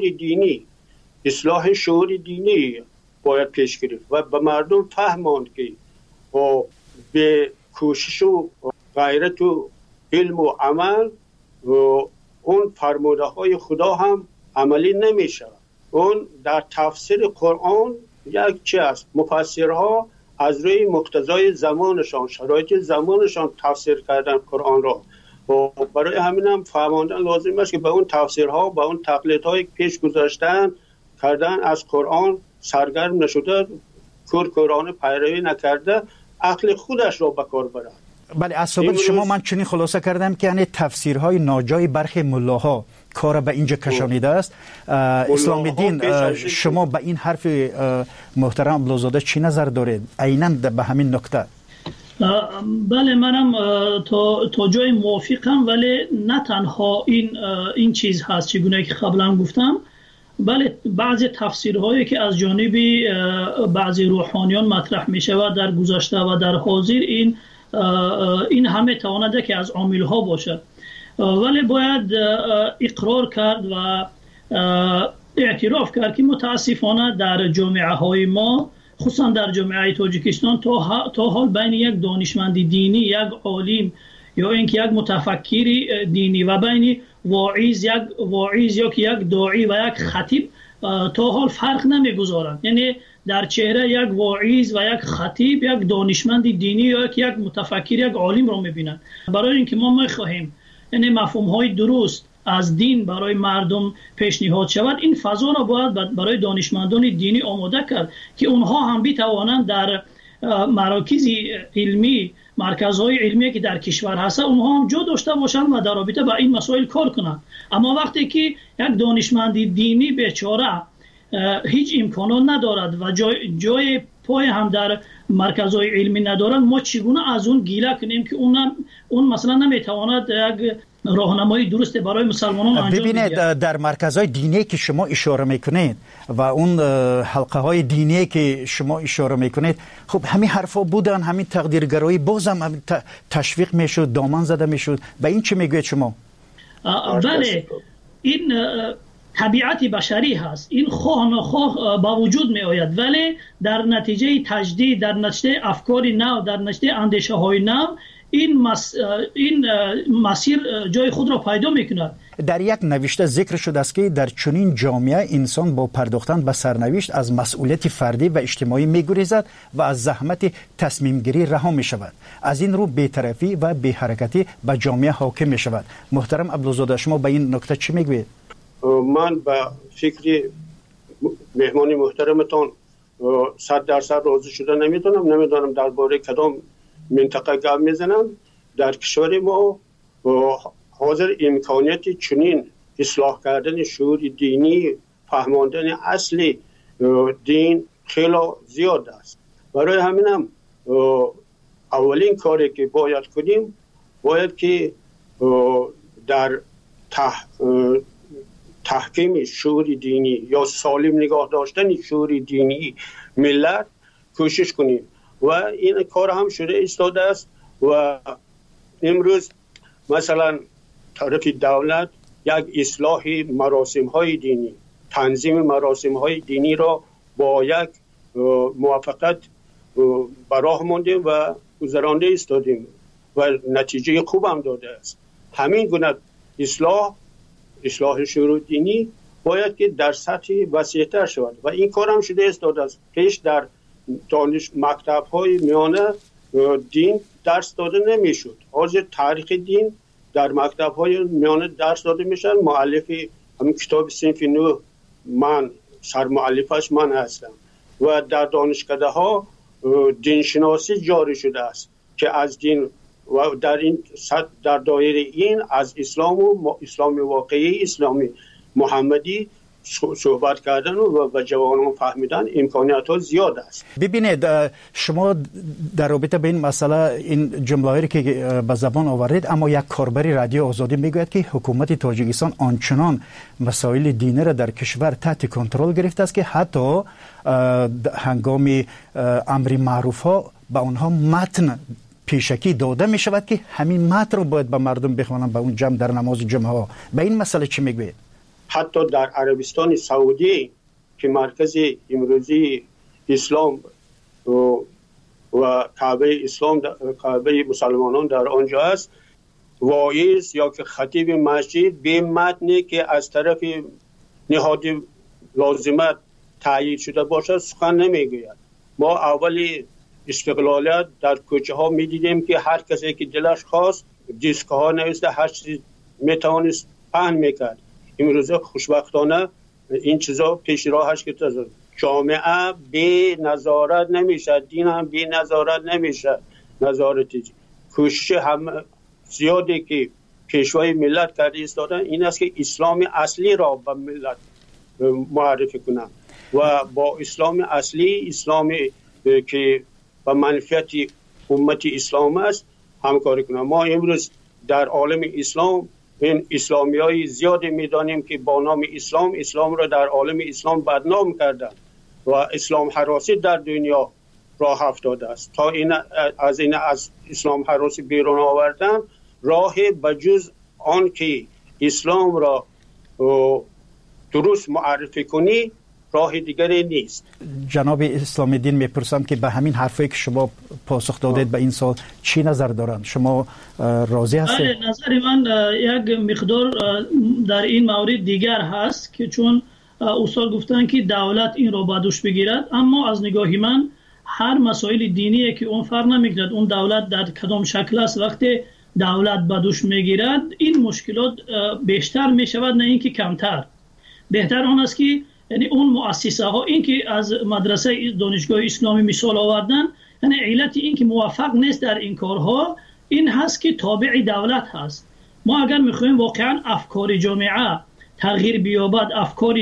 شعور دینی باید پیش گرفت و به مردم فهماند که با به کوشش و غیرت و علم و عمل و اون فرموده های خدا هم عملی نمیشه. اون در تفسیر قرآن یک چی است، مفسرها از روی مقتضای زمانشان، شرایط زمانشان تفسیر کردن قرآن را و برای همین هم فهماندن لازم است که به اون تفسیرها، به اون تقلیدهای پیش گذاشتن کردن از قرآن سرگرم نشده، کورکورانه پیروی نکرده، عقل خودش را به کار برد. بله، از صحبت شما من چنین خلاصه کردم که یعنی تفسیرهای ناجای برخی ملاها کار به اینجا کشانیده است. اسلام دین، شما به این حرف محترم عبدالزاده چی نظر دارید عیناً به همین نکته؟ بله، منم تا جای موافقم، ولی نه تنها این چیز هست چگونه که قبلا گفتم، بله بعضی تفسیرهایی که از جانب بعضی روحانیان مطرح می شود در گذشته و در حاضر این همه توانده که از عاملها باشد، ولی باید اقرار کرد و اعتراف کرد که متاسفانه در جامعه های ما، خصوصا در جامعه تاجیکستان، تا حال بین یک دانشمند دینی، یک عالم یا اینکه یک متفکر دینی و بین واعظ یا که یک داعی و یک خطیب تا حال فرق نمیگذارند. یعنی در چهره یک واعظ و یک خطیب یک دانشمند دینی یا یک متفکر، یک عالم را میبینند. برای اینکه ما میخواهیم یعنی مفهوم های درست از دین برای مردم پیشنهاد شود، این فضا را باید برای دانشمندان دینی آماده کرد که اونها هم بتوانند در مراکز علمی، مرکزهای علمی که در کشور هست، اونها هم جا داشته باشند و در رابطه با این مسائل کار کنند. اما وقتی که یک دانشمند دینی بیچاره هیچ امکانات ندارد و جای پای هم در مرکزهای علمی ندارد، ما چگونه از اون گیله کنیم که اون مثلا نمیتواند یک راهنمایی درست برای مسلمانان انجام بده؟ ببینید در مرکزهای دینی که شما اشاره میکنید و اون حلقه های دینی که شما اشاره میکنید، خب همین حرفا بودن، همین تقدیرگرایی بازم تشویق میشد، دامن زده میشد. به این چه میگوید شما؟ بله، این طبیعت بشری هست، این خواه نخواه با وجود می آید، ولی در نتیجه تجدید، در نتیجه افکار نو، در نتیجه اندیشه های نو، این مسیر جای خود را پیدا می کند. در یک نوشته ذکر شده است که در چنین جامعه انسان با پرداختن به سرنوشت از مسئولیت فردی و اجتماعی می گریزد و از زحمت تصمیم گیری رها می شود. از این رو بی‌طرفی و بی‌حرکتی به جامعه حاکم می شود. محترم عبدالزاده، شما به این نکته چی میگوید؟ من به فکر مهمان محترمتان 100% راضی شده نمیدونم درباره کدام منطقه گپ میزنم. در کشور ما حاضر امکانیت چنین اصلاح کردن شعور دینی، فهماندن اصل دین خیلی زیاد است. برای همینم اولین کاری که باید کنیم، باید که در تحکیم شعور دینی یا سالم نگاه داشتن شعور دینی ملت کوشش کنیم و این کار هم شده ایستاده است. و امروز مثلا طرف دولت یک اصلاح مراسم های دینی، تنظیم مراسم های دینی را با یک موافقت براه ماندیم و گذرانده ایستادیم و نتیجه خوب هم داده است. همین گونه اصلاح شعور دینی باید که در سطح وسیع‌تر شود و این کار هم شده ایستاده است. پیش در دانش مکتب های میانه دین درس داده نمیشد. حاضر تاریخ دین در مکتب های میانه درس داده میشن. مؤلف همین کتاب صنف نو من سرمؤلفش من هستم و در دانشکده ها دینشناسی جاری شده است که از دین و در دایره این از اسلام و اسلام واقعی، اسلام محمدی صحبت کردن و جوانان فهمیدن امکانیت ها زیاد است. ببینید شما در رابطه به این مسئله این جمله‌ای که به زبان آورید، اما یک کاربری رادیو آزادی میگوید که حکومت تاجیکستان آنچنان مسائل دینی را در کشور تحت کنترل گرفته است که حتی هنگام امر معروف ها به آنها متن پیشکی داده می شود که همین متن رو باید به مردم بخوانند به اون جمع در نماز جمعه ها. به این مسئله چی میگوید؟ حتی در عربستان سعودی که مرکز امروزی اسلام و کعبه مسلمانان در آنجا است، واعظ یا که خطیب مسجد به متنی که از طرف نهاد لازمت تایید شده باشد سخن نمیگوید. ما اولی استقلالیت در کوچه ها می دیدیم که هر کسی که دلش خواست دیسک ها نوشته، هر چیز میتوانست پهن میکرد. امروزه خوشبختانه این چیزا پیش راهش که جامعه بی نظارت نمیشه، دین هم بی نظارت نمیشه. کوشش هم زیادی که پیشوای ملت کرده ایستادن این است که اسلام اصلی را به ملت معرفی کنند و با اسلام اصلی، اسلامی که به منفعت امت اسلام است همکاری کنند. ما امروز در عالم اسلام این اسلامی های زیادی میدانیم که با نام اسلام را در عالم اسلام بدنام کردن و اسلام هراسی در دنیا راه افتاده است. تا از اسلام هراسی بیرون آوردن راه بجز آن که اسلام را درست معرفی کنی راه دیگری نیست. جناب اسلام دین میپرسم که به همین حرفی که شما پاسخ دادید به این سال چی نظر دارند؟ شما راضی هستید؟ نظر من یک مقدار در این مورد دیگر هست که چون استاد گفتن که دولت این را به دوش بگیرد، اما از نگاه من هر مسائل دینی که اون فرق نمیکند اون دولت در کدام شکل است، وقتی دولت به دوش میگیرد این مشکلات بیشتر میشود نه اینکه کمتر. بهتر آن است که یعنی اون مؤسسه ها این که از مدرسه دانشگاه اسلامی مثال آوردن، یعنی علت این که موفق نیست در این کارها این هست که تابع دولت هست. ما اگر میخوایم واقعا افکار جامعه تغییر بیابد، افکار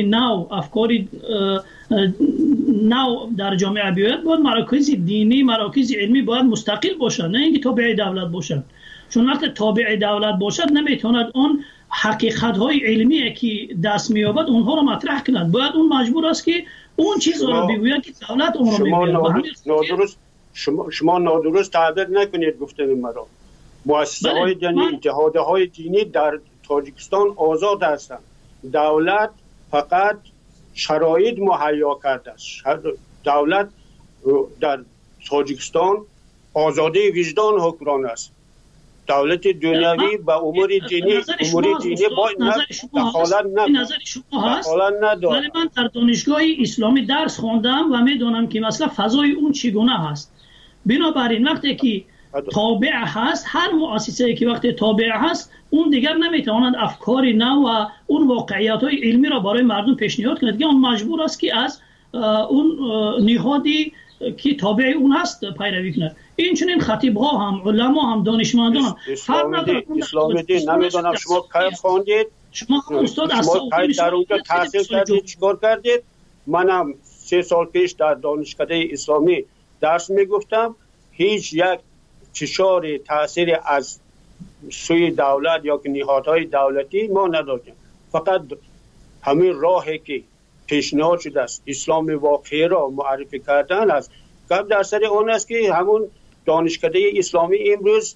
نو در جامعه بیاید، باید مراکز دینی، مراکز علمی باید مستقل باشند، نه اینکه تابع دولت باشند. چون وقتی تابع دولت باشد نمیتواند اون حقیقت‌های علمی که دست می‌یابد اونها رو مطرح کند. باید اون مجبور است که اون چیزها رو بگوید که دولت اون رو میگوید. شما نادرست تعبیر نکنید گفتن مرا. مؤسسه‌های دینی، اتحادهای دینی در تاجیکستان آزاد هستند. دولت فقط شرایط مهیا کرده است. دولت در تاجیکستان آزادی وجدان حکمران است. دولت دنیوی با امور دینی باید دخالت ندارد. ولی من در دانشگاه اسلامی درس خواندم و میدونم که مثلا فضای اون چگونه هست. بنابراین وقتی که تابع هست، هر مؤسسه‌ای که وقتی تابع هست، اون دیگر نمیتواند افکار نو و اون واقعیت‌های علمی را برای مردم پیشنهاد کند که اون مجبور است که از اون نهادی که تابع اون هست پیروی کند. این چنین خطیب‌ها هم، علما هم، دانشمندان هم اسلامی دین نمیدونم شما کی خواندید، شما استاد در اونجا تحصیل کردید، چیکار کردید؟ منم 3 سال پیش در دانشکده اسلامی درس میگفتم. هیچ یک فشار تاثیر از سوی دولت یا که نهادهای دولتی ما نداشتیم. فقط همین راهی که پیشنهاد شده است اسلام واقعی را معرفی کردن است. گپ در سر آن است که همون دانشکده اسلامی امروز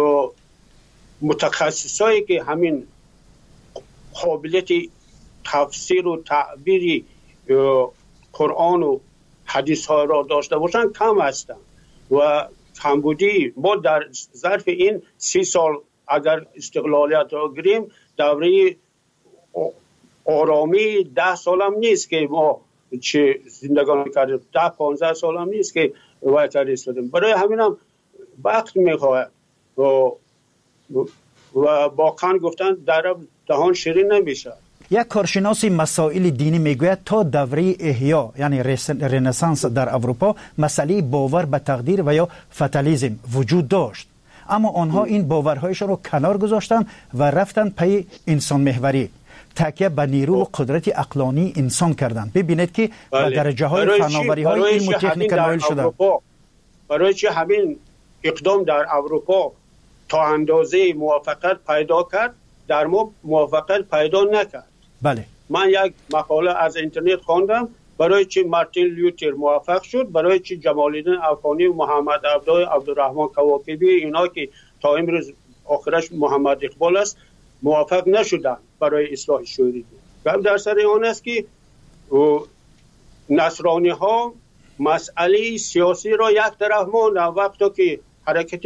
متخصصایی که همین قابلیت تفسیر و تعبیر قرآن و حدیث ها را داشته باشند کم هستند و کمبودی. ما در ظرف این 30 سال اگر استقلالیت را گیریم، دوره آرامی 10 سال هم نیست که ما چه زندگانی کردیم، 10-15 سال هم نیست که وایتر ایستادیم. برای همین هم وقت میخواهد و واقعا گفتن در دهان شیرین نمیشه. یک کارشناس مسائل دینی میگوید تا دوره احیا یعنی رنسانس در اروپا مسئله باور به تقدیر و یا فتالیسم وجود داشت، اما آنها این باورهایشان رو کنار گذاشتن و رفتن پی انسان محوری، تکیه به نیرو و قدرت عقلانی انسان کردن. ببینید که به درجه های فناوری های علم و تکنیک نائل شدن. برای چه همین اقدام در اروپا تا اندازه موافقت پیدا کرد، در ما موافقت پیدا نکرد. بله. من یک مقاله از اینترنت خواندم برای چی مارتین لوتر موفق شد، برای چی جمال الدین افغانی و محمد عبدالرحمن کواکبی اینا که تا امروز آخرش محمد اقبال است موفق نشدن برای اصلاح شوری. در سر آن است که نصرانی ها مسئله سیاسی را یک طرف ماندن. وقتی که حرکت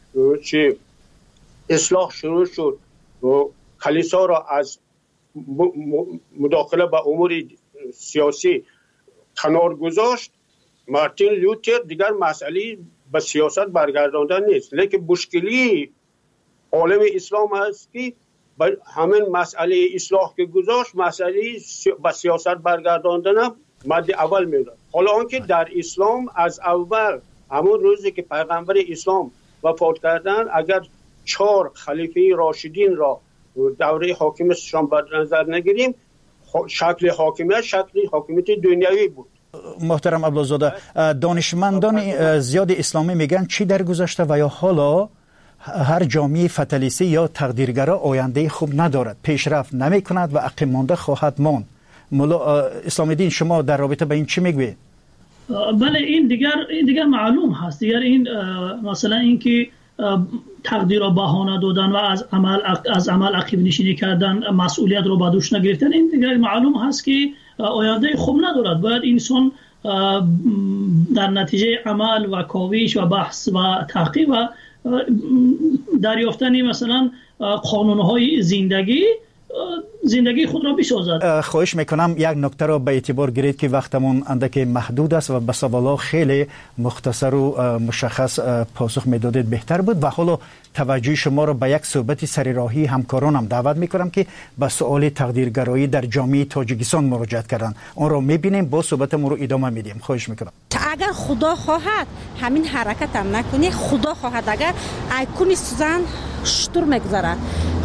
اصلاح شروع شد و کلیسا را از مداخله به امور سیاسی کنار گذاشت، مارتین لوتر دیگر مسئله به سیاست برگرداندن نیست، لیکن مشکلی عالم اسلام است که همین مسئله اصلاح که گذاشت مسئله به سیاست برگرداندن مد اول میداد. حالا آنکه در اسلام از اول همون روزی که پیغمبر اسلام وفات کردن، اگر 4 خلیفه راشدین را دوره حاکمیتشان به نظر نگیریم، شکل حاکمیت دنیوی بود. محترم عبدالزاده، دانشمندان زیاد اسلامی میگن چی در گذشته و یا حالا هر جامعه فتالیستی یا تقدیرگرا آینده خوب ندارد، پیشرفت نمی کند و عقب مانده خواهد ماند. مولا اسلام دین، شما در رابطه با این چی میگوید؟ بله، این دیگر معلوم هست. دیگر این مثلا اینکه تقدیر را بهانه دادن و از عمل عقب نشینی کردن، مسئولیت رو به دوش نگرفتن، این دیگر معلوم هست که آینده خوب ندارد. باید انسان در نتیجه عمل و کاوش و بحث و تحقیق و دریافتن مثلا قانونهای زندگی خود را بسازد. خواهش میکنم یک نکته را به اعتبار گیرید که وقتمون اندک محدود است و به سوالا خیلی مختصر و مشخص پاسخ میدادید بهتر بود. و حالا توجه شما را به یک صحبت سرراهی همکارانم دعوت میکنم که به سوال تقدیرگرایی در جامعه تاجیکستان مراجعت کردن. آن را میبینیم، با صحبتمون رو ادامه میدیم. خواهش میکنم. اگر خدا خواهد همین حرکت هم نکنی، خدا خواهد اگر ایکون سوزن شطور میگذارد،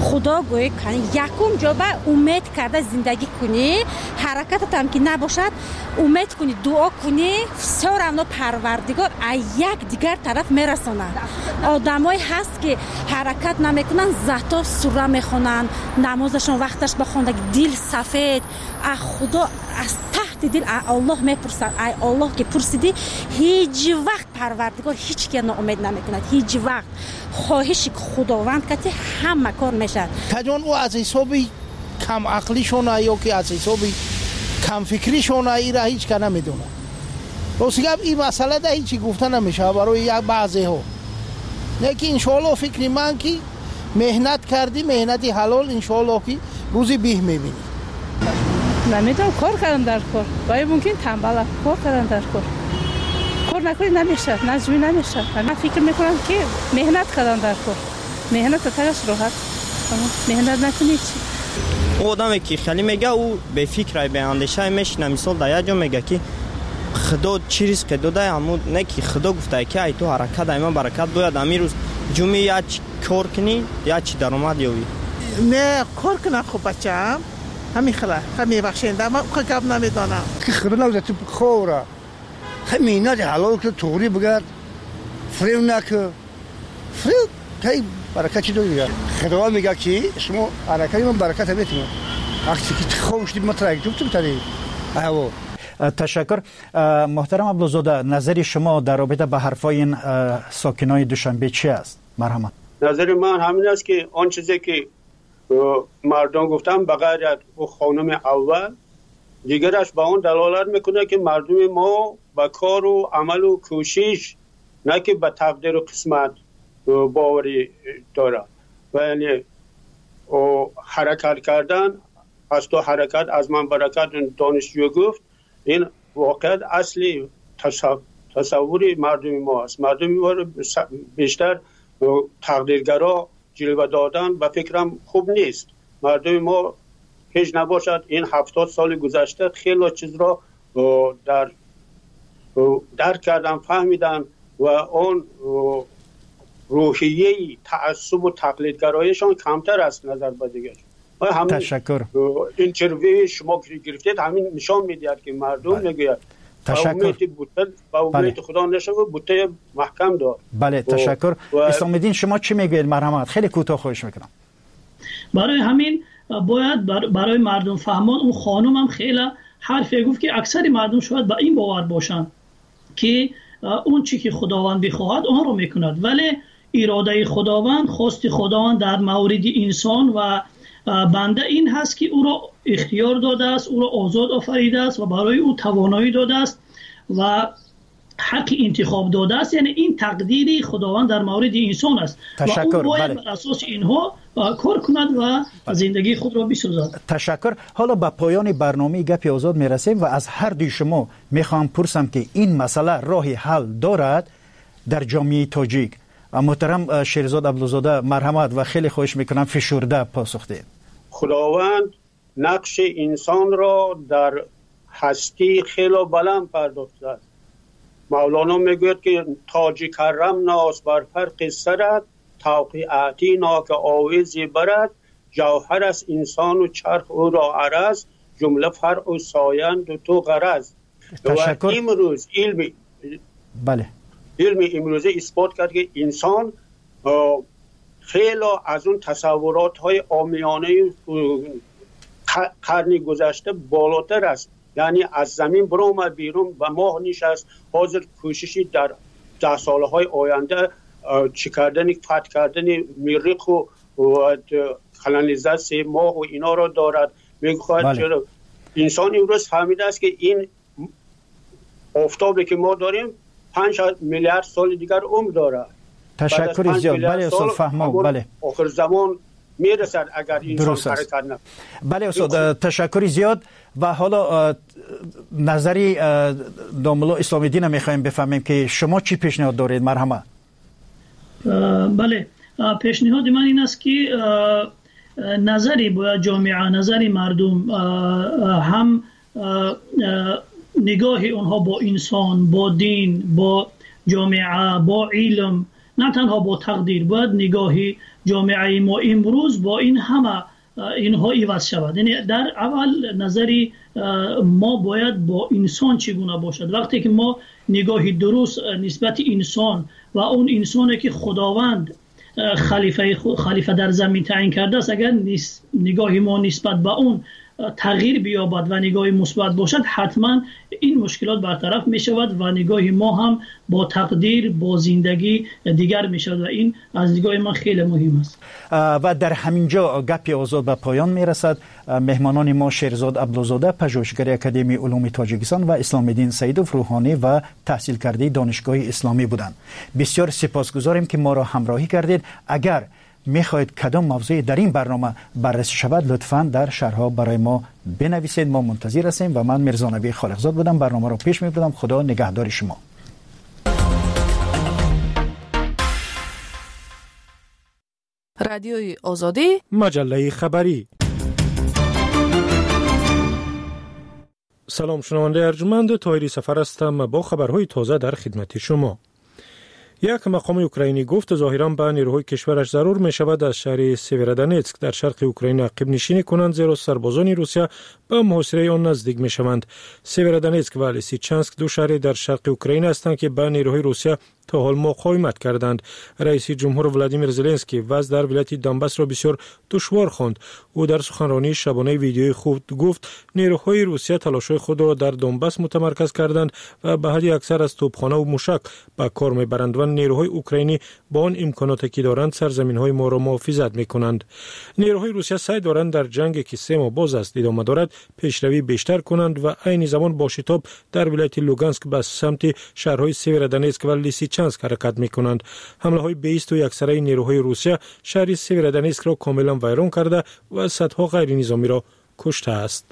خدا گوی کنی یکم جا به امید کرده زندگی کنی، حرکتت هم که نباشد امید کنی، دعا کنی، سورانو پروردگار یک دیگر طرف میرسونه. آدمایی هست که حرکت نمیکنن، زتا سوره میخونن، نمازشون وقتش بخوندن، دل سفید، خدا از تحت دل الله میپرسن. ای الله که پرسیدی هیچ وقت پروردگار هیچ کی ناامید نمیکند، هیچ وقت. خواهش خداوند که همه کار میشه. کجان او از حسابی کم عقلیشون یا که از حسابی کم فکریشون ای را هیچ که نمیدونه. راستگی این مسئله ده هیچی گفته نمیشه برای یک بعضی ها. لیکن انشاءالله فکری من که مهنت کردی، مهنتی حلال انشاءالله که روزی بیه میبینی. نمیدونم کار کردم در کار، باید ممکن تنباله کار کردم در کار نکنی نمیشه، نجمی نمیشه. من فکر میکنم که مهنت کردم در کار، مهنت ترش راحت، مهنت نکنی چی. او آدمی که خیلی میگه او به فکر به اندیشه میشینه، مثال در یک جا میگه که خدا چی رزق داده، اما نه که خدا گفته که ای تو حرکت ایما برکت باید امیر روز جمعه یا کار کنی یا چی درآمد یابی. نه کار کنم خب بچه‌ام همین خلا همین بخشنده ما کار نمیدونم که خبر نبوده تو خوره خمینات حلال که توری بگرد فریو نکه فریو تای برکت چی دویه خدا میگه که شما حرکتی من برکت میتونه وقتی که خوش دید مطرح تو بتری ایو. تشکر. محترم عبدالزاده، نظر شما در رابطه با حرفای این ساکنای دوشنبه چی است؟ مرحمت. نظر من همین است که آن چیزی که مردم گفتم بغیر از خانم اول دیگرش با اون دلالت میکنه که مردم ما با کار و عمل و کوشش نه که به تقدیر و قسمت باوری داره و یعنی حرکت کردن از تو حرکت از من برکت دانشجو گفت این واقعا اصلی تصوری مردم ما است. مردم ما بیشتر تقدیرگرا جلوه دادن و فکرم خوب نیست. مردم ما هیچ نباشد این 70 سال گذشته خیلی چیز را درک کردن، فهمیدن و اون روحیه تعصب و تقلیدگرایشان کمتر است نظر به دیگر. تشکر. اینترویو شما گرفتید همین نشان میدهد که مردم میگوید تشکر. با امید خدا نشوه بوته محکم دار. بله تشکر. اسلام الدین شما چی میگوید؟ مرحمت. خیلی کوتاه خواهش میکنم. برای همین باید برای مردم فهمان اون خانم هم خیلی حرفی گفت که اکثر مردم شاید با این باور باشن که اون چی که خداوند بخواهد اون رو میکند، ولی اراده خداوند، خواست خداوند در مورد انسان و بنده این هست که او را اختیار داده است، او را آزاد آفریده است و برای او توانایی داده است و حق انتخاب داده است. یعنی این تقدیری خداوند در مورد انسان است و او باید بر اساس اینها کار کند و زندگی خود را بسازد. تشکر. حالا به پایان برنامه گپ آزاد میرسیم و از هر دوی شما میخوام پرسم که این مسئله راه حل دارد در جامعه تاجیک؟ محترم شیرزاد عبدالزاده مرحمت و خیلی خواهش میکنم فشرده پاسخ دهید. خداوند نقش انسان را در هستی خیلی بلند پرداخته است. مولانا میگوید که تاج کرم ناس بر فرق سرت توقیعاتی ناک آویزی برد جوهر است انسان و چرخ او را عرض جمله فرع و سایند و تو غرض. تشکر. و امروز علم امروزه اثبات کرد که انسان خیلی از اون تصورات های عامیانه قرن گذشته بالاتر است. یعنی از زمین برآمد بیرون و ماه نشست. حاضر کوششی در 10 سالهای آینده چی کردن فتح کردن مریخ و کلانیزاسیون ماه و اینا را دارد. میگوید چرا انسان امروز فهمیده است که این آفتابی که ما داریم 5 میلیارد سال دیگر عمر دارد. تشکر زیاد. بله استاد فهمو. بله آخر زمان میرسد اگر انسان حرکت نکنه. بله استاد تشکر زیاد. و حالا نظری داملا اسلام الدین میخوایم بفهمیم که شما چی پیشنهاد دارید؟ مرحمت. بله پیشنهاد من این است که نظری باید جامعه، نظری مردم هم نگاه اونها با انسان، با دین، با جامعه، با علم نه تنها با تقدیر، باید نگاهی جامعه ما امروز با این همه اینها عوض شود. یعنی در اول نظری ما باید با انسان چگونه باشد. وقتی که ما نگاهی درست نسبت انسان و اون انسانی که خداوند خلیفه در زمین تعیین کرده است، اگر نگاهی ما نسبت به اون تغییر بیابد و نگاهی مثبت باشد، حتما این مشکلات برطرف می شود و نگاه ما هم با تقدیر، با زندگی دیگر می شود و این از نگاه من خیلی مهم است. و در همینجا گپ آزاد به پایان می رسد. مهمانان ما شیرزاد عبدالزاده، پژوهشگر اکادمی علوم تاجیکستان و اسلام الدین سیدوف روحانی و تحصیل کرده دانشگاه اسلامی بودند. بسیار سپاسگزاریم که ما را همراهی کردید. اگر میخواهید کدام موضوعی در این برنامه بررسی شود، لطفاً در شرح‌ها برای ما بنویسید. ما منتظر هستیم و من میرزا نبی خالقزاد بودم، برنامه را پیش میبردم. خدا نگهدار شما. رادیوی آزادی، مجله خبری. سلام شنونده ارجمند، طاهری سفر هستم با خبرهای تازه در خدمت شما. یک مقام اوکراینی گفت ظاهراً به نیروهای کشورش ضرور می شود از شهر سیورودونتسک در شرق اوکراین عقب نشینی کنند، زیرا سربازان روسیه به محاصره آن نزدیک می شوند. سیورودونتسک و لیسیچانسک دو شهر در شرق اوکراین هستند که به نیروهای روسیه تا حال مقاومت کردند. رئیس جمهور ولادیمیر زلنسکی وضع در ولایت دونباس را بسیار دشوار خواند. او در سخنرانی شبانه ویدیویی خود گفت نیروهای روسیه تلاش‌های خود را در دونباس متمرکز کردند و به حد اکثر از توپخانه و موشک به کار میبرند و نیروهای اوکراینی با آن امکاناتی که دارند سرزمین‌های ما را محافظت می‌کنند. نیروهای روسیه سعی دارند در جنگی که 3 ماه باز است ادامه دارد پیشروی بیشتر کنند و عین زمان با شتاب در ولایت لوگانسک به سمت شهرهای سیورودونتسک و لیسیچانسک حرکت می‌کنند. حمله‌های به ایست و یکسره نیروهای روسیه شهر سیورودونتسک را کاملا ویران کرده و صدها غیر نظامی را کشته است.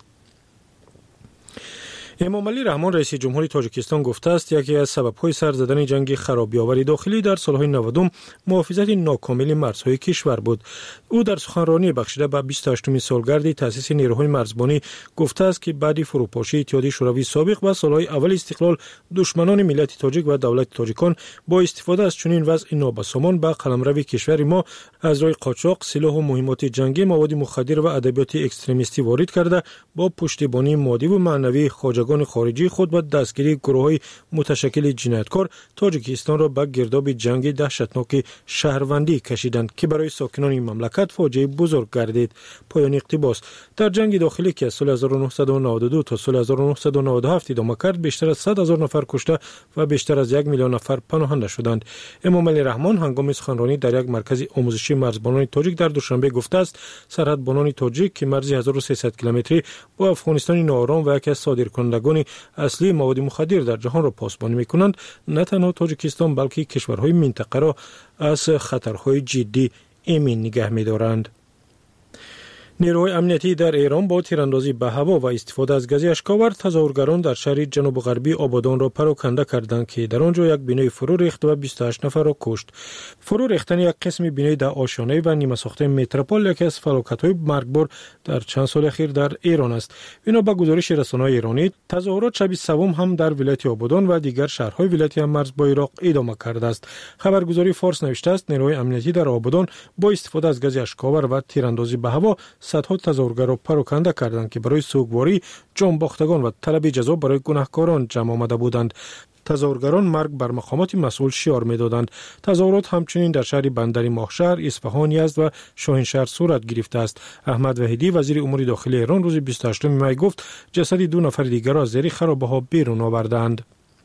امامعلی رحمان رئیس جمهوری تاجیکستان گفته است یکی از سبب‌های سر زدن جنگ خرابی‌آور داخلی در سال‌های 90 محافظت ناکامل مرزهای کشور بود. او در سخنرانی بخشیده به 28مین سالگرد تأسیس نیروهای مرزبانی گفته است که بعد فروپاشی اتحادیه شوروی سابق و سال‌های اول استقلال دشمنان ملت تاجیک و دولت تاجیکان با استفاده از چنین وضع نابسامان به قلمرو کشور ما از راه قاچاق، سلاح و مهمات جنگی، مواد مخدر و ادبیات اکستریمیستی وارد کرده با پشتیبانی مادی و معنوی خواجگان خارجی خود و دستگیری گروه‌های متشکل جنایتکار تاجیکستان را به گرداب جنگ دهشتناک شهروندی کشیدند که برای ساکنان این مملکت فاجعه بزرگ گردید. پایان اقتباس. در جنگ داخلی که از سال 1992 تا سال 1997 ادامه کرد، بیشتر از 100,000 نفر کشته و بیشتر از 1 میلیون نفر پناهنده شدند. امامعلی رحمان هنگام سخنرانی در یک مرکز آموزشی مرزبانان تاجیک در دوشنبه گفته است سرحدبانان تاجیک که مرزی 1300 کیلومتری با افغانستان ناآرام و یکی از صادرکنندگان اصلی مواد مخدر در جهان را پاسبانی می‌کنند، نه تنها تاجیکستان بلکه کشورهای منطقه را از خطرهای جدی ایمن نگه می‌دارند. نیروهای امنیتی در ایران با تیراندازی به هوا و استفاده از گاز اشک‌آور تظاهرگران در شهر جنوب غربی آبادان را پراکنده کردند که در آنجا یک بینای فرو ریخت و 28 نفر را کشت. فرو ریختن یک قسم بینای در آشیانه و نیمه ساخته متروپول یکی از فلاکت‌های مرگبار در چند سال اخیر در ایران است. بنا به گزارش رسانه‌های ایرانی، تظاهرات شب سوم هم در ولایت آبادان و دیگر شهرهای ولایت مرز با عراق ادامه کرده است. خبرگزاری فارس نوشته است نیروهای امنیتی در آبادان با استفاده از گاز اشک‌آور و تیراندازی به هوا صدها تظاهرگر را پراکنده کردند که برای سوگواری جانباختگان و طلب جزا برای گناهکاران جمع آمده بودند. تظاهرگران مرگ بر مقامات مسئول شعار می‌دادند. تظاهرات همچنین در شهر بندر ماهشهر، اصفهان، یزد و شاهینشهر صورت گرفته است. احمد وحیدی وزیر امور داخلی ایران روز 28 می گفت جسد 2 نفر دیگر را از زیر خرابه‌ها بیرون آوردند.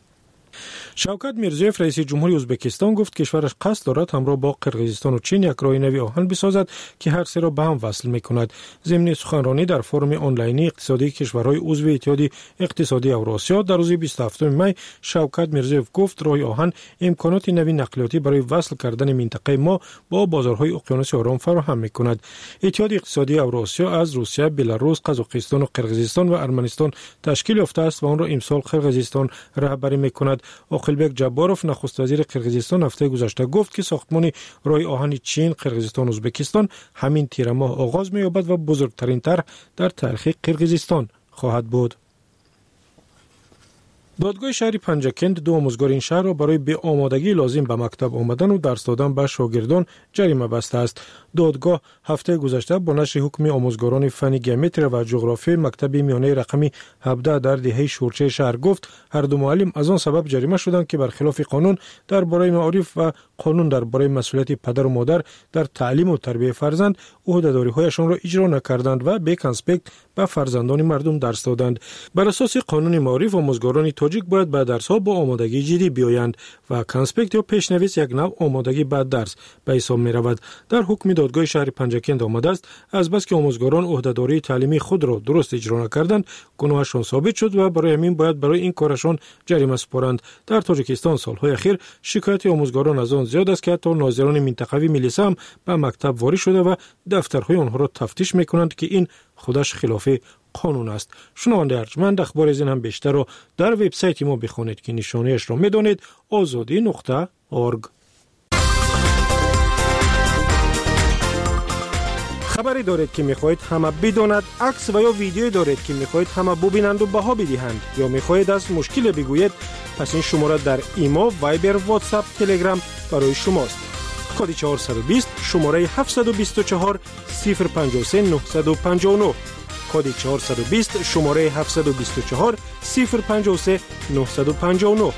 شوکت میرزیوف رئیس جمهوری ازبکستان گفت کشورش قصد دارد همراه با قرقیزستان و چین یک راه نوی آهن بسازد که هر سه را به هم وصل می‌کند. ضمن سخنرانی در فورم آنلاینی اقتصادی کشورهای عضو اتحادیه اقتصادی اوراسیا در روز 27 می شوکت میرزیوف گفت راه آهن امکانات نوی نقلیاتی برای وصل کردن منطقه ما با بازارهای اقیانوس آرام فراهم می‌کند. اتحادیه اقتصادی اوراسیا از روسیه، بلاروس، قزاقستان و قرقیزستان و ارمنستان تشکیل یافته است و آن را امسال قرقیزستان رهبری می‌کند. آقلبک جباروف نخست وزیر قرقیزستان هفته گذشته گفت که ساختمان راه آهن چین، قرقیزستان و ازبکستان همین تیر ماه آغاز می‌یابد و بزرگترین طرح در تاریخ قرقیزستان خواهد بود. دادگاه شهر پنجکند دو آموزگار این شهر را برای به آمادگی لازم به مکتب آمدن و درس دادن به شاگردان جریمه بسته است. دادگاه هفته گذشته با نشر حکم آموزگاران فن گیومتری و جغرافی مکتب میانه رقمی 17 در دهه شورچه شهر گفت هر دو معلم از آن سبب جریمه شدند که برخلاف قانون درباره معارف و قانون درباره مسئولیت پدر و مادر در تعلیم و تربیت فرزند عهده‌داری‌هایشان را اجرا نکردند و به کنسپکت به فرزندان مردم درس دادند. بر اساس قانون معارف آموزگاران تاجیک باید به درس‌ها با آمادگی جدی بیایند و کنسپکت یا پیشنویس یک نوع آمادگی به درس به حساب می‌رود. در حکم دادگاه شهر پنجکند آمده است از بس که آموزگاران عهده‌داری تعلیمی خود را درست اجرا نکردند گناهشان ثابت شد و برای همین باید برای این کارشان جریمه سپارند. در تاجیکستان سال‌های اخیر شکایت آموزگاران از آن زیاد است که حتی ناظران منطقوی ملیسا هم به مکتب وارد شده و دفترهای آنها را تفتیش می‌کنند که این خودش خلاف قانون است. شنونده ارجمند اخبار از این هم بیشتر را در وبسایت ما بخوانید که نشانه‌اش را می‌دانید azadi.org. خبری دارید که می‌خواهید همه بداند، عکس و یا ویدیویی دارید که می‌خواهید همه ببینند و بها بدهند یا می‌خواهید از مشکل بگویید، پس این شماره در ایما، وایبر، واتساپ، تلگرام برای شماست. کد 420 شماره 724 053 959 کد 420 شماره 724 053 959.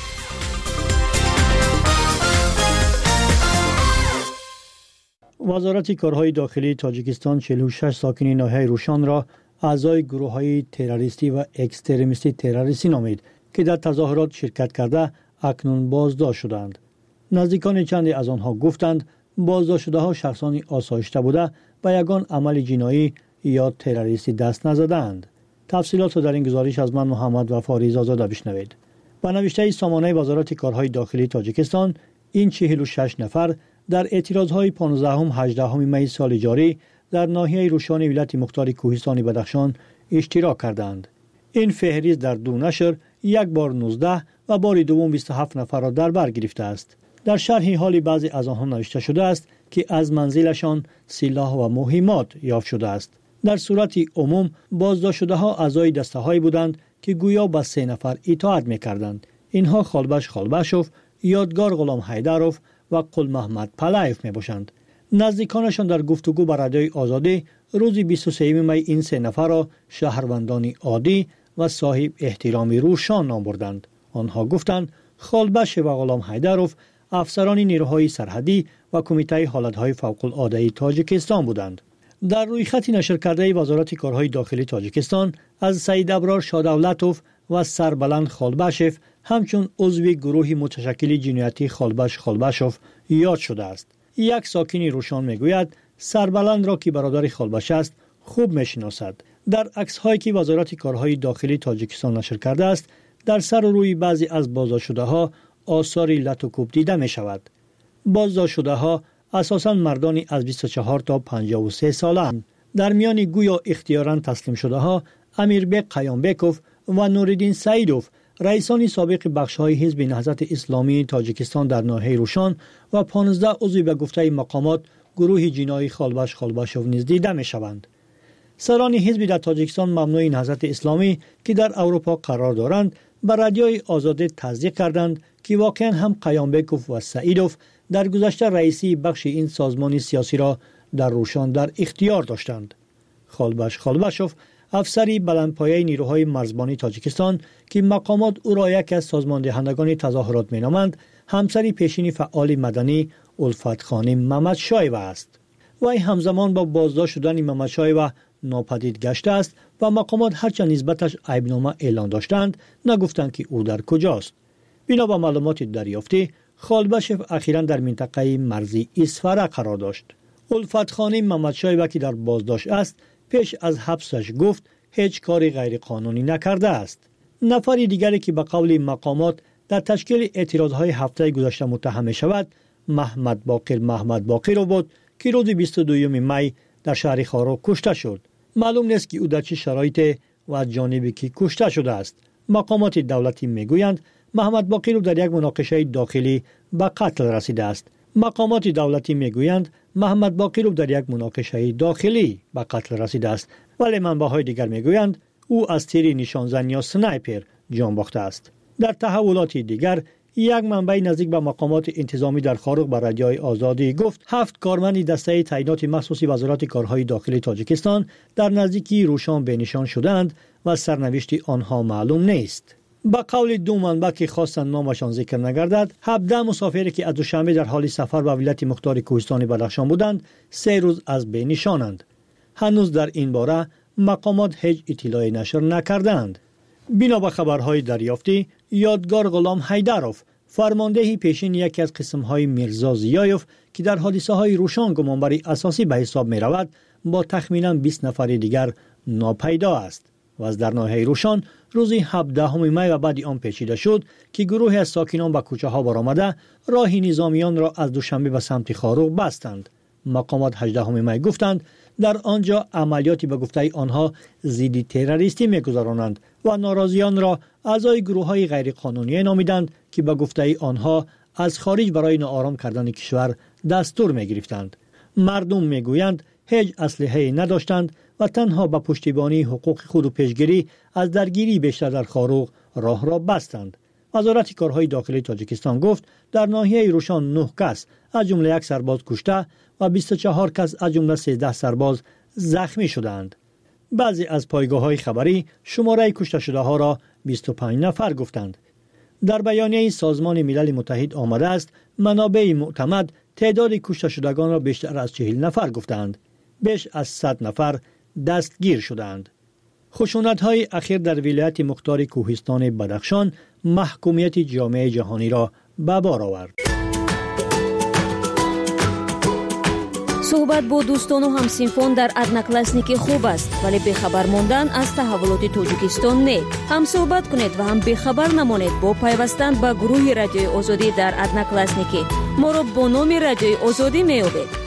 وزارت کارهای داخلی تاجیکستان 46 ساکن ناحیه روشان را اعضای گروه‌های تروریستی و اکستریمیستی تروریستی نامید که در تظاهرات شرکت کرده اکنون بازداشت شدند. نزدیکان چندی از آنها گفتند بازداشت شده‌ها شخصانی آسایشته بوده و یگان عمل جنایی یا تروریستی دست نزدند. تفصیلات را در این گزارش از من محمد وفا زاده بشنوید. با نوشته سامانه وزارت کارهای داخلی تاجیکستان این 46 نفر در اعتراضهای 15-18 می سال جاری در ناحیه روشان ولایت مختار کوهستان بدخشان اشتراک کردند. این فهرست در دو نشر یک بار 19 و بار دوم 27 نفر را در بر گرفته است. در شرح حال بعضی از آنها نوشته شده است که از منزلشان سلاح و مهمات یافت شده است. در صورت عموم بازداشت شده‌ها اعضای دسته‌هایی بودند که گویا به 3 نفر اطاعت می‌کردند. اینها خالبش خالبشوف، یادگار غلام حیدروف و قل محمد پلایف میباشند. نزدیکانشان در گفتگو با رادیوی آزادی روز 23 می این 3 نفر را شهروندانی عادی و صاحب احترامی روشان نام بردند. آنها گفتند خالبش و غلام حیدروف افسران نیروهای سرحدی و کمیته حالتهای فوق العاده تاجیکستان بودند. در روی خط نشر کرده وزارت کارهای داخلی تاجیکستان از سید ابرار شادولتوف و سربلند خالبشف همچون عضو گروه متشکل جنایتی خالبشوف یاد شده است. یک ساکن روشان میگوید سربلند را که برادر خالبش است خوب میشناسد. در عکس‌هایی که وزارت کارهای داخلی تاجیکستان نشر کرده است در سر و روی بعضی از بازداشت شده‌ها آثار لط و کوب دیده می شود. بازداشت شده‌ها اساساً مردانی از 24 تا 53 ساله‌اند. در میان گویا اختیاراً تسلیم شده‌ها امیربک قیامبکوف و نوردین سعیدوف رئیسان سابق بخش‌های حزب نهضت اسلامی تاجیکستان در ناحیه روشان و 15 عضو به گفته مقامات گروه جنایی خالبشوف نیز دیده می‌شوند. سران حزب در تاجیکستان ممنوع نهضت اسلامی که در اروپا قرار دارند بر رادیوی آزادی تصدیق کردند که واقعاً هم قیامبکوف و سعیدوف در گذشته رئیسی بخش این سازمان سیاسی را در روشان در اختیار داشتند. خالبشوف افسری بلندپایه نیروهای مرزبانی تاجیکستان که مقامات او را یکی از سازماندهندگان تظاهرات مینامند همسری پیشین فعال مدنی الفت خانم محمد شایوه است. وی همزمان با بازداشت شدن محمد شایوه ناپدید گشته است و مقامات هرچند نسبتش عیبنامه اعلان داشتند نگفتند که او در کجاست. بنا به معلومات دریافتی خالبشوف اخیراً در منطقه مرزی اسفره قرار داشت. الفت خانم محمد شایوه که در بازداشت است پیش از حبسش گفت هیچ کاری غیر قانونی نکرده است. نفر دیگری که به قول مقامات در تشکیل اعتراضهای هفته گذشته متهم شود محمد باقر رو بود که روز 22 می در شهر خارو کشته شد. معلوم نیست که او در چه شرایط و از جانبی که کشته شده است. مقامات دولتی میگویند محمد باقر در یک مناقشه داخلی به قتل رسیده است. مقامات دولتی میگویند محمد باقر در یک مناقشه داخلی به قتل رسیده است، ولی منبع‌های دیگر میگویند او از تیر نشانزن یا سنایپر جان باخته است. در تحولات دیگر یک منبع نزدیک به مقامات انتظامی در خارق به رادیوی آزادی گفت 7 کارمند دسته تعیینات مخصوصی وزارت کارهای داخلی تاجیکستان در نزدیکی روشان بنشان شدند و سرنوشت آنها معلوم نیست. با قول دو منبع که خواستند نامشان ذکر نگردد، 17 مسافری که از دوشنبه در حال سفر به ولایت مختار کوهستان بدخشان بودند 3 روز از بین نشانند. هنوز در این باره مقامات هیچ اطلاعی نشر نکردند. بنا به خبرهای دریافتی، یادگار غلام حیدروف فرمانده پیشین یکی از قسم‌های میرزا ضیایف که در حادثه‌های روشان گمانبری اساسی به حساب می‌رود با تخمیناً 20 نفر دیگر ناپیدا است و از در ناحیه روشان روز 17 می و بعد آن پیچیده شد که گروه از ساکنان به کوچه‌ها برآمده راه نظامیان را از دوشنبه به سمت خاروق بستند. مقامات 18 می گفتند در آنجا عملیاتی به گفته آنها ضد تروریستی می‌گذرانند و ناراضیان را اعضای گروه‌های غیرقانونی نامیدند که به گفته آنها از خارج برای ناآرام کردن کشور دستور می‌گرفتند. مردم می‌گویند هیچ اسلحه‌ای نداشتند و تنها به پشتیبانی حقوق خود و پیشگیری از درگیری بیشتر در خاروق راه را بستند. وزارت کارهای داخلی تاجیکستان گفت در ناحیه روشان 9 کس از جمله 1 سرباز کشته و 24 کس از جمله 13 سرباز زخمی شدند. بعضی از پایگاه‌های خبری شماره کشته شده ها را 25 نفر گفتند. در بیانیه سازمان ملل متحد آمده است منابع معتمد تعداد کشته شدگان را بیشتر از 40 نفر گفتند. بیش از 100 نفر دستگیر شدند. خشونت‌های اخیر در ولایت مختار کوهستان بدخشان محکومیت جامعه جهانی را به بار آورد. صحبت با دوستان و همسینفون در ادناکلاسنیک خوب است، ولی بخبر ماندن از تحولات تاجیکستان نه. هم صحبت کنید و هم بخبر نمانید با پیوستن به گروه رادیوی آزادی در ادناکلاسنیک. ما را با نام رادیوی آزادی می‌یابید.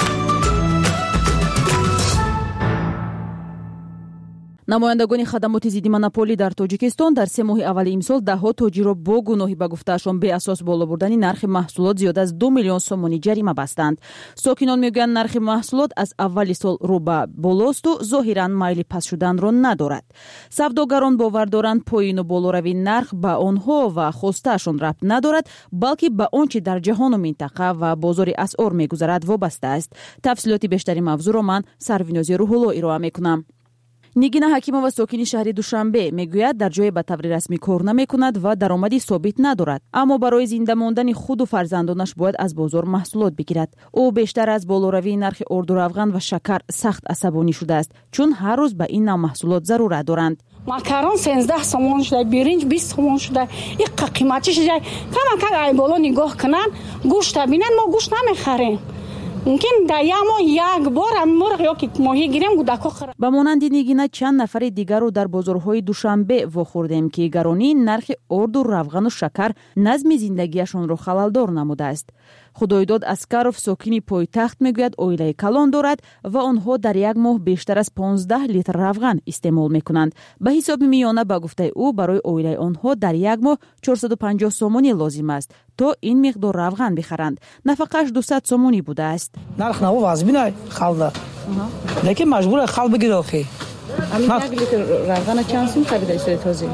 намояндагони хадамоти зидди монополӣ дар тоҷикистон дар 3 моҳи аввали имсол даҳҳо тоҷирро бо гуноҳӣ ба гуфтаашон беасос боло бурдани нархи маҳсулот зиёда аз 2 миллион сомонӣ ҷарима бастанд. сокинон мегӯянд нархи маҳсулот аз аввали сол рӯ ба болосту зоҳиран майли паст шуданро надорад. савдогарон бовар доранд поину болоравии нарх ба онҳо ва хостаашон рабт надорад, балки ба он чӣ дар ҷаҳону минтақа ва бозори асъор мегузарад вобаста аст. тафсилоти бештари мавзӯъро ман сарвинози рӯҳулло ироа мекунам. нигина ҳакимова сокини шаҳри душанбе мегӯяд дар ҷое ба таври расмӣ кор намекунад ва даромади собит надорад, аммо барои зинда мондани худу фарзандонаш бояд аз бозор маҳсулот бигирад. ӯ бештар аз болоравии нархи орду равған ва шакар сахт асабонӣ шудааст, чун ҳар рӯз ба ин нав маҳсулот зарурат доранд. макарон 13 сомон шуда, биринҷ 20 сомон шуда, иққа қимати шуда. камакак ай боло нигоҳ кунанд, гӯшта бинанд, мо гӯшт намехарем. мумкин дар як моҳ як бор мурғ ёки моҳӣ гирем гудако хӯрад. ба монанди нигина чанд нафари дигарро дар бозорҳои душанбе вохӯрдем ки гаронии нархи орду равғану шакар назми зиндагиашонро халалдор намудааст. худоидод аскаров сокини пойтахт мегӯяд оилаи калон дорад ва онҳо дар як моҳ бештар аз 15 литр равған истеъмол мекунанд. ба ҳисоби миёна ба гуфтаи ӯ барои оилаи онҳо дар як моҳ 450 сомонӣ лозим аст то ин миқдор равған бихаранд. нафақааш 200 сомонӣ будааст. нарх наво вазбинай халда лекин маҷбура хал бигире охи. як литр равғана чанд сум хабида истои този?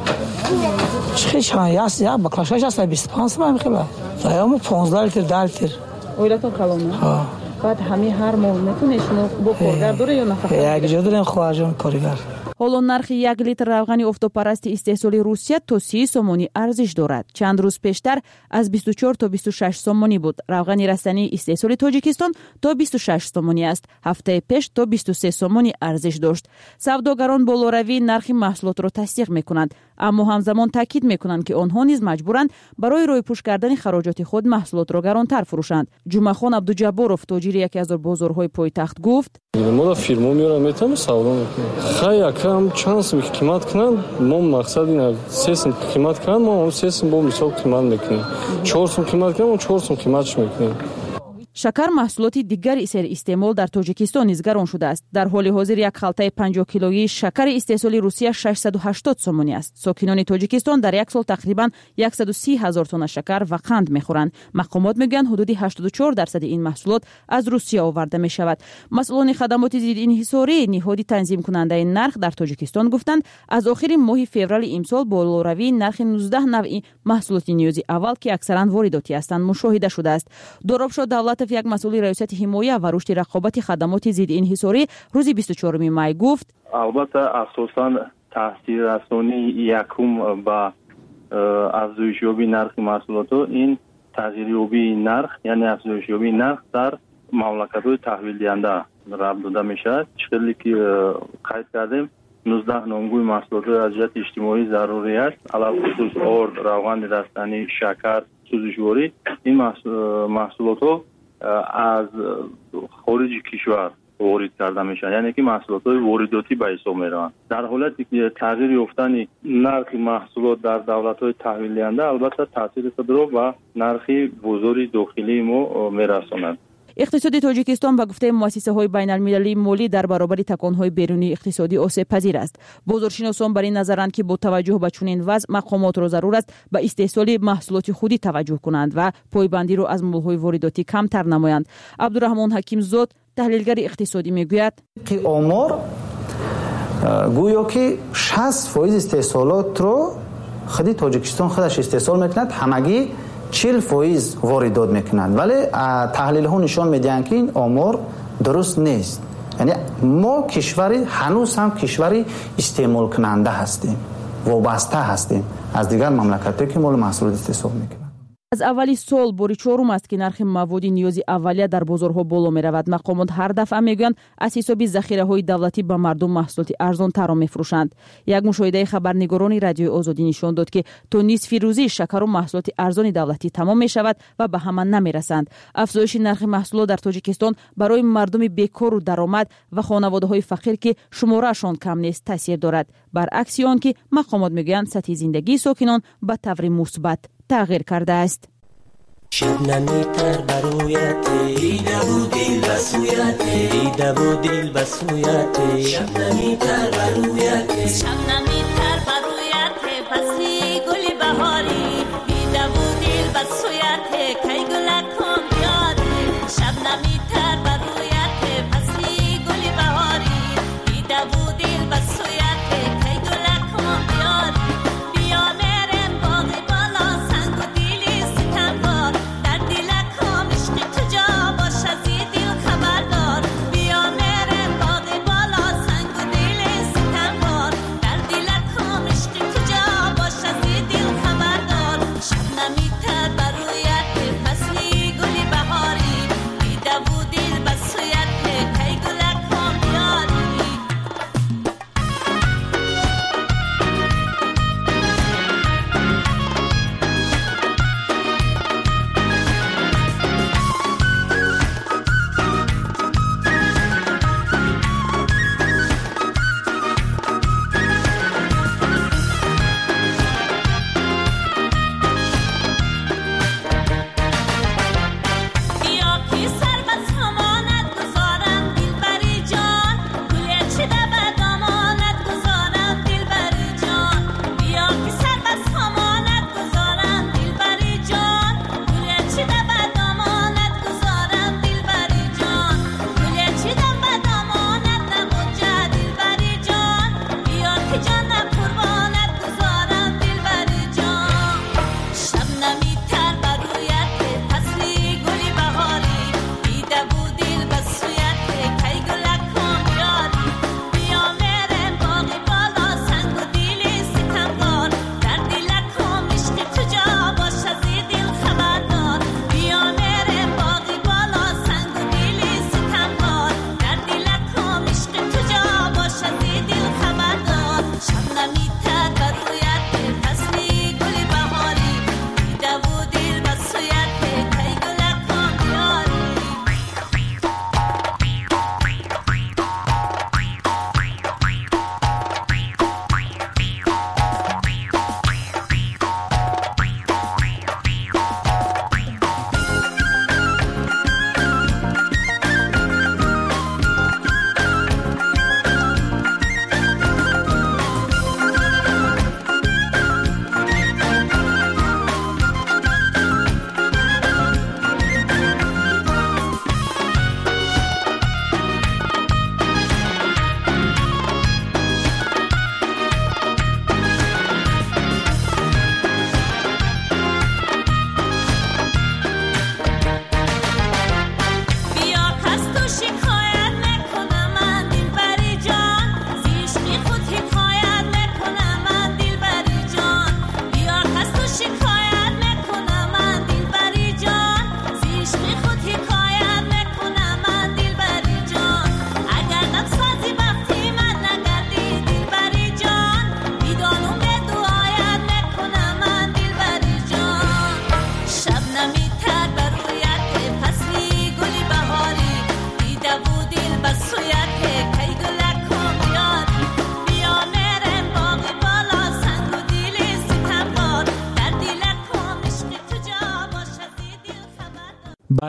чихи чанд я баклашаш аста 25 сум мехела. заёмо 15 литр 10 литр. оилатон калона? ҳа. баъд ҳамин ҳар моҳ мекунед шумо бо коргар дора ё нафақа? як ҷо дорем хоҳарҷон коргар. ҳоло нархи 1 литр равғани офтобпарасти истеҳсоли Русия то 30 сомонӣ арзиш дорад. чанд рӯз пештар аз 24 то 26 сомонӣ буд. равғани растании истеҳсоли Тоҷикистон то 26 сомонӣ аст. ҳафтаи пеш то 23 сомонӣ арзиш дошт. савдогарон болоравии нархи маҳсулотро тасдиқ мекунанд, аммо ҳамзамон таъкид мекунанд ки онҳо низ маҷбуранд барои рӯйпӯш кардани хароҷоти худ маҳсулотро гаронтар фурӯшанд. ҷумахон Абдуҷабборов, тоҷири яке аз бозорҳои пойтахт гуфт: мо фирмо меорам метам савдо мекунем. хай чанд сум қимат кунанд, мо мақсад ин 3 сум қимат кунанд, мо 3 сум бо мисол қимат мекунем. 4 сум қимат кунанд, мо 4 сум қиматш мекунем. شکر محصولات دیگر سر استعمال در تاجیکستان نیز گران شده است. در حال حاضر یک خلطه 50 کیلویی شکر استحصال روسیه 680 سومونی است. ساکنان تاجیکستان در یک سال تقریبا 130,000 تن شکر و قند میخورند. مقامات میگن حدود 84% این محصولات از روسیه آورده می شود. مسئولان خدمات ضد انحصاری نهادی تنظیم کننده نرخ در تاجیکستان گفتند از آخر ماه فوریه امسال بالاروی نرخ 19 نوع محصولات نیازی اول که اکثرا وارداتی هستند مشاهده شده است. دورابشاه دولتов یک مسئول ریاست حمایت و رشد رقابت خدمات ضد انحصاری روز 24 می گفت البته اساساً تاثیر رسانی یکم با افزایش یابی نرخ محصولات این تغییر یابی نرخ یعنی افزایش یابی نرخ در مملکت‌های تحویل دهنده ربط داده میشه. چیزی که قید کردیم 19 نامگوی محصولات از جهت اجتماعی ضروری است، علاوه خصوص آرد، روغن رستنی، شکر، سوزشواری. این محصولات از خارج کشور وارد کرده میشن، یعنی که محصولات وارداتی به حساب میروند. در حالتی که تغییر یافتن نرخ محصولات در دولت‌های تحویل دهنده البته تاثیر خود را به نرخ بازار داخلی ما میرساند. اقتصاد تاجیکستان به گفته مؤسسه‌های بین‌المللی مالی در برابر تکان‌های بیرونی اقتصادی آسیب پذیر است. بازارشناسان بر این نظرند که با توجه به چنین وضع مقامات را ضرور است به استحصال محصولات خودی توجه کنند و پایبندی را از مال‌های وارداتی کمتر نمایند. عبدالرحمن حکیم زاد تحلیلگر اقتصادی میگوید که آمار گویا که 60% استحصالات رو خود تاجیکستان خودش استحصال میکند، همگی 40% واردات میکنند. ولی تحلیل ها نشان میدهند که این آمار درست نیست. یعنی ما کشوری هنوز هم کشوری استعمال کننده هستیم، وابسته هستیم از دیگر مملکت‌ها که مال محصولات استحصال میکنند. از اولی سال باری چهارم است که نرخ مواد نیازی اولیه در بازارها بالا می رود. مقامات هر دفعه میگویند از حساب ذخیره های دولتی به مردم محصولات ارزان تر میفروشند. یک مشاهده خبرنگاران رادیو آزادی نشان داد که تا نصف روزی شکر و محصولات ارزان دولتی تمام می شود و به همان نمی رسند. افزایش نرخ محصولات در تاجیکستان برای مردم بیکار و درآمد و خانواده های فقیر که شمارهشان کم نیست تاثیر دارد. برعکس آن که مقامات میگویند سطح زندگی ساکنان به طور مثبت تغییر کرده است. شبنمی تر برویت دیده و دل بسویت دیده و دل بسویت شبنمی تر برویت شبنمی تر برویت پسی گل بهاری دیده و دل بسویت کی گلکم بیاری شبنمی تر برویت پسی گل بهاری دیده و دل بسویت کی گلکم بیاری بیا میرم باغ بالا سنگ و دل ستمبار در دلکم عشق تو جا باش از دل خبردار بیا میرم باغ بالا سنگ و دل ستمبار در دلکم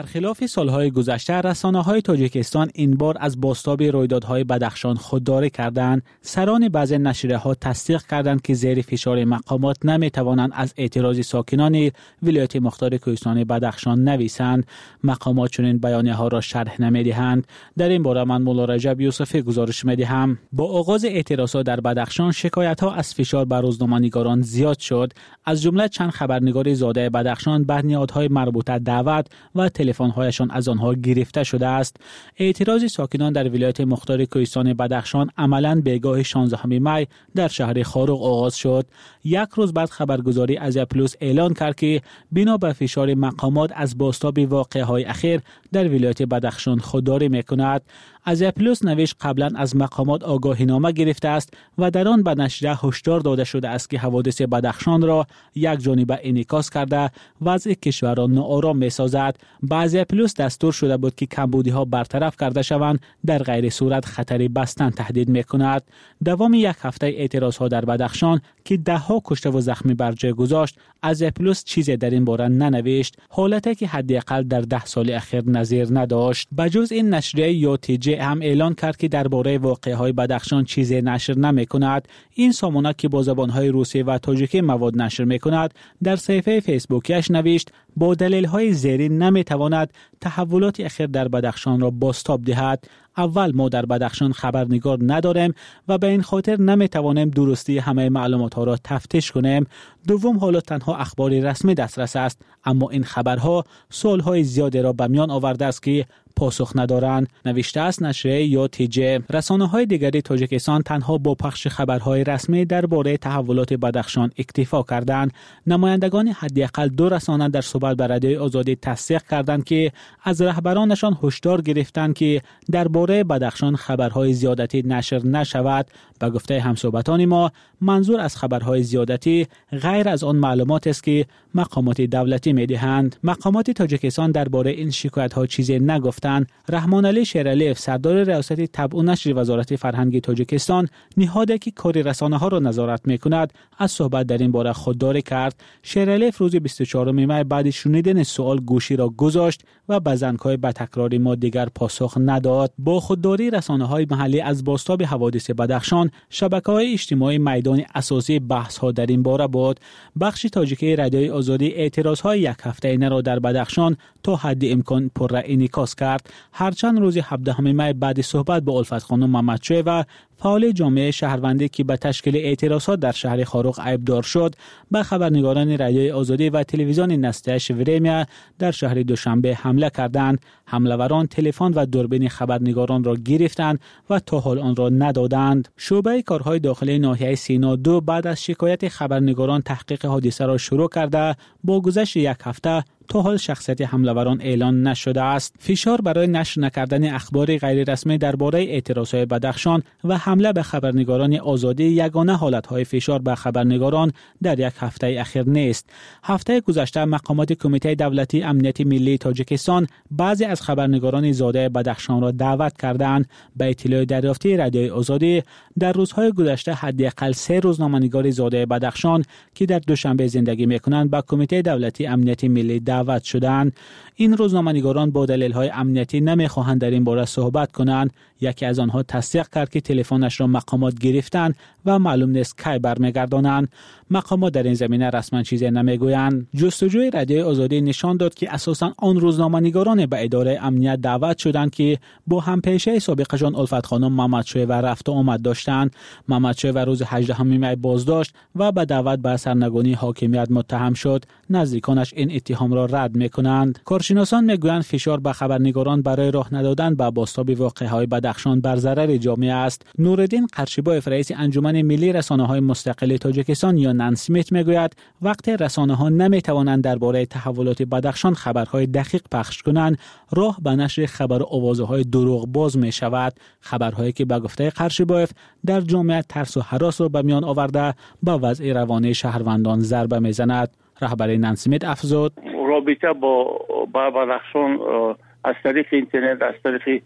برخلاف سالهای گذشته رسانه‌های تاجیکستان این بار از بازتاب رویدادهای بدخشان خودداری کردند. سران بعضی نشریه‌ها تصدیق کردند که زیر فشار مقامات نمی‌توانند از اعتراض ساکنان ولایت مختار کوهستان بدخشان نویسند. مقامات چنین بیانیه‌ها را شرح نمی‌دهند. در این باره من مولا رجب یوسفی گزارش می‌دهم. با آغاز اعتراضات در بدخشان شکایت‌ها از فشار بر روزنامه‌نگاران زیاد شد. از جمله چند خبرنگار زاده بدخشان به نهادهای مربوطه دعوت و تلفن‌هایشان از آنها گرفته شده است. اعتراض ساکنان در ولایت مختار کوهستان بدخشان عملاً بگاه 16 می در شهر خاروق آغاز شد. یک روز بعد خبرگزاری ازیا پلوس اعلان کرد که بنا به فشار مقامات از بازتاب واقعه‌های اخیر در ولایت بدخشان خودداری می‌کند. ازیا پلوس نوشت قبلا از مقامات آگاهینامه گرفته است و در آن به نشریه هشدار داده شده است که حوادث بدخشان را یک جانبه انعکاس کرده وضع کشور را ناآرام می‌سازد. به ازیا پلوس دستور شده بود که کمبودی‌ها برطرف کرده شوند، در غیر صورت خطر بستن تهدید می‌کند. دوام یک هفته اعتراض‌ها در بدخشان که ده‌ها کشته و زخمی بر جای گذاشت، ازیا پلوس چیزی در این باره ننوشت، حالتی که حداقل در 10 سال اخیر نظیر نداشت. بجز این نشریه یوتیجی هم اعلان کرد که درباره واقعه‌های بدخشان چیزی نشر نمی‌کند. این سامانه که با زبان‌های روسی و تاجیکی مواد نشر می‌کند، در صفحه فیسبوکیش نوشت با دلایل‌های زیرین نمی‌تواند تحولات اخیر در بدخشان را بازتاب دهد. اول ما در بدخشان خبرنگار نداریم و به این خاطر نمی‌توانیم درستی همه معلومات‌ها را تفتیش کنیم. دوم حالا تنها اخبار رسمی دسترس است، اما این خبرها سال‌های زیادی را به میان آورده است که پاسخ ندارند. نوشته است نشریه یوتیجی. رسانه‌های دیگری تاجیکستان تنها با پخش خبرهای رسمی درباره تحولات بدخشان اکتفا کردند. نمایندگان حداقل 2 رسانه در صحبت با رادیوی آزادی تصدیق کردند که از رهبرانشان هشدار گرفتند که درباره بدخشان خبرهای زیادتی نشر نشود. به گفته همصحبتان ما، منظور از خبرهای زیادتی غیر از آن معلومات است که مقامات دولتی می‌دهند. مقامات تاجیکستان درباره این شکایت‌ها چیزی نگفتند. رحمان علی شیرعلیف، سردار ریاست طبع و نشر وزارت فرهنگ تاجیکستان، نهادی که کار رسانه‌ها را نظارت می‌کند، از صحبت در این باره خودداری کرد. شیرعلیف روز 24 می بعد شنیدن سوال گوشی را گذاشت و به زنگ‌های به تکراری ما دیگر پاسخ نداد. با خودداری رسانه‌های محلی از بازتاب حوادث بدخشان، شبکه‌های اجتماعی میدان اساسی بحث‌ها در این باره بود. بخش تاجیکی رادیوی آزادی اعتراض‌های یک هفته اینه را در بدخشان تا حد امکان پر انعکاس کرد. هرچند روز 17 می بعد صحبت با الفت خانم محمدشوی و فعال جامعه شهروندی که به تشکیل اعتراضات در شهر خاروق عیبدار شد، به خبرنگاران رادیوی آزادی و تلویزیون نستش وریمیا در شهر دوشنبه حمله کردند. حمله‌وران تلفن و دوربین خبرنگاران را گرفتند و تا حال آن را ندادند. شعبه کارهای داخلی ناحیه سینا 2 بعد از شکایت خبرنگاران تحقیق حادثه را شروع کرده، با گذشت یک هفته تا حال شخصیت حمله‌وران اعلان نشده است. فشار برای نشر نکردن اخبار غیر رسمی درباره اعتراضات بدخشان و حمله به خبرنگاران آزادی یگانه حالت‌های فشار به خبرنگاران در یک هفته اخیر نیست. هفته گذشته مقامات کمیته دولتی امنیت ملی تاجیکستان بعضی از خبرنگاران زاده بدخشان را دعوت کردند. به اطلاع دریافتی رادیوی آزادی، در روزهای گذشته حداقل 3 روزنامه‌نگار زاده بدخشان که در دوشنبه زندگی می‌کنند به کمیته دولتی امنیت ملی دعوت شدند. این روزنامه‌نگاران با دلایل‌های امنیتی نمی‌خواهند در این باره صحبت کنند. یکی از آنها تصدیق کرد که تلفنش را مقامات گرفتند و معلوم نیست کی برمیگردانند. مقامات در این زمینه رسما چیزی نمیگویند. جستجوی رادیوی آزادی نشان داد که اساساً آن روزنامه‌نگاران به اداره امنیت دعوت شدند که با همپیشه سابقشان الفت خانم محمدشوی و رفت و آمد داشتند. محمدشوی و روز 18 می بازداشت و به دعوت به سرنگونی حاکمیت متهم شد. نزدیکانش این اتهام را رد می‌کنند. کارشناسان میگویند فشار به خبرنگاران برای راه ندادن به بازتاب واقعه‌های بدخشان بر ضرر جامعه است. نورالدین قرشیبایف رئیس انجمن ملی رسانه‌های مستقل تاجیکستان یا نانسمیت میگوید وقتی رسانه‌ها نمی‌توانند درباره تحولات بدخشان خبرهای دقیق پخش کنند، راه به نشر خبر آوازه‌های دروغ باز می‌شود. خبرهایی که به گفته قرشیبایف در جامعه ترس و هراس را به میان آورده به وضع روانی شهروندان ضربه می‌زند. رهبر نانسمیت افزود رابطه با بدخشان از طریق اینترنت، از طریق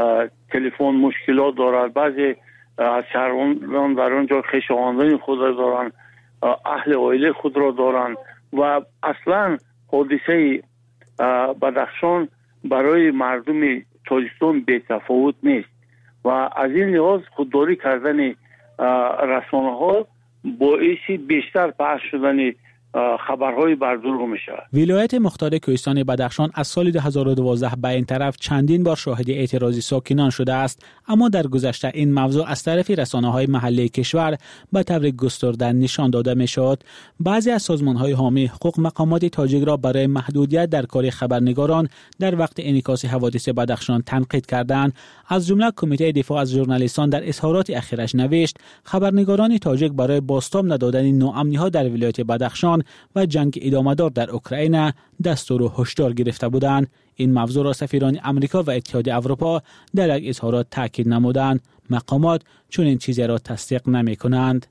تلفن مشکلات دارد. بعضی از شهروندان در اونجا خویشاوندان خود را دارند، اهل عائله خود را دارند و اصلا حادثه بدخشان برای مردم تاجیکستان بی‌تفاوت نیست و از این لحاظ خودداری کردن رسانه ها باعث بیشتر پخش شدن خبرهای بر دروغ میشه. ولایت مختار کوهستان بدخشان از سال 2012 به این طرف چندین بار شاهد اعتراض ساکنان شده است، اما در گذشته این موضوع از طرف رسانه‌های محلی کشور به طور گسترده نشان داده میشد. بعضی از سازمان‌های حامی حقوق مقامات تاجیک را برای محدودیت در کار خبرنگاران در وقت انعکاس حوادث بدخشان تنقید کردند. از جمله کمیته دفاع از ژورنالیستان در اظهارات اخیرش نوشت خبرنگاران تاجیک برای بازتاب ندادن ناامنی‌ها در ولایت بدخشان و جنگ ادامه‌دار در اوکراین دستور و هشدار گرفته بودند. این موضوع را سفیران امریکا و اتحادیه اروپا در یک اظهارات تاکید نمودند. مقامات چون این چیزی را تصدیق نمی‌کنند.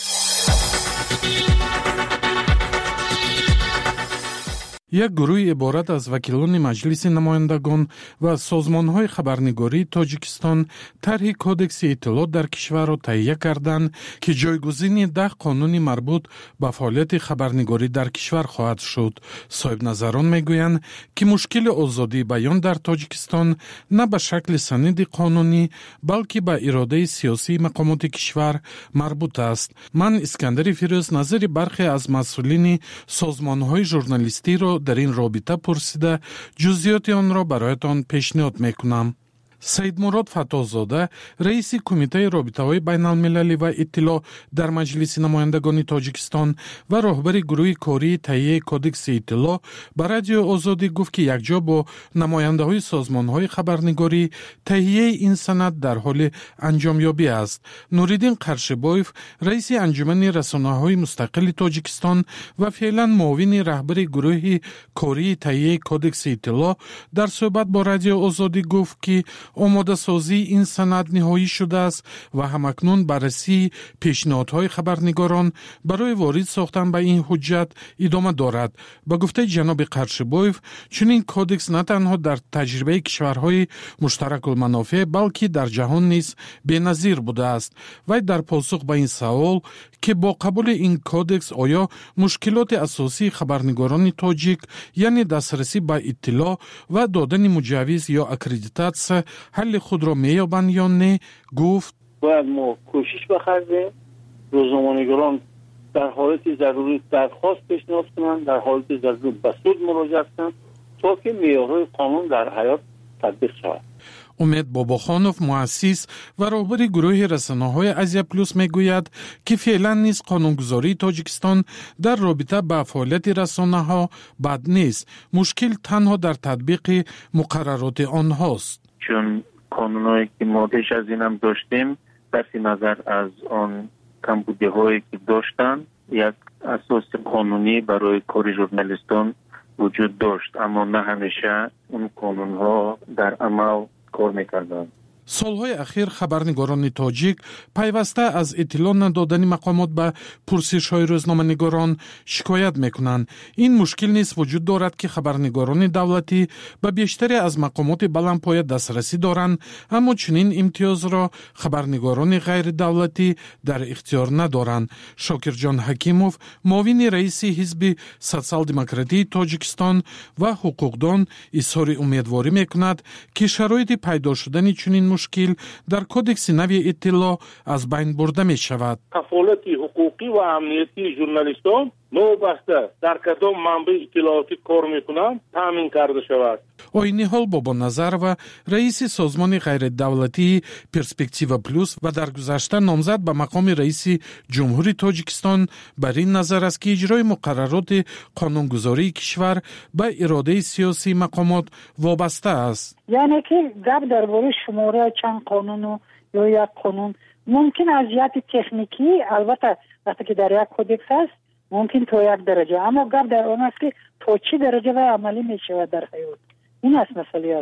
یک گروه عبارت از وکیلان مجلس نمایندگان و سازمان‌های خبرنگاری تاجیکستان طرح کدکس اطلاعات در کشور را تهیه کردند که جایگزین 10 قانون مربوط به فعالیت خبرنگاری در کشور خواهد شد. صاحب نظران میگویند که مشکل آزادی بیان در تاجیکستان نه به شکل سند قانونی بلکه به اراده سیاسی مقامات کشور مربوط است. من اسکندر فیروز نظر برخی از مسئولین سازمان‌های ژورنالیستی را در این رابطه پرسیده جزئیات آن را برایتان پیشنهاد میکنم. سید مراد فتازاده رئیس کمیته رابطه‌های بین‌المللی و اطلاع در مجلس نمایندگان تاجیکستان و راهبر گروه کاری تهیه کدکس اطلاع به رادیو آزادی گفت که یکجا با نماینده‌های سازمان‌های خبرنگاری تهیه این سند در حال انجامیابی است. نوریدین قرشبایف رئیس انجمن رسانه‌های مستقل تاجیکستان و فعلا معاون رهبر گروه کاری تهیه کدکس اطلاع در صحبت با رادیو آزادی گفت که آماده سازی این سند نهایی شده است و همکنون بررسی پیشنهادهای خبرنگاران برای وارد ساختن به این حجت ادامه دارد. به گفته جناب قرشبایف چنین کدکس نه تنها در تجربه کشورهای مشترک المنافع بلکه در جهان نیز بی‌نظیر بوده است. و در پاسخ به این سوال که با قبول این کدکس آیا مشکلات اساسی خبرنگاران تاجیک یعنی دسترسی به اطلاع و دادن مجوز یا اکریدیتاسیون حل خود را میابند یا نه، گفت باید ما کوشش بخریم روزنامه‌نگاران در حالت ضروری درخواست پیشنهاد کنند، در حالت ضروری به سود مراجعه کنند تا که معیارهای قانون در حیات تطبیق شود. امید باباخانوف مؤسس و راهبر گروه رسانه‌های آسیا پلوس میگوید که فعلا نیز قانونگذاری تاجیکستان در رابطه با فعالیت رسانه‌ها بد نیست. مشکل تنها در تطبیق مقررات آنهاست. چون قانونایی که ما پیش از این هم داشتیم صرف نظر از آن کمبودی‌هایی که داشتن یک اساس قانونی برای کار ژورنالیستان وجود داشت، اما نه همیشه اون قانون‌ها در عمل کار می‌کردن. سالهای اخیر خبرنگاران تاجیک پیوسته از اطلاع ندادن مقامات به پرسش‌های روزنامه‌نگاران شکایت می‌کنند. این مشکل نیز وجود دارد که خبرنگاران دولتی به بیشتری از مقامات بلندپایه دسترسی دارند، اما چنین امتیاز را خبرنگاران غیر دولتی در اختیار ندارند. شاکرجان حکیموف معاون رئیس حزب سوسیال دموکراتی تاجیکستان و حقوقدان اظهار امیدواری می‌کند که شرایط پیدا شدن چنین مشکل در کدکس نوی اطلاع از بین برده می شود. کفالت حقوقی و امنیتی ژورنالیستان نوبسته در کدام منبع اطلاعاتی کار میکنند تامین کرده شود. آینی حال بابا نظر و رئیس سازمان غیر دولتی پرسپکتیو پلوس و در گذشته نامزد به مقام رئیس جمهوری تاجیکستان بر این نظر است که اجرای مقررات قانونگذاری کشور به اراده سیاسی مقامات وابسته است. یعنی که گپ درباره شماره چند قانون یا یک قانون ممکن از جهت تکنیکی البته وقتی که در یک کدکس است ممکن تا یک درجه، اما گپ در آن است که تا چه درجه و عملی می شود در حیات. این است مسئله اساسی.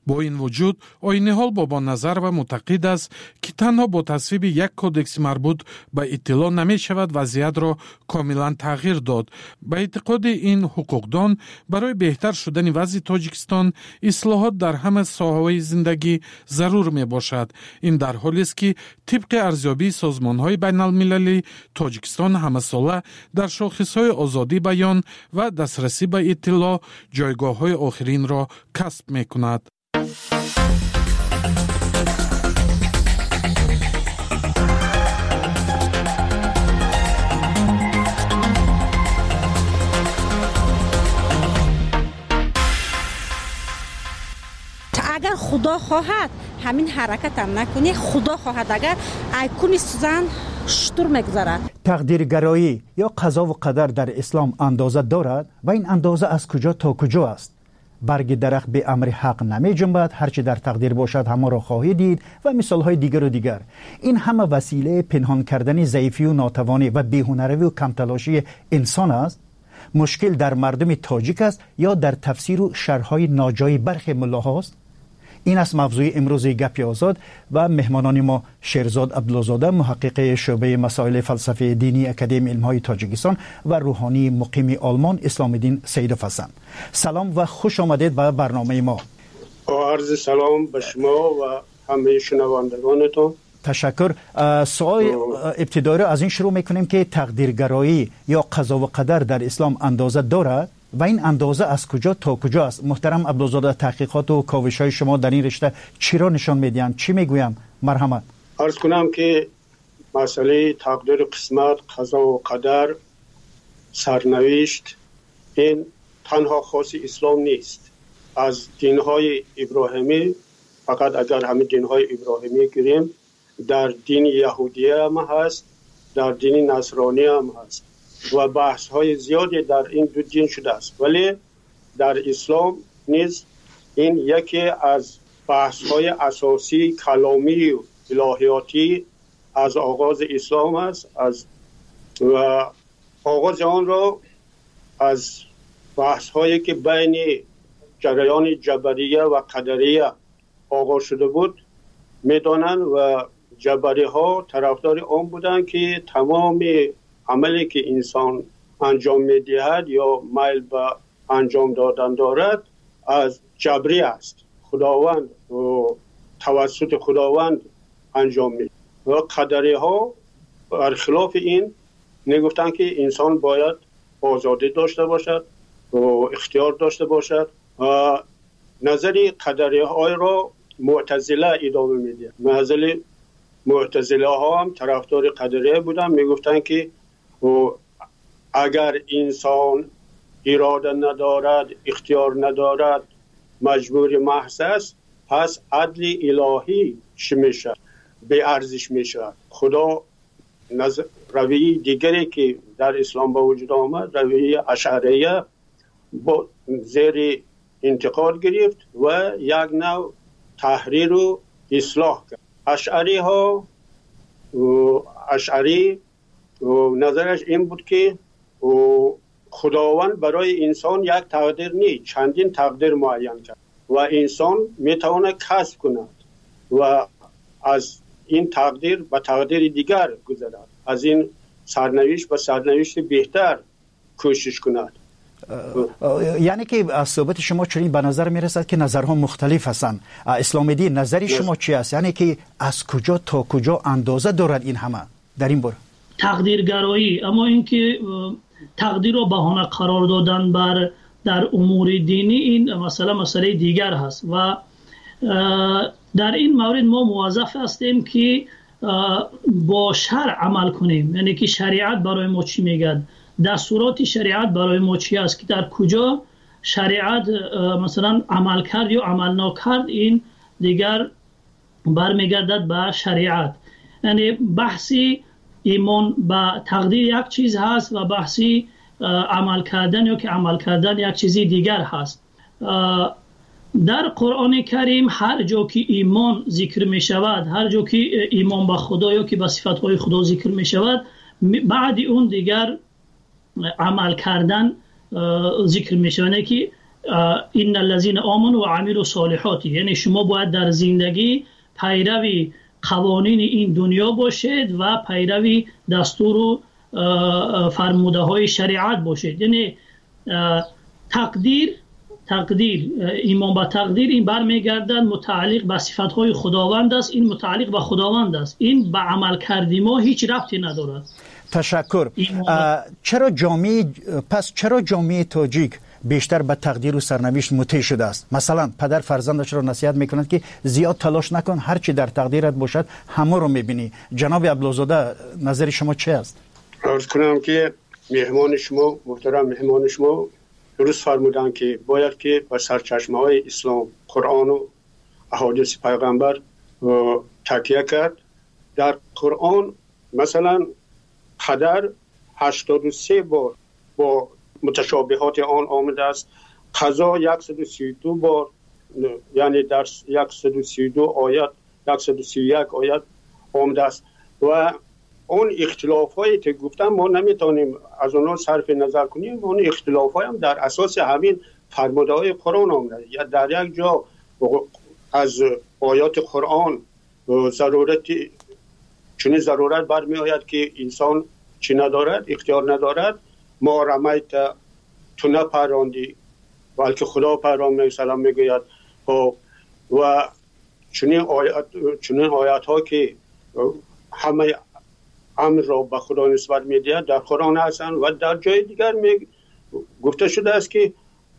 با این وجود آیین حال با نظر و معتقد است که تنها با تصویب یک کودکس مربوط به اطلاع نمی شود وضعیت را کاملا تغییر داد. به اعتقاد این حقوقدان برای بهتر شدن وضع تاجیکستان اصلاحات در همه ساحه‌های زندگی ضرور می باشد. این در حالی است که طبق ارزیابی سازمان‌های بین‌المللی تاجیکستان همه‌ساله در شاخص‌های آزادی بیان و دسترسی به اطلاع جایگاه‌های آخرین را کسب می‌کند. اگر خدا خواهد همین حرکت هم نکنی، خدا خواهد اگر ایکون سوزن شطور میگذارد. تقدیرگرایی یا قضا و قدر در اسلام اندازه دارد و این اندازه از کجا تا کجا است؟ برگ درخت به امر حق نمی جنبد، هرچه در تقدیر باشد همه را خواهی دید و مثالهای دیگر و دیگر. این همه وسیله پنهان کردن ضعیفی و ناتوانی و بی‌هنری و کمتلاشی انسان است. مشکل در مردم تاجیک است یا در تفسیر و شرح‌های ناجای برخی ملاهاست؟ این است موضوع امروز گپی آزاد و مهمانان ما شیرزاد عبدالله‌زاده محقق شعبه مسائل فلسفه دینی اکادمی علم‌های تاجیکستان و روحانی مقیم آلمان اسلام الدین سیدوف هستند. سلام و خوش آمدید به برنامه ما. عرض سلام به شما و همه شنوندگانتون. تشکر. سوال ابتدایی را از این شروع میکنیم که تقدیرگرایی یا قضا و قدر در اسلام اندازه دارد و این اندازه از کجا تا کجا است؟ محترم عبدالزاده، تحقیقات و کاوش‌های شما در این رشته چی را نشان میدهند؟ چی میگویم؟ مرحمت. عرض کنم که مسئله تقدیر، قسمت، قضا و قدر، سرنوشت این تنها خاص اسلام نیست. از دین‌های ابراهیمی، فقط اگر همه دین‌های ابراهیمی گیریم، در دین یهودیه هم هست، در دین نصرانی هم هست و بحث‌های زیادی در این دو دین شده است. ولی در اسلام نیز این یکی از بحث‌های اساسی کلامی و الهیاتی از آغاز اسلام است. و آغاز آن را از بحث‌هایی که بین جریان جبریه و قدریه آغاز شده بود می‌دانند و جبری‌ها طرفدار آن بودند که تمام عملی که انسان انجام می‌دهد یا میل به انجام دادن دارد از جبری است. خداوند و توسط خداوند انجام می‌دهد. و قدری‌ها برخلاف این میگفتند که انسان باید آزادی داشته باشد و اختیار داشته باشد. و نظری قدری‌ها را معتزله ادامه می‌دهد. نظری معتزله ها هم طرفدار قدریه بودن، میگفتن که اگر انسان اراده ندارد، اختیار ندارد، مجبور محض است، پس عدل الهی چی میشه؟ به ارزش میشه. خدا رویه دیگری که در اسلام به وجود آمد، رویه اشعریه، با زیر انتقاد گرفت و یک نوع تحریر و اصلاح کرد. اشعری نظرش این بود که خداوند برای انسان یک تقدیر نیست، چندین تقدیر معین کرد و انسان میتواند کسب کند و از این تقدیر به تقدیر دیگر گذرد، از این سرنوشت به سرنوشت بهتر کوشش کند. یعنی که از صحبت شما چنین به نظر میرسد که نظرها مختلف هستند. اسلام دین نظری شما چی است؟ یعنی که از کجا تا کجا اندازه دارد این همه در این باره؟ تقدیرگرایی، اما اینکه تقدیر رو بهانه قرار دادن بر در امور دینی، این مسئله دیگر هست و در این مورد ما موظف هستیم که با شرع عمل کنیم. یعنی که شریعت برای ما چی میگه، دستورات شریعت برای ما چی است، که در کجا شریعت مثلا عمل کرد یا عمل نکرد، این دیگر برمیگردد به شریعت. یعنی بحثی ایمان به تقدیر یک چیز هست و بحثی عمل کردن یا که عمل کردن یک چیزی دیگر هست. در قرآن کریم هر جا که ایمان ذکر می شود، هر جا که ایمان به خدا یا که به صفاتهای خدا ذکر می شود، بعد اون دیگر عمل کردن ذکر می شود. که این الذین آمنوا و عملوا الصالحات، یعنی شما باید در زندگی پیروی قوانین این دنیا باشید و پیروی دستور و فرموده های شریعت باشید. یعنی تقدیر ایمان به تقدیر این برمیگردد متعلق به صفات های خداوند است، این متعلق به خداوند است، این به عمل کردی ما هیچ ربطی ندارد. تشکر. چرا جامعه تاجیک بیشتر به تقدیر و سرنوشت مطیع شده است؟ مثلا پدر فرزندش را نصیحت میکند که زیاد تلاش نکن، هر چی در تقدیرت باشد همه رو میبینی. جناب عبدالزاده نظر شما چه است؟ عرض کنم که محترم مهمان شما درست فرمودن که باید که به سرچشمه های اسلام، قرآن و احادیث پیغمبر تکیه کرد. در قرآن مثلا قدر 83 بار با متشابهات آن آمده است، قضا 132 بار، یعنی در 132 آیت 131 آیت آمده است و اون اختلاف هایی که گفتم ما نمیتونیم از اونها صرف نظر کنیم. اون اختلاف های هم در اساس همین فرموده های قرآن آمده. یا در یک جا از آیات قرآن ضرورت برمی آید که انسان چی ندارد، اختیار ندارد. ما رمیت تو نپراندی بلکه خدا پراند سلام میگوید. و چنین آیات ها که همه امر را به خدا نسبت میدهد در قرآن هستند و در جای دیگر گفته شده است که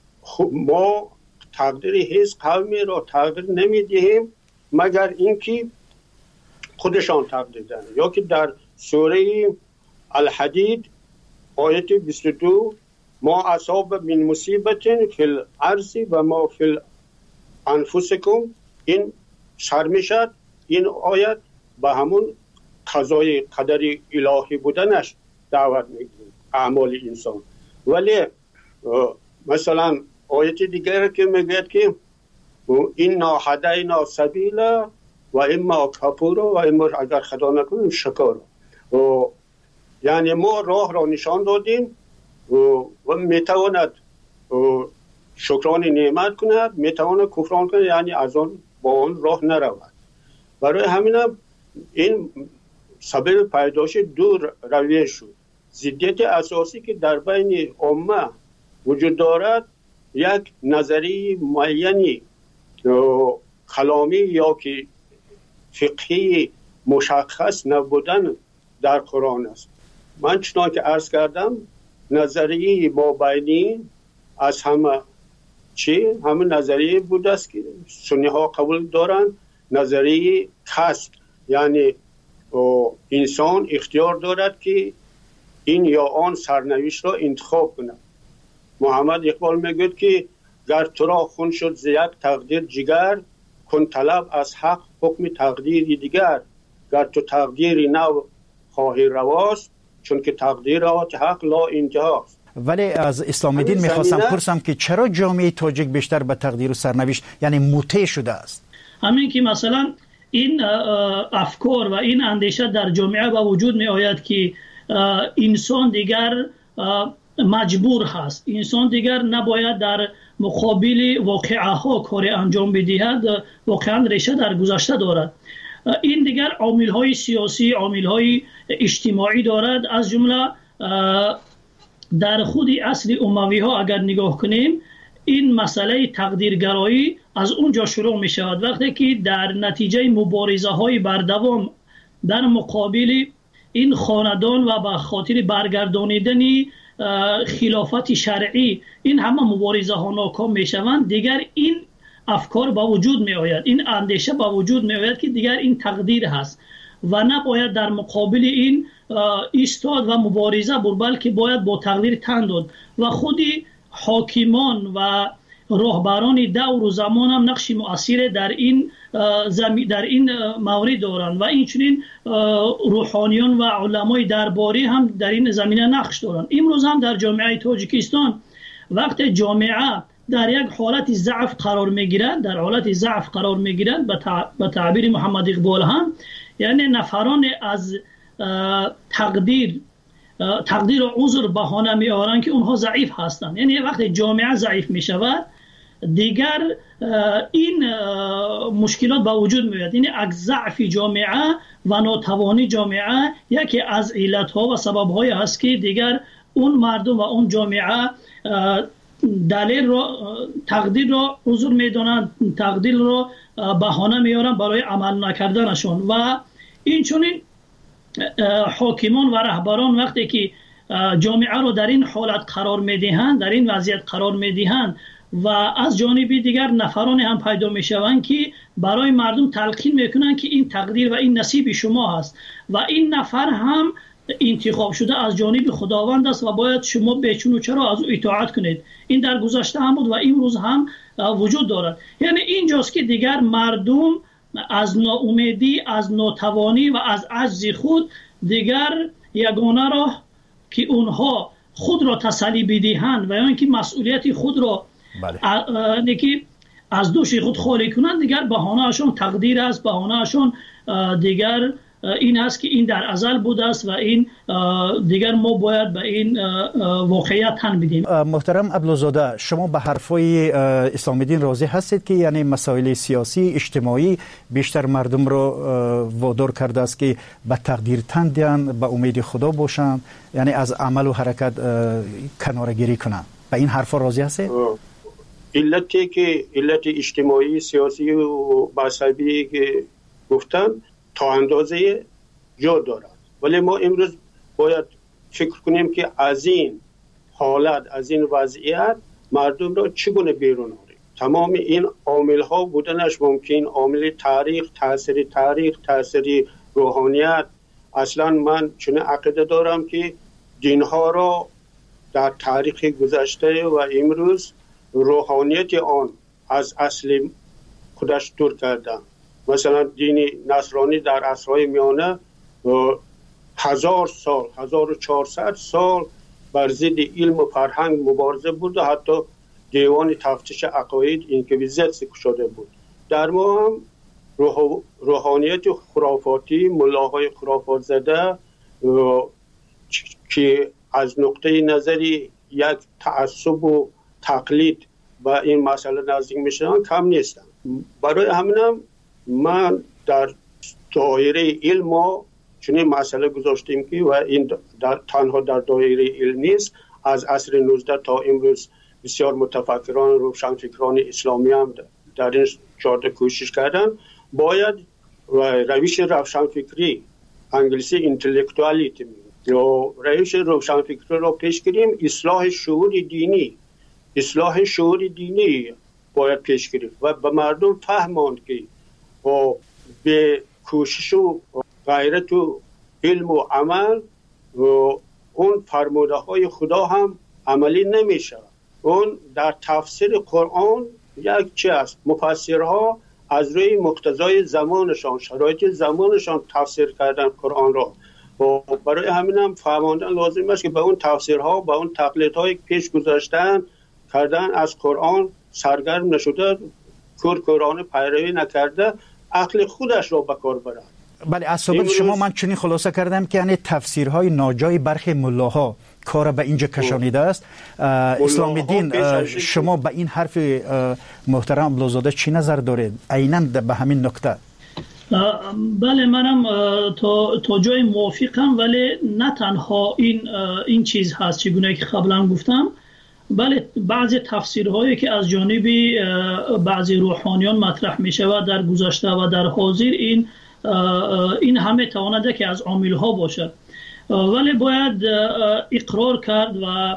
ما تقدیر هیچ قومی را تقدیر نمیدهیم مگر اینکه خودشان تقدیر دهند. یا که در سوره الحدید آیت 22 ما اصاب من مصیبت فی الارض و ما فی انفسکم، این سر میشد. این آیت به همون قضای قدر الهی بودنش دعوت میکنه اعمال انسان. ولی مثلا آیت دیگر که میگه که اینا هدینا سبیل و اما کفور و اما اگر خدا نکنیم شکر، یعنی ما راه را نشان دادیم و میتواند شکران نعمت کند، میتواند کفران کند، یعنی از آن با آن راه نرود. برای همین این سبب پیدایش دو رویه شد. ضدیت اساسی که در بین امه وجود دارد یک نظری معینی کلامی یا که فقهی مشخص نبودن در قرآن است. من چنان که عرض کردم نظریه مابینی از همه نظریه بود است که سنی ها قبول دارند، نظریه کسب، یعنی انسان اختیار دارد که این یا آن سرنوشت را انتخاب کند. محمد اقبال میگوید که گر تو را خون شد ز یک تقدیر جگر، کن طلب از حق حکم تقدیر دیگر. گر تو تقدیری نو خواهی رواست، چون که تقدیرات حق لا انتهاست. ولی از اسلام دین میخواستم پرسم که چرا جامعه تاجیک بیشتر به تقدیر و سرنوشت یعنی مطیع شده است؟ همین که مثلا این افکار و این اندیشه در جامعه با وجود می آید که انسان دیگر مجبور هست، انسان دیگر نباید در مقابل واقعه ها کار انجام بدهد، واقعا ریشه در گذشته دارد. این دیگر عامل های سیاسی، عامل های اجتماعی دارد. از جمله در خود اصل اموی ها اگر نگاه کنیم این مسئله تقدیرگرایی از اونجا شروع می شود، وقتی که در نتیجه مبارزه های بردوام در مقابل این خاندان و به خاطر برگردانیدن خلافت شرعی این همه مبارزه ها ناکام می شوند، دیگر این افکار با وجود می آید، این اندیشه با وجود می آید که دیگر این تقدیر هست و نباید در مقابل این ایستاد و مبارزه بود، بلکه باید با تقدیر تن داد. و خودی حاکمان و راهبران دور و زمان هم نقش مؤثر در این مورد دارند و اینچنین روحانیان و علمای درباری هم در این زمینه نقش دارند. امروز هم در جامعه تاجیکستان وقتی جامعه در یک حالت ضعف قرار میگیرند، به تعبیر محمد اقبال هم، یعنی نفران از تقدیر و عذر بهانه می آورند که اونها ضعیف هستند. یعنی وقتی جامعه ضعیف می شود دیگر این مشکلات به وجود میاد. یعنی از ضعف جامعه و ناتوانی جامعه یکی از علتها و سببهای هست که دیگر اون مردم و اون جامعه دلیل رو تقدیر رو عذر میدونن، تقدیر رو بهانه میارن برای عمل نکردنشون. و این چونین حاکمان و رهبران وقتی که جامعه رو در این حالت قرار میدهند، در این وضعیت قرار میدهند و از جانب دیگر نفران هم پیدا میشوند که برای مردم تلقین میکنند که این تقدیر و این نصیب شما هست و این نفر هم انتخاب شده از جانب خداوند است و باید شما بچون و چرا از او اطاعت کنید. این در گذشته هم بود و امروز هم وجود دارد. یعنی اینجاست که دیگر مردم از ناامیدی، از ناتوانی و از عجز خود دیگر یگانه راه که اونها خود را تسلی بدهند و یا اینکه مسئولیت خود را از دوش خود خالی کنند، دیگر بهانه‌شون تقدیر است، بهانه‌شون دیگر این است که این در ازل بوده است و این دیگر ما باید به این واقعیت تن بدیم. محترم عبدالزاده، شما به حرفای اسلام دین راضی هستید که یعنی مسائل سیاسی اجتماعی بیشتر مردم رو وادار کرده است که به تقدیر تن دهند، به امید خدا باشند، یعنی از عمل و حرکت کناره‌گیری کنند؟ به این حرفا راضی هستید؟ علتی که علت اجتماعی سیاسی و مذهبی که گفتن تا اندازه جا دارد، ولی ما امروز باید فکر کنیم که از این حالت، از این وضعیت مردم را چگونه بیرون آوریم. تمام این عامل ها بودنش ممکن، عامل تاریخ، تاثیر روحانیت. اصلا من چون عقیده دارم که دین ها را در تاریخ گذشته و امروز روحانیت آن از اصل خودش دور کردن. مثلا دین نصرانی در عصرهای میانه 1000 سال 1400 سال بر ضد علم و فرهنگ مبارزه بود و حتی دیوان تفتیش عقاید اینکویزیت شده بود. در ما هم روحانیت خرافاتی، ملاهای خرافات زده که از نقطه نظری یک تعصب و تقلید و این مسئله نزدیک میشن کم نیستن. برای همینم من در دایره علم چنین مسئله گذاشتیم که و این تنها در دایره علم نیست، از عصر 19 تا امروز بسیار متفکران روشنفکران اسلامی هم در این جاده کوشش کردن. باید روش روشنفکری، انگلیسی اینتלקچوالیتی یا روش روشنفکری را پیش گیریم. اصلاح شعور دینی باید پیش گرفت و به مردم فهماند که با به کوشش و غیرت و علم و عمل و اون فرموده های خدا هم عملی نمیشه. اون در تفسیر قرآن یک چی است، مفسرها از روی مقتضای زمانشان، شرایط زمانشان تفسیر کردن قرآن را و برای همین هم فهماندن لازم است که به اون تفسیرها، به اون تقلیدهای پیش گذاشتن کردن از قرآن سرگرم نشده، قرآن پیروی نکرده، عقل خودش را به کار برد. بله، از صحبت شما من چنین خلاصه کردم که یعنی تفسیرهای ناجای برخی ملاها کار به اینجا کشانیده است. اسلام دین، شما به این حرف محترم عبدالزاده چی نظر دارید عیناً به همین نکته؟ بله، منم تا جای موافقم، ولی نه تنها این چیز هست چگونه که قبلا گفتم، بله بعضی تفسیرهایی که از جانب بعضی روحانیان مطرح می شود در گذشته و در حاضر این همه توانده که از عاملها باشد، ولی باید اقرار کرد و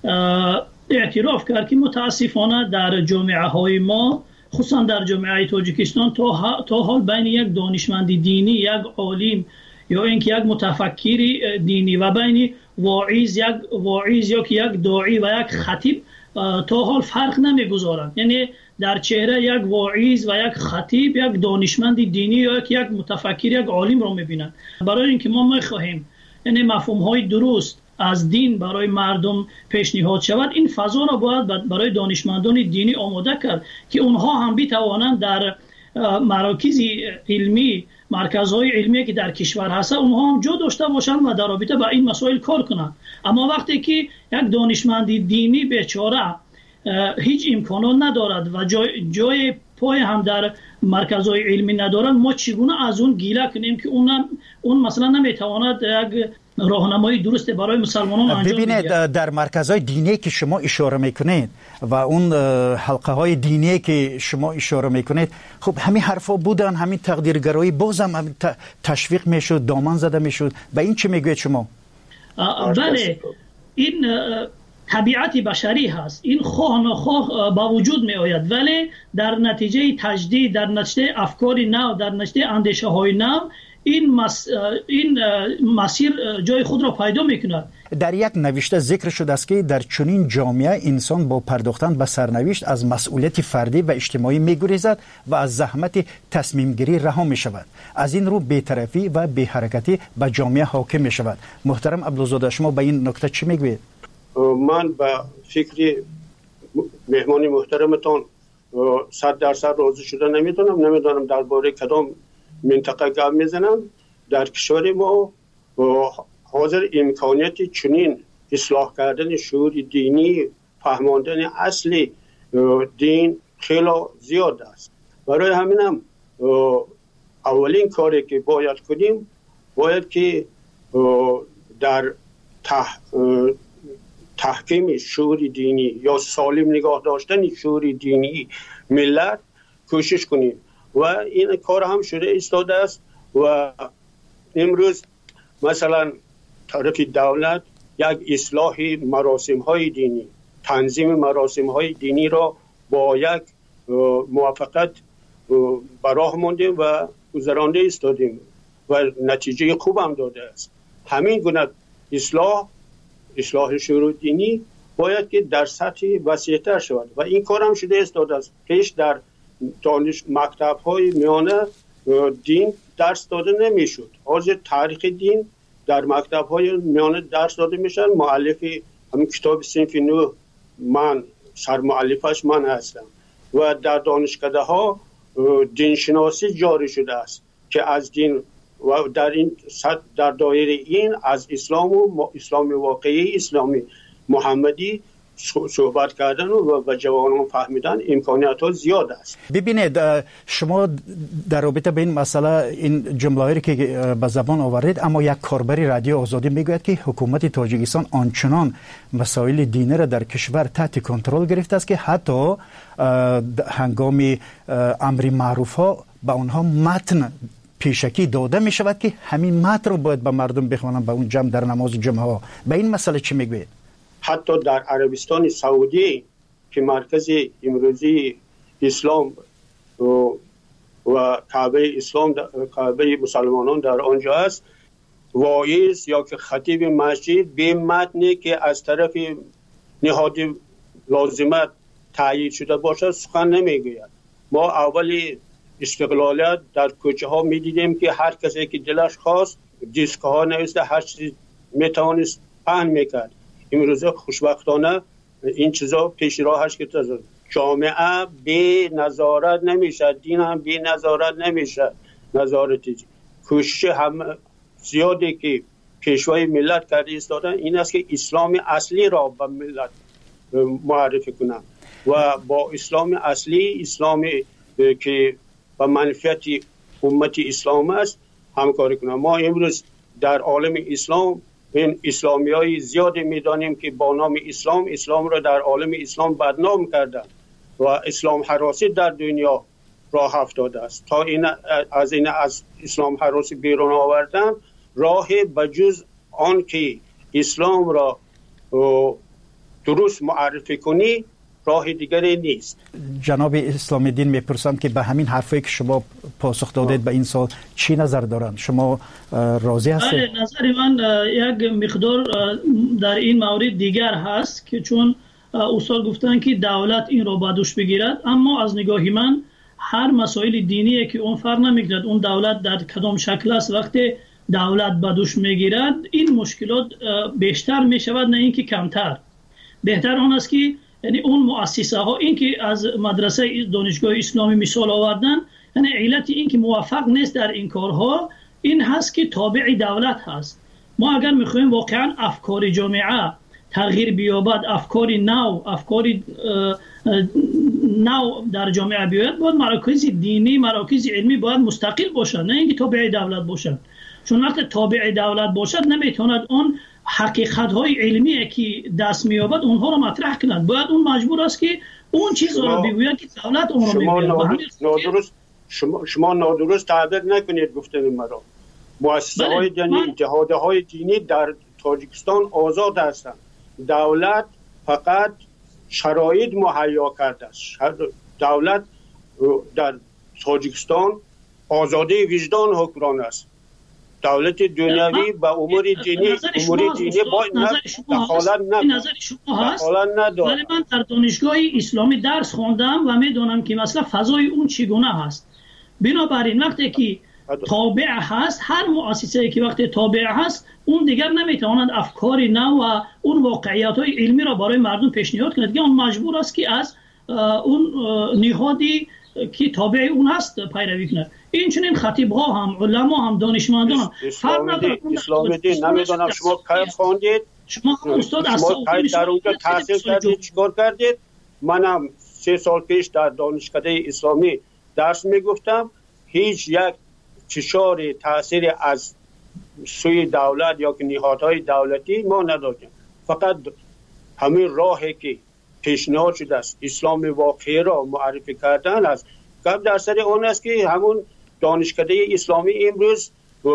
اعتراف کرد که متاسفانه در جامعه های ما، خصوصا در جامعه تاجیکستان، تا حال بین یک دانشمند دینی، یک عالم یا اینکه یک متفکر دینی و بین واعظ یا که یک داعی و یک خطیب تا حال فرق نمیگذارند. یعنی در چهره یک واعظ و یک خطیب یک دانشمند دینی یا یک متفکر، یک عالم را میبینند. برای اینکه ما میخواهیم یعنی مفهوم های درست از دین برای مردم پیشنهاد شود، این فضا را باید برای دانشمندان دینی آماده کرد که اونها هم بتوانند در مراکز علمی، مرکزهای علمی که در کشور هست، اونها هم جا داشته باشند و در رابطه با این مسائل کار کنند. اما وقتی که یک دانشمند دینی بیچاره هیچ امکانات ندارد و جای پای هم در مرکزهای علمی ندارد، ما چگونه از اون گیله کنیم که اون مثلا نمیتواند یک راهنمایی درست برای مسلمانان انجام بده؟ ببینید در مرکزهای دینی که شما اشاره میکنید و اون حلقه های دینی که شما اشاره میکنید، خب همین حرفا بودن، همین تقدیرگرایی بازم تشویق میشد، دامن زده میشد. به این چه میگوید شما؟ بله، این طبیعت بشری هست، این خواه نخواه با وجود می آید، ولی در نتیجه تجدید، در نتیجه افکار نو، در نتیجه اندیشه های نو، این مسیر جای خود را پیدا می کند. در یک نوشته ذکر شده است که در چنین جامعه انسان با پرداختن به سرنوشت از مسئولیت فردی و اجتماعی می گریزد و از زحمت تصمیم گیری رها می شود. از این رو بی‌طرفی و بی‌حرکتی به جامعه حاکم می شود. محترم عبدالزاده، شما به این نکته چی میگوید؟ من به فکر مهمان محترمتان 100% راضی شده نمیدونم درباره کدام منطقه گپ میزنم. در کشور ما حاضر امکانیت چنین اصلاح کردن شعور دینی، فهماندن اصل دین خیلی زیاد است. برای همینم اولین کاری که باید کنیم، باید که در تحکیم شعور دینی یا سالم نگاه داشتن شعور دینی ملت کوشش کنیم و این کار هم شده ایستاده است. و امروز مثلا طرف دولت یک اصلاح مراسم های دینی، تنظیم مراسم های دینی را با یک موافقت براه ماندیم و گذرانده ایستادیم و نتیجه خوب هم داده است. همین گونه اصلاح شعور دینی باید که در سطح وسیع‌تر شود و این کار هم شده ایستاده است. پیش در مکتب های میانه دین درس داده نمیشد. حاضر تاریخ دین در مکتب های میانه درس داده میشن. مؤلف همین کتاب صنف نو من سرمؤلفش من هستم و در دانشکده ها دینشناسی جاری شده است که از دین و در دایره این از اسلام و اسلام واقعی، اسلامی محمدی صحبت کردن و جوانان فهمیدن امکانات ها زیاد است. ببینید شما در رابطه به این مسئله این جمله‌ای که به زبان آورید، اما یک کاربر رادیو آزادی میگوید که حکومت تاجیکستان آنچنان مسائل دینی را در کشور تحت کنترل گرفته است که حتی هنگام امر معروف ها به آنها متن پیشکی داده می شود که همین متن رو باید به مردم بخوانن به اون جمع در نماز جمعه ها. به این مسئله چی میگوید؟ حتی در عربستان سعودی که مرکز امروزی اسلام و کعبه مسلمانان در آنجا است، واعظ یا که خطیب مسجد به متنی که از طرف نهاد لازمت تایید شده باشد سخن نمیگوید. ما اولی استقلالیت در کوچه ها می دیدیم که هر کسی که دلش خواست دیسک ها نوشته، هر چیز میتوانست پهن میکرد. امروزه خوشبختانه این چیزا پیش راهش که جامعه بی نظارت نمیشه، دین هم بی نظارت نمیشه. نظارتی کوشش هم زیادی که پیشوای ملت کرده ایستادن این است که اسلام اصلی را به ملت معرفی کنن و با اسلام اصلی، اسلامی که به منفعت امت اسلام است همکاری کنن. ما امروز در عالم اسلام این اسلامی های زیادی میدانیم که با نام اسلام را در عالم اسلام بدنام کردن و اسلام هراسی در دنیا راه افتاده است. تا از اسلام هراسی بیرون آوردن راه بجز آن که اسلام را درست معرفی کنی راه دیگری نیست. جناب اسلام دین میپرسم که به همین حرفی که شما پاسخ دادید به این سال چی نظر دارند؟ شما راضی هستید؟ نظر من یک مقدار در این مورد دیگر هست که چون استاد گفتن که دولت این را به دوش بگیرد، اما از نگاه من هر مسائل دینی که اون فرق نمیکند اون دولت در کدام شکل است، وقتی دولت به دوش میگیرد این مشکلات بیشتر میشود نه اینکه کمتر. بهتر آن است که یعنی اون مؤسسه ها این که از مدرسه دانشگاه اسلامی مثال آوردن، یعنی علت این که موفق نیست در این کارها این هست که تابع دولت هست. ما اگر میخوایم واقعا افکار جامعه تغییر بیابد، افکار نو در جامعه بیاید، باید مراکز دینی، مراکز علمی باید مستقل باشند، نه اینکه تابع دولت باشند. چون وقتی تابع دولت باشد نمیتواند اون حقیقت های علمی که دست مییابد اونها رو مطرح کند. باید اون مجبور است که اون چیزها رو بگوید که دولت اون رو میگوید. شما نادرست تعبیر نکنید گفتن مرا. مؤسسه های دینی، اتحادیه های دینی در تاجیکستان آزاد هستند. دولت فقط شرایط مهیا کرده است. دولت در تاجیکستان آزادی وجدان حکمران است. دولت دنیوی با امور دینی باید دخالت ندارد. ولی من در دانشگاه اسلامی درس خواندم و میدونم که مثلا فضای اون چگونه هست. بنابراین وقتی که تابع هست، هر مؤسسه‌ای که وقتی تابع هست، اون دیگر نمیتواند افکار نو و اون واقعیت‌های علمی را برای مردم پیشنهاد کند که اون مجبور است که از اون نهادی که تابع اون هست پیروی کند. این چنین خطیب‌ها هم، علما هم، دانشمندان هم اسلام دین نمیدونم شما کی خواندید، شما استاد در اونجا تحصیل کردید، چیکار کردید؟ منم 3 سال پیش در دانشکده اسلامی درس میگفتم. هیچ یک فشار تاثیر از سوی دولت یا که نهادهای دولتی ما نداشتیم. فقط همین راهی که پیشنهاد شده است اسلام واقعی را معرفی کردن است. گپ در سر آن است که همون دانشکده اسلامی امروز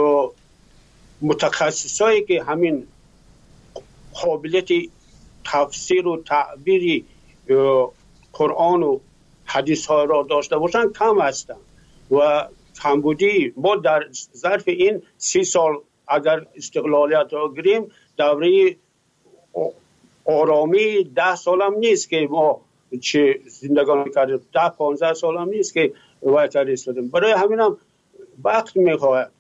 متخصصایی که همین قابلیت تفسیر و تعبیر قرآن و حدیث ها را داشته باشند کم هستند و کمبودی. ما در ظرف این 30 سال اگر استقلالیت را گیریم، دوره آرامی 10 سال هم نیست که ما چه زندگانی کردیم، 10-15 سال هم نیست که وایتر ایستادیم. برای همین هم وقت میخواهد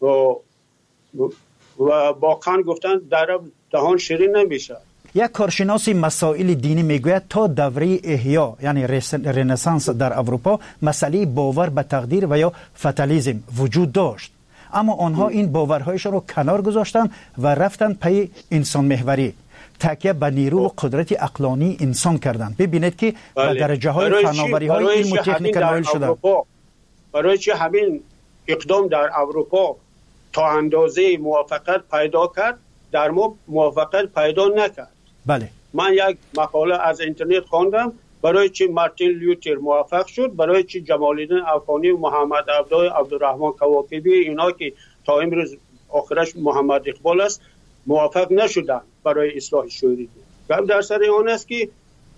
و با کان گفتن در دهان شیرین نمیشه. یک کارشناس مسائل دینی میگوید تا دوره احیا یعنی رنسانس در اروپا مسئله باور به تقدیر و یا فتالیسم وجود داشت، اما آنها این باورهایشان رو کنار گذاشتن و رفتن پی انسان محوری، تکیه به نیرو و قدرت عقلانی انسان کردن. ببینید که به درجه های فناوری های علم و تکنیک نایل شدن. برای چه همین اقدام در اروپا تا اندازه موافقت پیدا کرد، در ما موافقت پیدا نکرد. بله. من یک مقاله از اینترنت خواندم برای چی مارتین لوتر موفق شد، برای چی جمال الدین افغانی و محمد عبدالرحمن کواکبی اینا که تا امروز آخرش محمد اقبال است موفق نشدن برای اصلاح شوری. در سر آن است که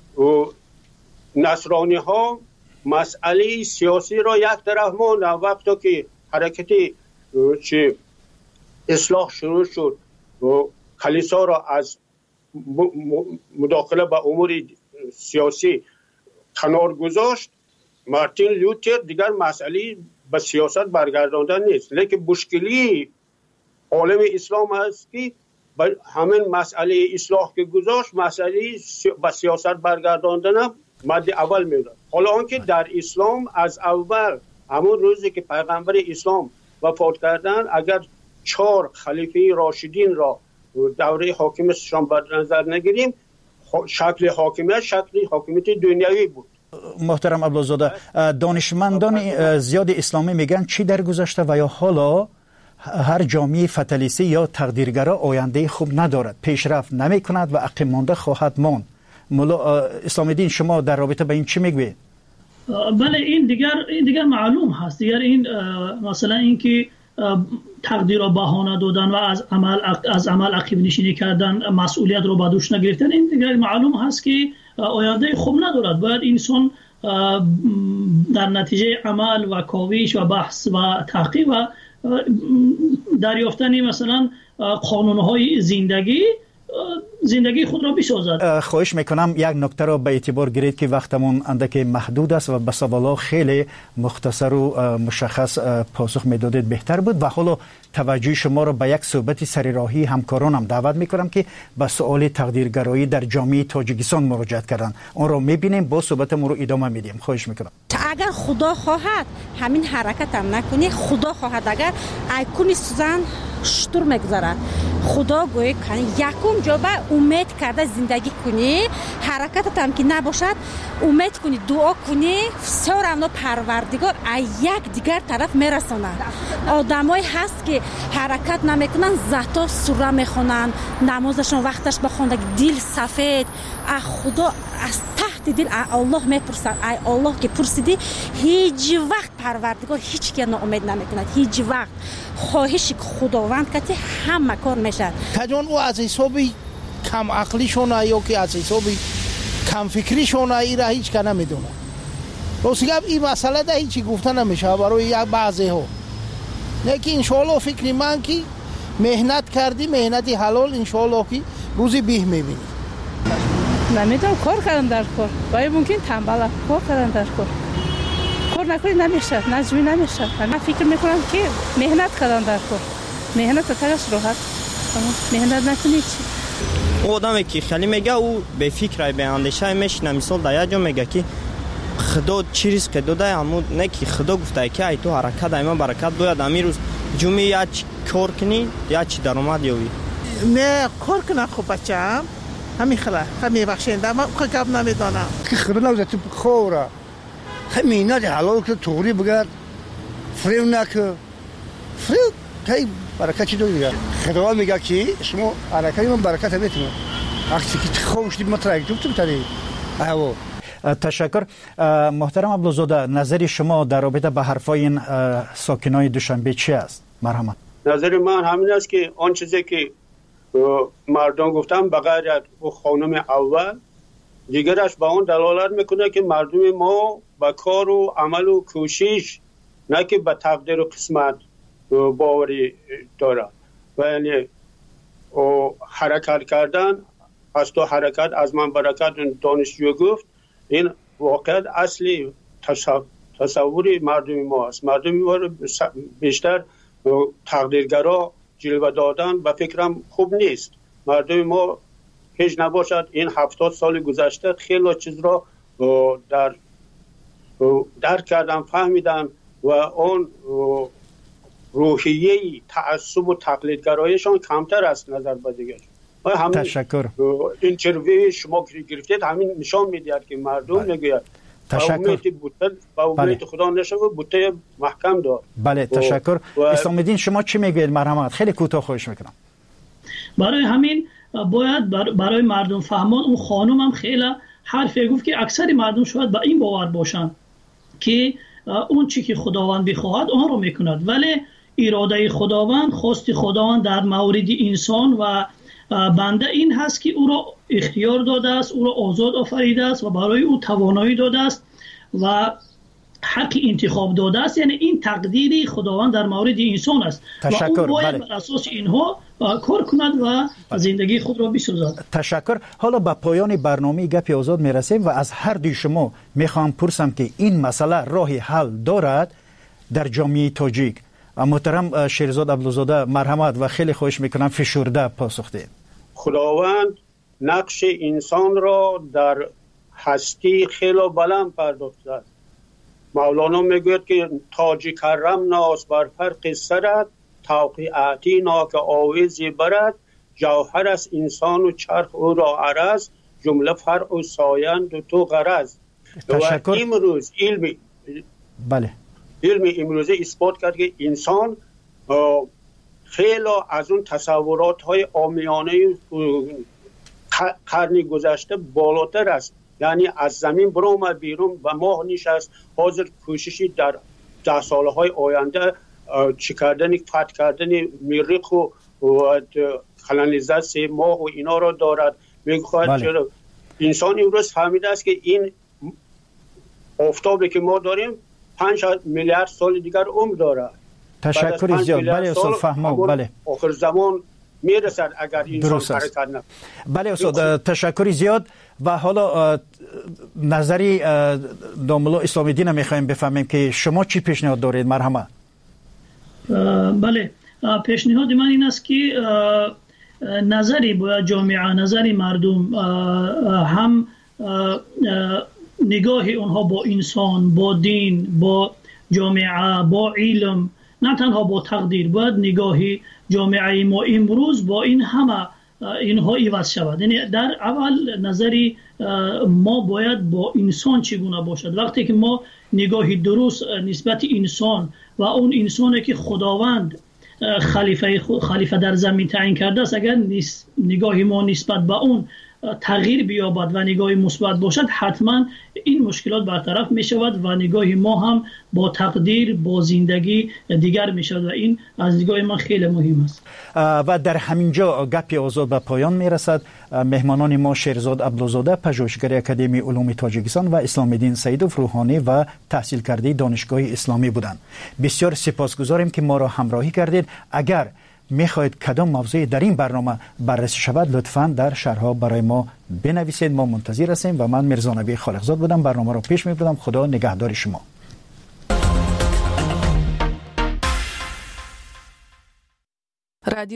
نصرانی ها مسئله سیاسی را یک طرف ماندن. وقتی که حرکت چه اصلاح شروع شد و کلیسا را از مداخله به امور سیاسی کنار گذاشت، مارتین لوتر دیگر مسئله به سیاست برگرداندن نیست، لیکن مشکلی عالم اسلام است که همین مسئله اصلاح که گذاشت مسئله به سیاست برگرداندن مد اول میداد. حالا آنکه در اسلام از اول همون روزی که پیغمبر اسلام وفات کردن، اگر 4 خلیفه راشدین را دوره حاکمیتشان به نظر نگیریم، شکل حاکمیت دنیوی بود. محترم عبدالزاده، دانشمندان زیاد اسلامی میگن چی در گذشته و یا حالا هر جامعه فتالیستی یا تقدیرگرا آینده خوب ندارد، پیشرفت نمی کند و عقب مانده خواهد ماند. مولا اسلام دین، شما در رابطه با این چی میگوید؟ بله، این دیگر معلوم هست. دیگر این مثلا اینکه تقدیر را بهانه دادن و از عمل عقب نشینی کردن، مسئولیت رو به دوش نگرفتن، این دیگر معلوم هست که آینده خوب ندارد. باید انسان در نتیجه عمل و کاوش و بحث و تحقیق و دریافتن مثلا قانونهای زندگی خود را بسازد. خواهش میکنم یک نکته را به اعتبار گیرید که وقتمون اندک محدود است و به سوالا خیلی مختصر و مشخص پاسخ میدادید بهتر بود. و حالا توجه شما را به یک صحبت سرراهی همکارانم دعوت میکنم که به سوال تقدیرگرایی در جامعه تاجیکستان مراجعت کردن. اون را میبینیم، با صحبتمون رو ادامه میدیم. خواهش میکنم. اگر خدا خواهد همین حرکت هم نکنی، خدا خواهد اگر ایکون سوزن شطور میگذارد، خدا گوی کنی یکم جا به امید کرده زندگی کنی، حرکتت هم که نباشد امید کنی، دعا کنی، سورانو پروردگار یک دیگر طرف میرسونه. آدمایی هست که حرکت نمیکنن، زتا سوره میخونن، نمازشون وقتش بخوندن، دل سفید، خدا از تحت دل الله میپرسن. ای الله که پرسیدی هیچ وقت پروردگار هیچ کی ناامید نمیکند، هیچ وقت. خواهش خداوند که همه کار میشه. کجان او از حسابی کم عقلیشون یا که از حسابی کم فکریشون ای را هیچ که نمیدونه. راستگی این مسئله ده هیچی گفته نمیشه برای یک بعضی ها. لیکن انشاءالله فکری من که مهنت کردی، مهنتی حلال انشاءالله که روزی بیه میبینی. نمیدونم کار کردن در کار باید ممکن تنباله کار کردن در کار نکنی نمیشه، نجمی نمیشه. من فکر میکنم که مهنت کردن در کار، مهنت تاش راحت، مهنت نکنی چی. او آدمی که خیلی میگه او به فکر به اندیشه میشینه. مثال در یک جا میگه که خدا چی ریزق داده، اما نه که خدا گفته که ای تو حرکت ایما برکت باید امیر روز جمعه یا کار کنی یا چی درآمد یابی. نه کار کنم خب بچه‌ام همین خلا همین بخشنده من قاب نمیدونم که خبر نوزه تو خوره خمینات حلال که توری بگرد فریو نکه فریو تای برکت چی دو دیگر خدا میگه که شما حرکتی من برکت میتونه وقتی که خوش دید مطرح تو تری ایو. تشکر. محترم عبدالزاده، نظر شما در رابطه با حرفای این ساکنای دوشنبه چی است؟ مرحمت. نظر من همین است که آن چیزی که مردم گفتم بغیر از خانم اول دیگرش به اون دلالت میکنه که مردم ما با کار و عمل و کوشش نه که به تقدیر و قسمت باوری داره و یعنی حرکت کردن از تو حرکت از من برکت دانشجو گفت این واقعا اصلی تصوری مردم ما است. مردم ما بیشتر تقدیرگرا جلوه دادن به فکرم خوب نیست. مردم ما هیچ نباشد این 70 سال گذشته خیلی چیز را درک کردن، فهمیدن و اون روحیه تعصب و تقلیدگرایشان کمتر است نظر به دیگر. تشکر. اینترویو شما گرفتید همین نشان میدهد که مردم میگوید با امید خدا نشود بوته محکم دار. بله تشکر. اسلام الدین شما چی میگوید؟ مرحمت. خیلی کوتاه خواهش میکنم. برای همین باید برای مردم فهمان اون خانم هم خیلی حرفی گفت که اکثر مردم شاید با این باور باشن که اون چی که خداوند بخواهد اون رو میکند، ولی اراده خداوند، خواست خداوند در مورد انسان و بنده این هست که او را اختیار داده است، او را آزاد آفریده است و برای او توانایی داده است و حق انتخاب داده است. یعنی این تقدیری خداوند در مورد انسان است و او باید بر اساس اینها کار کند و زندگی خود را بسازد. تشکر. حالا به پایان برنامه گپ آزاد میرسیم و از هر دوی شما میخوام پرسم که این مسئله راه حل دارد در جامعه تاجیک؟ محترم شیرزاد عبدالزاده مرحمت و خیلی خواهش میکنم فشرده پاسخ دهید. خداوند نقش انسان را در هستی خیلی بلند پرداخته است. مولانا میگوید که تاج کرم ناس بر فرق سرت، توقیعتی ناک آویزی برد، جوهر است انسان و چرخ او را عرض، جمله فرع و سایند و تو غرض. تشکر. و امروز علم امروزه اثبات کرد که انسان خیلی از اون تصورات های عامیانه قرن گذشته بالاتر است. یعنی از زمین برآمد بیرون و ماه نشست. حاضر کوششی در 10 سالهای آینده چی کردن فتح کردن مریخ و کلونیزاسیون ماه و اینا را دارد. میگوید چرا انسان امروز فهمیده است که این آفتابی که ما داریم 5 میلیارد سال دیگر عمر دارد. تشکر زیاد. بله استاد فهمو. بله آخر زمان میرسد اگر انسان حرکت نکنه. بله استاد تشکر زیاد. و حالا نظری داملا اسلام الدین میخوایم بفهمیم که شما چی پیشنهاد دارید؟ مرحمت. بله پیشنهاد من این است که نظری باید جامعه، نظری مردم هم نگاه اونها با انسان، با دین، با جامعه، با علم نه تنها با تقدیر، باید نگاهی جامعه ما امروز با این همه اینها عوض شود. یعنی در اول نظری ما باید با انسان چگونه باشد. وقتی که ما نگاهی درست نسبت انسان و اون انسانی که خداوند خلیفه در زمین تعیین کرده است، اگر نگاهی ما نسبت به اون تغییر بیابد و نگاهی مثبت باشد، حتما این مشکلات برطرف می شود و نگاه ما هم با تقدیر، با زندگی دیگر می شود و این از نگاه من خیلی مهم است. و در همینجا گپ آزاد به پایان می رسد. مهمانان ما شیرزاد عبدالزاده، پژوهشگر اکادمی علوم تاجیکستان و اسلام الدین سیدوف روحانی و تحصیل کرده دانشگاه اسلامی بودند. بسیار سپاسگزاریم که ما را همراهی کردید. اگر میخواهید کدام موضوعی در این برنامه بررسی شود، لطفاً در شرح‌ها برای ما بنویسید. ما منتظر هستیم و من میرزا نبی خالقزاد بودم، برنامه را پیش میبردم. خدا نگهدار شما.